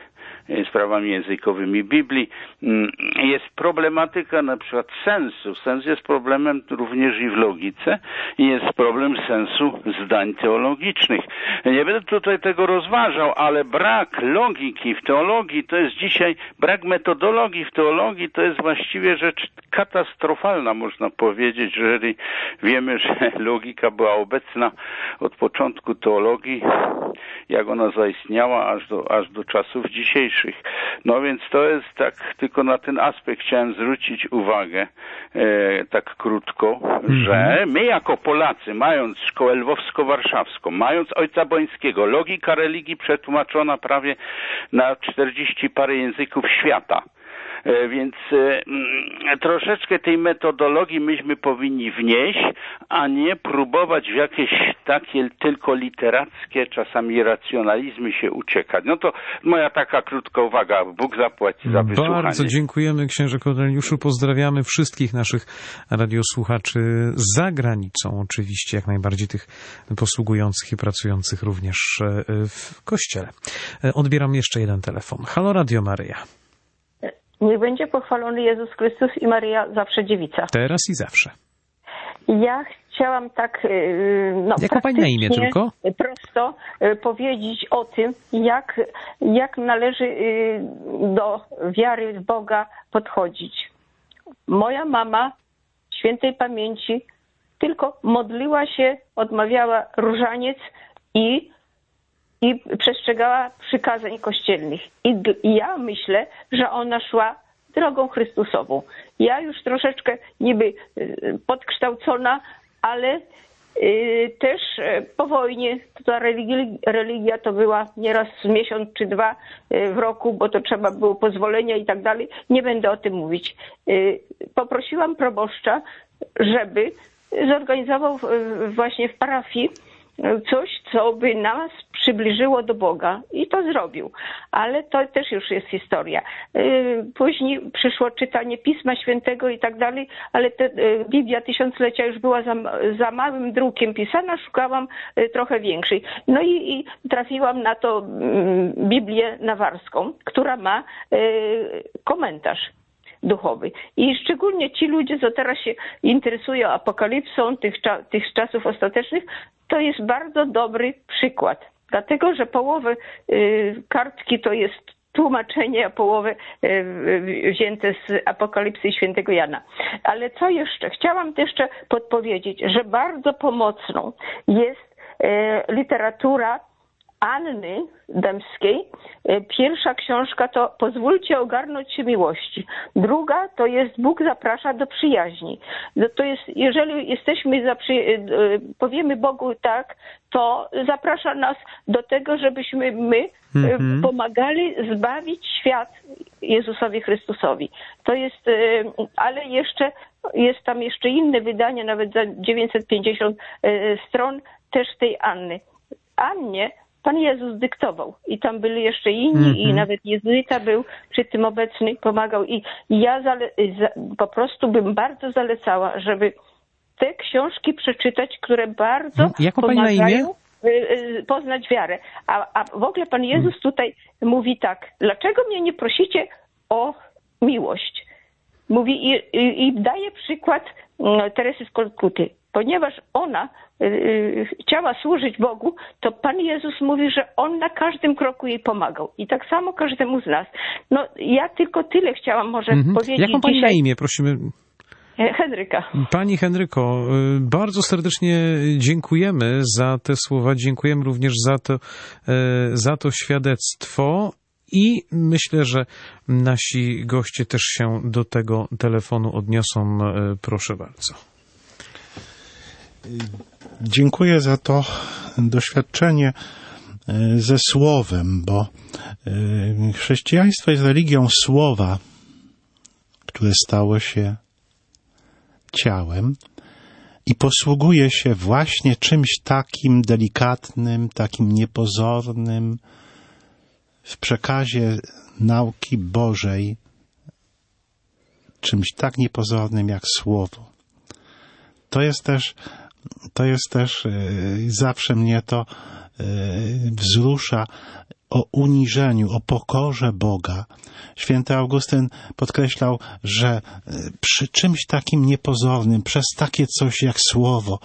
sprawami językowymi Biblii. Jest problematyka na przykład sensu. Sens jest problemem również i w logice i jest problem sensu zdań teologicznych. Nie będę tutaj tego rozważał, ale brak logiki w teologii to jest dzisiaj, brak metodologii w teologii to jest właściwie rzecz katastrofalna, można powiedzieć, jeżeli wiemy, że logika była obecna od początku teologii, jak ona zaistniała aż do, aż do czasów dzisiejszych. No więc to jest tak, tylko na ten aspekt chciałem zwrócić uwagę e, tak krótko, mm-hmm. że my jako Polacy, mając szkołę lwowsko-warszawską, mając Ojca Bońskiego, logika religii przetłumaczona prawie na czterdzieści parę języków świata, więc mm, troszeczkę tej metodologii myśmy powinni wnieść, a nie próbować w jakieś takie tylko literackie, czasami racjonalizmy się uciekać. No to moja taka krótka uwaga. Bóg zapłaci za wysłuchanie.
Bardzo dziękujemy, księże Korneliuszu. Pozdrawiamy wszystkich naszych radiosłuchaczy za granicą, oczywiście, jak najbardziej tych posługujących i pracujących również w Kościele. Odbieram jeszcze jeden telefon. Halo, Radio Maryja.
Niech będzie pochwalony Jezus Chrystus i Maryja zawsze dziewica.
Teraz i zawsze.
Ja chciałam tak no,
jak ma pani na imię tylko?
Prosto powiedzieć o tym, jak, jak należy do wiary w Boga podchodzić. Moja mama świętej pamięci tylko modliła się, odmawiała różaniec i i przestrzegała przykazań kościelnych. I, I ja myślę, że ona szła drogą Chrystusową. Ja już troszeczkę niby podkształcona, ale y, też po wojnie ta religia, religia to była nieraz miesiąc czy dwa w roku, bo to trzeba było pozwolenia i tak dalej. Nie będę o tym mówić. Y, poprosiłam proboszcza, żeby zorganizował właśnie w parafii coś, co by nas przybliżyło do Boga i to zrobił. Ale to też już jest historia. Później przyszło czytanie Pisma Świętego i tak dalej, ale te, Biblia Tysiąclecia już była za, za małym drukiem pisana, szukałam trochę większej. No i, i trafiłam na to Biblię Nawarską, która ma komentarz duchowy. I szczególnie ci ludzie, co teraz się interesują apokalipsą tych, tych czasów ostatecznych, to jest bardzo dobry przykład. Dlatego, że połowę y, kartki to jest tłumaczenie, a połowę y, wzięte z Apokalipsy Świętego Jana. Ale co jeszcze? Chciałam jeszcze podpowiedzieć, że bardzo pomocną jest y, literatura Anny Dębskiej. Pierwsza książka to Pozwólcie ogarnąć się miłości. Druga to jest Bóg zaprasza do przyjaźni. To jest, jeżeli jesteśmy za przy... powiemy Bogu tak, to zaprasza nas do tego, żebyśmy my mm-hmm. pomagali zbawić świat Jezusowi Chrystusowi. To jest, ale jeszcze jest tam jeszcze inne wydanie, nawet za dziewięćset pięćdziesiąt stron też tej Anny. Annie Pan Jezus dyktował i tam byli jeszcze inni mm-hmm. i nawet jezuita był przy tym obecny, pomagał i ja zale- za- po prostu bym bardzo zalecała, żeby te książki przeczytać, które bardzo
no, jaką
pomagają
pani na imię?
poznać wiarę. A, a w ogóle Pan Jezus tutaj mówi tak, dlaczego mnie nie prosicie o miłość? Mówi i, i, i daje przykład Teresy z Kalkuty. Ponieważ ona y, y, chciała służyć Bogu, to Pan Jezus mówi, że On na każdym kroku jej pomagał. I tak samo każdemu z nas. No ja tylko tyle chciałam może mm-hmm. powiedzieć.
Jaką pani
dzisiaj...
na imię, prosimy?
Henryka.
Pani Henryko, bardzo serdecznie dziękujemy za te słowa. Dziękujemy również za to, za to świadectwo. I myślę, że nasi goście też się do tego telefonu odniosą. Proszę bardzo.
Dziękuję za to doświadczenie ze słowem, bo chrześcijaństwo jest religią słowa, które stało się ciałem i posługuje się właśnie czymś takim delikatnym, takim niepozornym w przekazie nauki Bożej, czymś tak niepozornym jak słowo. To jest też To jest też, zawsze mnie to wzrusza, o uniżeniu, o pokorze Boga. Święty Augustyn podkreślał, że przy czymś takim niepozornym, przez takie coś jak słowo,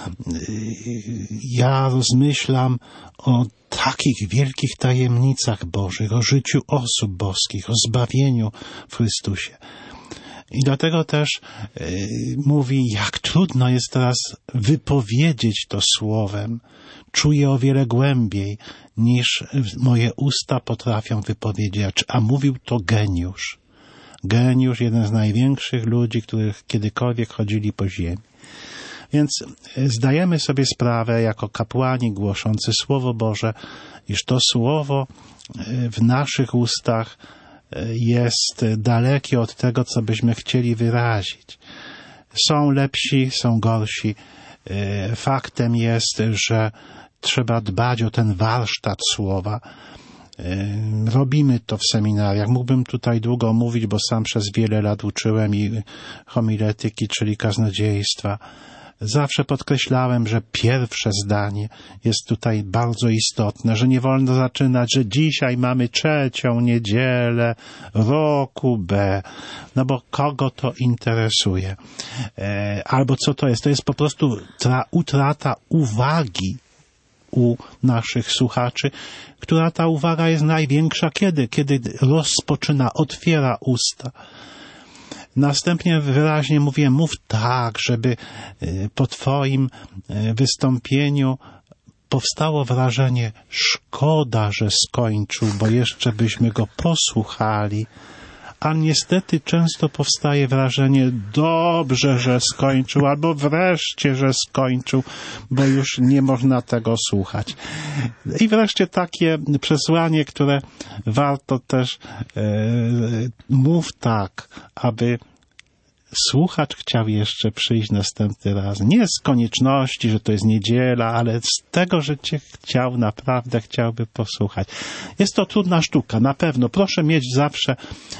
ja rozmyślam o takich wielkich tajemnicach Bożych, o życiu osób boskich, o zbawieniu w Chrystusie. I dlatego też y, mówi, jak trudno jest teraz wypowiedzieć to słowem. Czuję o wiele głębiej, niż moje usta potrafią wypowiedzieć. A mówił to geniusz. Geniusz, jeden z największych ludzi, których kiedykolwiek chodzili po ziemi. Więc zdajemy sobie sprawę, jako kapłani głoszący Słowo Boże, iż to Słowo w naszych ustach jest dalekie od tego, co byśmy chcieli wyrazić. Są lepsi, są gorsi. Faktem jest, że trzeba dbać o ten warsztat słowa. Robimy to w seminariach. Mógłbym tutaj długo mówić, bo sam przez wiele lat uczyłem i homiletyki, czyli kaznodziejstwa. Zawsze podkreślałem, że pierwsze zdanie jest tutaj bardzo istotne, że nie wolno zaczynać, że dzisiaj mamy trzecią niedzielę roku B, no bo kogo to interesuje? E, albo co to jest? To jest po prostu tra- utrata uwagi u naszych słuchaczy, która ta uwaga jest największa kiedy? Kiedy rozpoczyna, otwiera usta. Następnie wyraźnie mówię, mów tak, żeby po Twoim wystąpieniu powstało wrażenie, szkoda, że skończył, bo jeszcze byśmy go posłuchali. A niestety często powstaje wrażenie, dobrze, że skończył, albo wreszcie, że skończył, bo już nie można tego słuchać. I wreszcie takie przesłanie, które warto też e, mów tak, aby słuchacz chciał jeszcze przyjść następny raz. Nie z konieczności, że to jest niedziela, ale z tego, że Cię chciał, naprawdę chciałby posłuchać. Jest to trudna sztuka, na pewno. Proszę mieć zawsze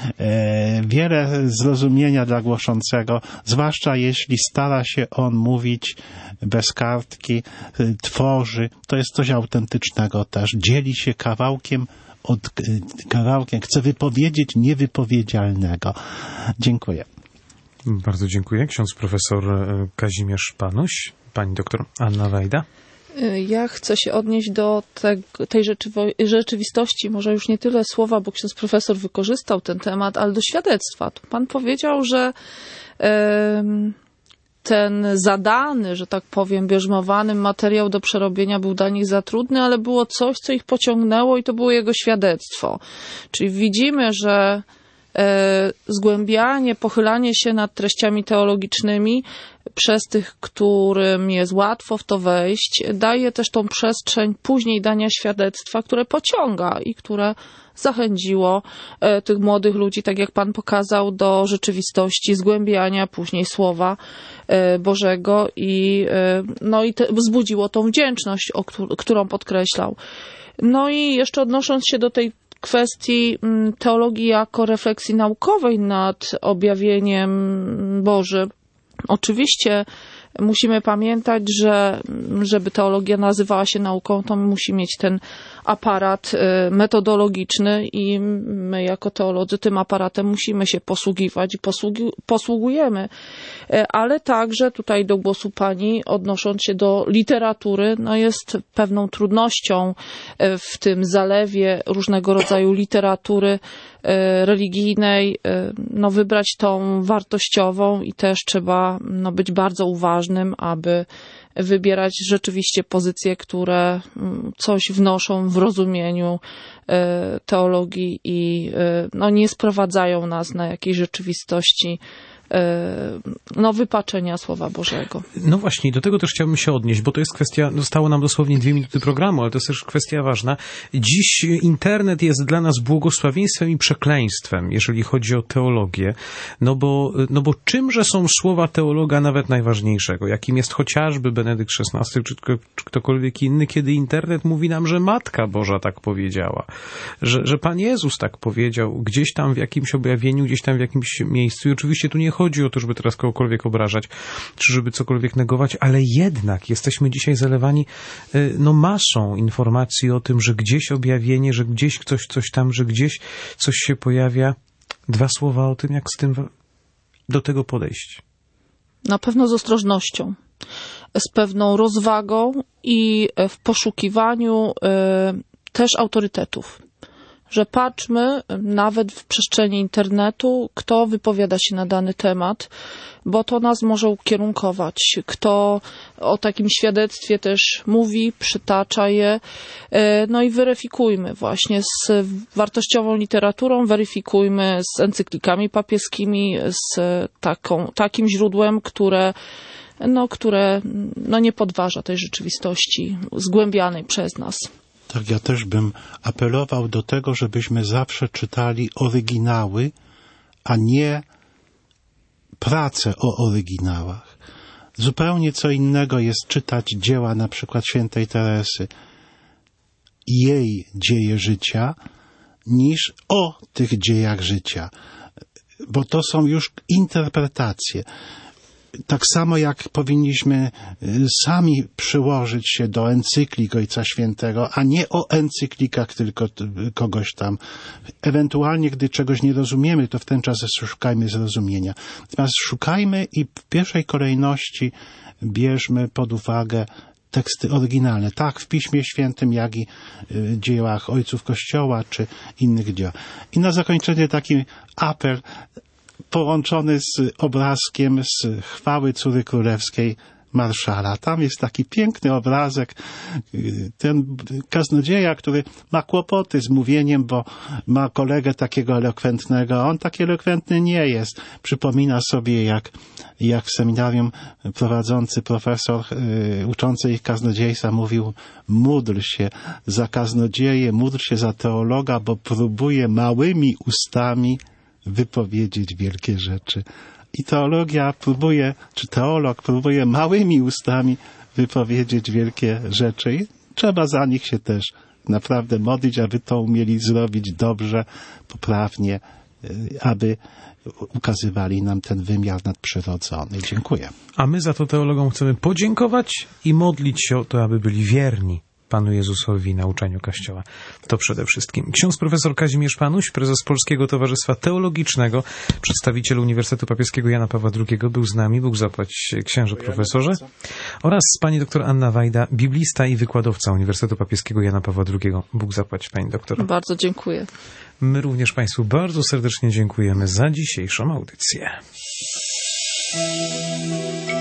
e, wiele zrozumienia dla głoszącego, zwłaszcza jeśli stara się on mówić bez kartki, e, tworzy. To jest coś autentycznego też. Dzieli się kawałkiem od e, kawałkiem. Chce wypowiedzieć niewypowiedzialnego. Dziękuję.
Bardzo dziękuję. Ksiądz profesor Kazimierz Panuś, pani doktor Anna Wajda.
Ja chcę się odnieść do te, tej rzeczywo- rzeczywistości, może już nie tyle słowa, bo ksiądz profesor wykorzystał ten temat, ale do świadectwa. Tu pan powiedział, że e, ten zadany, że tak powiem, bierzmowany materiał do przerobienia był dla nich za trudny, ale było coś, co ich pociągnęło i to było jego świadectwo. Czyli widzimy, że zgłębianie, pochylanie się nad treściami teologicznymi przez tych, którym jest łatwo w to wejść, daje też tą przestrzeń później dania świadectwa, które pociąga i które zachęciło tych młodych ludzi, tak jak pan pokazał, do rzeczywistości, zgłębiania później Słowa Bożego i, no i te, wzbudziło tą wdzięczność, o którą podkreślał. No i jeszcze odnosząc się do tej kwestii teologii jako refleksji naukowej nad objawieniem Bożym. Oczywiście musimy pamiętać, że żeby teologia nazywała się nauką, to musi mieć ten aparat metodologiczny i my jako teolodzy tym aparatem musimy się posługiwać i posługi- posługujemy. Ale także tutaj do głosu pani, odnosząc się do literatury, no jest pewną trudnością w tym zalewie różnego rodzaju literatury religijnej, no wybrać tą wartościową i też trzeba no być bardzo uważnym, aby wybierać rzeczywiście pozycje, które coś wnoszą w rozumieniu teologii i no nie sprowadzają nas na jakiejś rzeczywistości no, wypaczenia Słowa Bożego.
No właśnie, do tego też chciałbym się odnieść, bo to jest kwestia, zostało nam dosłownie dwie minuty programu, ale to jest też kwestia ważna. Dziś internet jest dla nas błogosławieństwem i przekleństwem, jeżeli chodzi o teologię, no bo, no bo czymże są słowa teologa nawet najważniejszego, jakim jest chociażby Benedykt szesnasty, czy, czy ktokolwiek inny, kiedy internet mówi nam, że Matka Boża tak powiedziała, że, że Pan Jezus tak powiedział, gdzieś tam w jakimś objawieniu, gdzieś tam w jakimś miejscu i oczywiście tu nie chodzi o to, żeby teraz kogokolwiek obrażać, czy żeby cokolwiek negować, ale jednak jesteśmy dzisiaj zalewani no masą informacji o tym, że gdzieś objawienie, że gdzieś ktoś coś tam, że gdzieś coś się pojawia. Dwa słowa o tym, jak z tym do tego podejść.
Na pewno z ostrożnością, z pewną rozwagą i w poszukiwaniu y, też autorytetów. Że patrzmy nawet w przestrzeni internetu, kto wypowiada się na dany temat, bo to nas może ukierunkować. Kto o takim świadectwie też mówi, przytacza je. No i weryfikujmy właśnie z wartościową literaturą, weryfikujmy z encyklikami papieskimi, z taką, takim źródłem, które no, które no, nie podważa tej rzeczywistości zgłębianej przez nas.
Tak, ja też bym apelował do tego, żebyśmy zawsze czytali oryginały, a nie prace o oryginałach. Zupełnie co innego jest czytać dzieła na przykład świętej Teresy i jej dzieje życia, niż o tych dziejach życia, bo to są już interpretacje. Tak samo jak powinniśmy sami przyłożyć się do encyklik Ojca Świętego, a nie o encyklikach tylko kogoś tam. Ewentualnie, gdy czegoś nie rozumiemy, to w ten czas szukajmy zrozumienia. Natomiast szukajmy i w pierwszej kolejności bierzmy pod uwagę teksty oryginalne, tak w Piśmie Świętym, jak i w dziełach ojców Kościoła, czy innych dzieł. I na zakończenie taki apel połączony z obrazkiem z Chwały Córy Królewskiej Marszala. Tam jest taki piękny obrazek, ten kaznodzieja, który ma kłopoty z mówieniem, bo ma kolegę takiego elokwentnego, a on taki elokwentny nie jest. Przypomina sobie, jak, jak w seminarium prowadzący profesor y, uczący ich kaznodziejstwa mówił: módl się za kaznodzieję, módl się za teologa, bo próbuje małymi ustami wypowiedzieć wielkie rzeczy. I teologia próbuje, czy teolog próbuje małymi ustami wypowiedzieć wielkie rzeczy i trzeba za nich się też naprawdę modlić, aby to umieli zrobić dobrze, poprawnie, aby ukazywali nam ten wymiar nadprzyrodzony. Dziękuję.
A my za to teologom chcemy podziękować i modlić się o to, aby byli wierni Panu Jezusowi i nauczaniu Kościoła. To przede wszystkim. Ksiądz profesor Kazimierz Panuś, prezes Polskiego Towarzystwa Teologicznego, przedstawiciel Uniwersytetu Papieskiego Jana Pawła drugiego, był z nami. Bóg zapłać, księże profesorze. Oraz pani doktor Anna Wajda, biblista i wykładowca Uniwersytetu Papieskiego Jana Pawła drugiego. Bóg zapłać, pani doktor.
Bardzo dziękuję.
My również państwu bardzo serdecznie dziękujemy za dzisiejszą audycję.